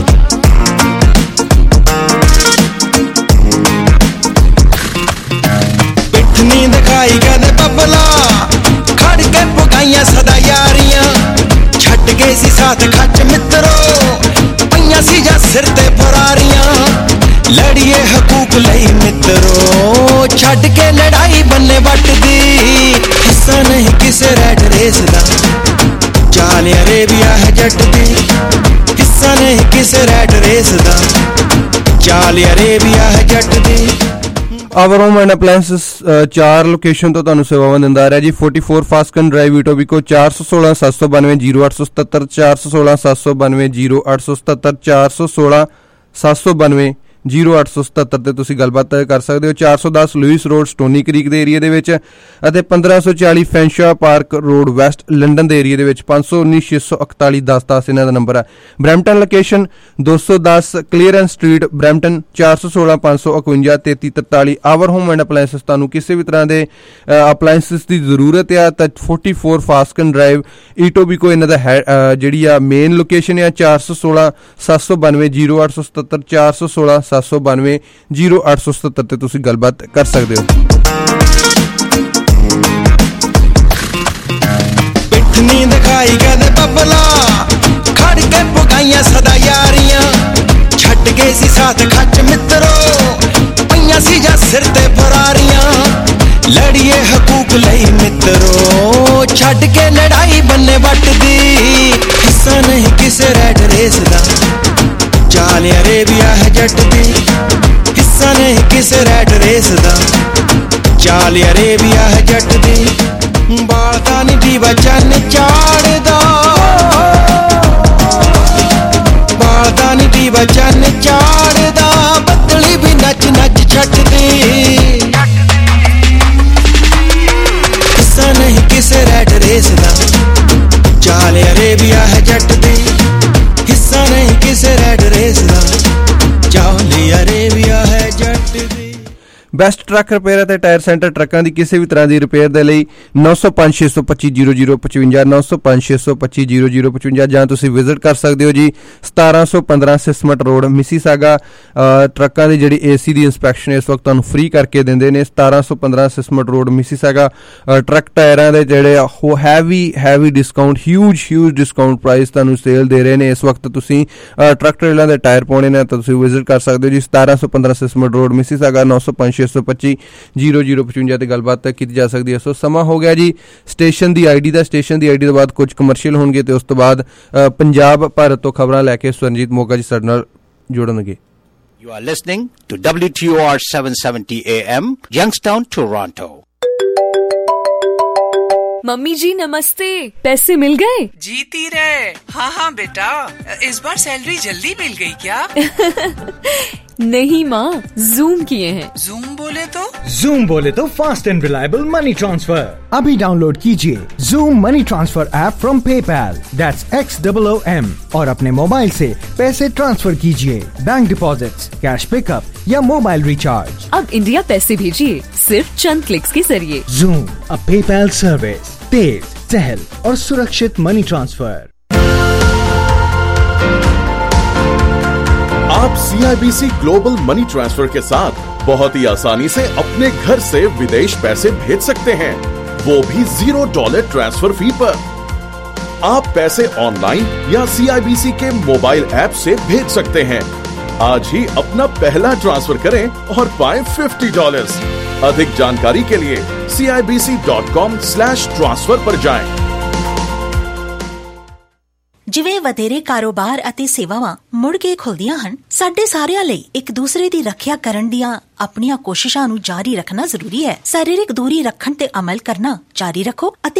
ਪਿੱਠ ਨੀ ਦਿਖਾਈ ਕਦੇ ਬੱਬਲਾ, ਖੜ ਕੇ ਪੁਗਾਈਆਂ ਸਦਾ ਯਾਰੀਆਂ, ਛੱਡ ਗਏ ਸੀ ਸਾਥ ਖੱਚ ਮਿੱਤਰੋ, ਪਈਆਂ ਸੀ ਜਾਂ ਸਿਰ ਤੇ ਫਰਾਰੀਆਂ। ਲੜੀਏ ਹਕੂਕ ਲਈ ਮਿੱਤਰੋ, ਛੱਡ ਕੇ ਲੜਾਈ ਬੰਨੇ ਵੱਟਦੀ, ਹਿੱਸਾ ਨਹੀਂ ਕਿਸੇ ਰੈਡ ਰੇਸ ਦਾ, ਚਾਲ ਅਰੇਬੀਆ ਹੈ ਜੱਟ ਦੀ, ਹਿੱਸਾ ਨਹੀਂ ਕਿਸੇ ਰੈਡ ਰੇਸ ਦਾ, ਚਾਲ ਅਰੇਬੀਆ ਹੈ ਜੱਟ ਦੀ। Our Home and Appliances 4 location ਤੋਂ ਤੁਹਾਨੂੰ ਸੇਵਾਵਾਂ ਦਿੰਦਾ ਆ ਰਿਹਾ ਜੀ। 44 ਫਾਸਕਨ ਡਰਾਈਵ ਈਟੋਬੀਕੋ, 416-792-0877, 416-792-0877, 416-792-0877 ਤੇ ਤੁਸੀਂ ਗੱਲਬਾਤ ਕਰ ਸਕਦੇ ਹੋ। 410 ਲੂਇਸ ਰੋਡ ਸਟੋਨੀ ਕ੍ਰੀਕ ਦੇ ਏਰੀਆ ਦੇ ਵਿੱਚ ਅਤੇ 1540 Fanshawe Park Road West London ਦੇ ਏਰੀਆ ਦੇ ਵਿੱਚ। 519-641-1010 ਇਹਨਾਂ ਦਾ ਨੰਬਰ ਹੈ। Brampton location 210 Clarence Street Brampton, 416-551-3343। Our Home and Appliances ਤੁਹਾਨੂੰ ਕਿਸੇ ਵੀ ਤਰ੍ਹਾਂ ਦੇ ਅਪਲਾਇੰਸਸ ਦੀ ਜ਼ਰੂਰਤ ਆ ਤਾਂ 44 ਫਾਸਕਨ ਡਰਾਈਵ ਈਟੋਬੀਕੋ ਇਹਨਾਂ ਦਾ ਜਿਹੜੀ ਆ ਮੇਨ ਲੋਕੇਸ਼ਨ ਆ। 416-792-0877, 416-792-0877 ਤੇ ਤੁਸੀਂ ਗੱਲਬਾਤ ਕਰ ਸਕਦੇ ਹੋ। ਪਿੱਠ ਨੀ ਦਿਖਾਈ ਕਦੇ ਬੱਬਲਾ, ਖੜ ਕੇ ਪੁਗਾਈਆਂ ਸਦਾ ਯਾਰੀਆਂ, ਛੱਡ ਗਏ ਸੀ ਸਾਥ ਖੱਚ ਮਿੱਤਰੋ, ਪਈਆਂ ਸੀ ਜਾਂ ਸਿਰ ਤੇ ਫਰਾਰੀਆਂ। ਲੜੀਏ ਹਕੂਕ ਲਈ ਮਿੱਤਰੋ, ਛੱਡ ਕੇ ਲੜਾਈ ਬੰਨੇ ਵੱਟਦੀ, ਹਿੱਸਾ ਨਹੀਂ ਕਿਸੇ ਰੈਡ ਰੇਸ ਦਾ, ਚਾਲ ਅਰੇਬੀਆ ਹੈ ਜੱਟ ਦੀ, ਹਿੱਸਾ ਨਹੀਂ ਕਿਸੇ ਰੈਡ ਰੇਸ ਦਾ, ਚਾਲ ਅਰੇਬੀਆ ਹੈ ਜੱਟ ਦੀ। ਬਾਲਦਾ ਨੀ ਦੀਵਾ ਚੰਨ ਚਾੜਦਾ, ਬਾਲਦਾ ਨੀ ਦੀਵਾ ਚੰਨ ਚਾੜਦਾ, ਬੱਦਲੀ ਵੀ ਨੱਚ ਨੱਚ ਛੱਡਦੀ, ਹਿੱਸਾ ਨਹੀਂ ਕਿਸੇ ਰੈਡ ਰੇਸ ਦਾ, ਚਾਲ ਅਰੇਬੀਆ ਹੈ ਜੱਟ ਦੀ, ਹਿੱਸਾ ਨਹੀਂ ਕਿਸੇ ਰੈਡ ਰੇਸ ਦਾ, ਚਾਲ ਅਰੇਬੀਆ ਹੈ ਜੱਟ ਦੀ। ਬੈਸਟ ਟਰੱਕ ਰਿਪੇਅਰ ਅਤੇ ਟਾਇਰ ਸੈਂਟਰ ਟਰੱਕਾਂ ਦੀ ਕਿਸੇ ਵੀ ਤਰ੍ਹਾਂ ਦੀ ਰਿਪੇਅਰ ਦੇ ਲਈ 905-625-0055, 905-625-0055 ਜਾਂ ਤੁਸੀਂ ਵਿਜ਼ਿਟ ਕਰ ਸਕਦੇ ਹੋ ਜੀ 1715 ਸਿਸਮਟ ਰੋਡ ਮਿਸੀਸਾਗਾ। ਟਰੱਕਾਂ ਦੀ ਜਿਹੜੀ AC ਦੀ ਇੰਸਪੈਕਸ਼ਨ ਇਸ ਵਕਤ ਤੁਹਾਨੂੰ ਫ੍ਰੀ ਕਰਕੇ ਦਿੰਦੇ ਨੇ। 1715 ਸਿਸਮਟ ਰੋਡ ਮਿਸੀਸਾਗਾ। ਟਰੱਕ ਟਾਇਰਾਂ ਦੇ ਜਿਹੜੇ heavy discount, huge discount price ਤੁਹਾਨੂੰ ਸੇਲ ਦੇ ਰਹੇ ਨੇ ਇਸ ਵਕਤ। ਤੁਸੀਂ ਟਰੱਕ ਟ੍ਰੇਲਰਾਂ ਦੇ ਟਾਇਰ ਪਾਉਣੇ ਨੇ ਤਾਂ ਤੁਸੀਂ ਵਿਜ਼ਿਟ ਕਰ ਸਕਦੇ ਹੋ ਜੀ 1715 ਸਿਸਮਟ ਰੋਡ ਮਿਸੀਸਾਗਾ, 905-625-0055 ਤੇ ਗੱਲਬਾਤ ਕੀਤੀ ਜਾ ਸਕਦੀ ਹੈ। ਸੋ ਸਮਾਂ ਹੋ ਗਿਆ ਜੀ ਸਟੇਸ਼ਨ ਦੀ ਆਈਡੀ ਦਾ। ਸਟੇਸ਼ਨ ਦੀ ਆਈਡੀ ਤੋਂ ਬਾਅਦ ਕੁਝ ਕਮਰਸ਼ੀਅਲ ਹੋਣਗੇ ਤੇ ਉਸ ਤੋਂ ਬਾਅਦ ਪੰਜਾਬ ਭਾਰਤ ਤੋਂ ਖਬਰਾਂ ਲੈ ਕੇ ਸਵਰਨਜੀਤ ਮੋਗਾ ਜੀ ਸਾਡੇ ਨਾਲ ਜੁੜਨਗੇ। You are listening to WTOR 770 AM, Youngstown, Toronto. Mummy जी नमस्ते, पैसे मिल गए? जीती रहे। हाँ बेटा, इस बार सैलरी जल्दी मिल गई क्या? नहीं माँ, जूम किए हैं। जूम बोले तो? जूम बोले तो fast and reliable money transfer. अभी डाउनलोड कीजिए Xoom money transfer app from PayPal, that's XOOM, और अपने मोबाइल से पैसे ट्रांसफर कीजिए, बैंक डिपॉजिट्स, कैश पिकअप या मोबाइल रिचार्ज। अब इंडिया पैसे भेजिए सिर्फ चंद क्लिक्स के जरिए। जूम, अ PayPal सर्विस, तेज, सहल और सुरक्षित मनी ट्रांसफर। आप CIBC ग्लोबल मनी ट्रांसफर के साथ बहुत ही आसानी से अपने घर से विदेश पैसे भेज सकते हैं, वो भी $0 ट्रांसफर फी पर। आप पैसे ऑनलाइन या CIBC के मोबाइल ऐप से भेज सकते हैं। आज ही अपना पहला ट्रांसफर करें और पाएं $50। अधिक जानकारी के लिए CIBC.com/transfer पर जाएं। ਜਿਵੇਂ ਵਧੇਰੇ ਕਾਰੋਬਾਰ ਅਤੇ ਸੇਵਾਵਾਂ ਮੁੜ ਕੇ ਖੁੱਲਦੀਆਂ ਹਨ, ਸਾਡੇ ਸਾਰਿਆਂ ਲਈ ਇੱਕ ਦੂਸਰੇ ਦੀ ਰੱਖਿਆ ਕਰਨ ਦੀਆਂ ਆਪਣੀਆਂ ਕੋਸ਼ਿਸ਼ਾਂ ਨੂੰ ਜਾਰੀ ਰੱਖਣਾ ਜ਼ਰੂਰੀ ਹੈ। ਸਰੀਰਕ ਦੂਰੀ ਰੱਖਣ ਤੇ ਅਮਲ ਕਰਨਾ ਜਾਰੀ ਰੱਖੋ ਅਤੇ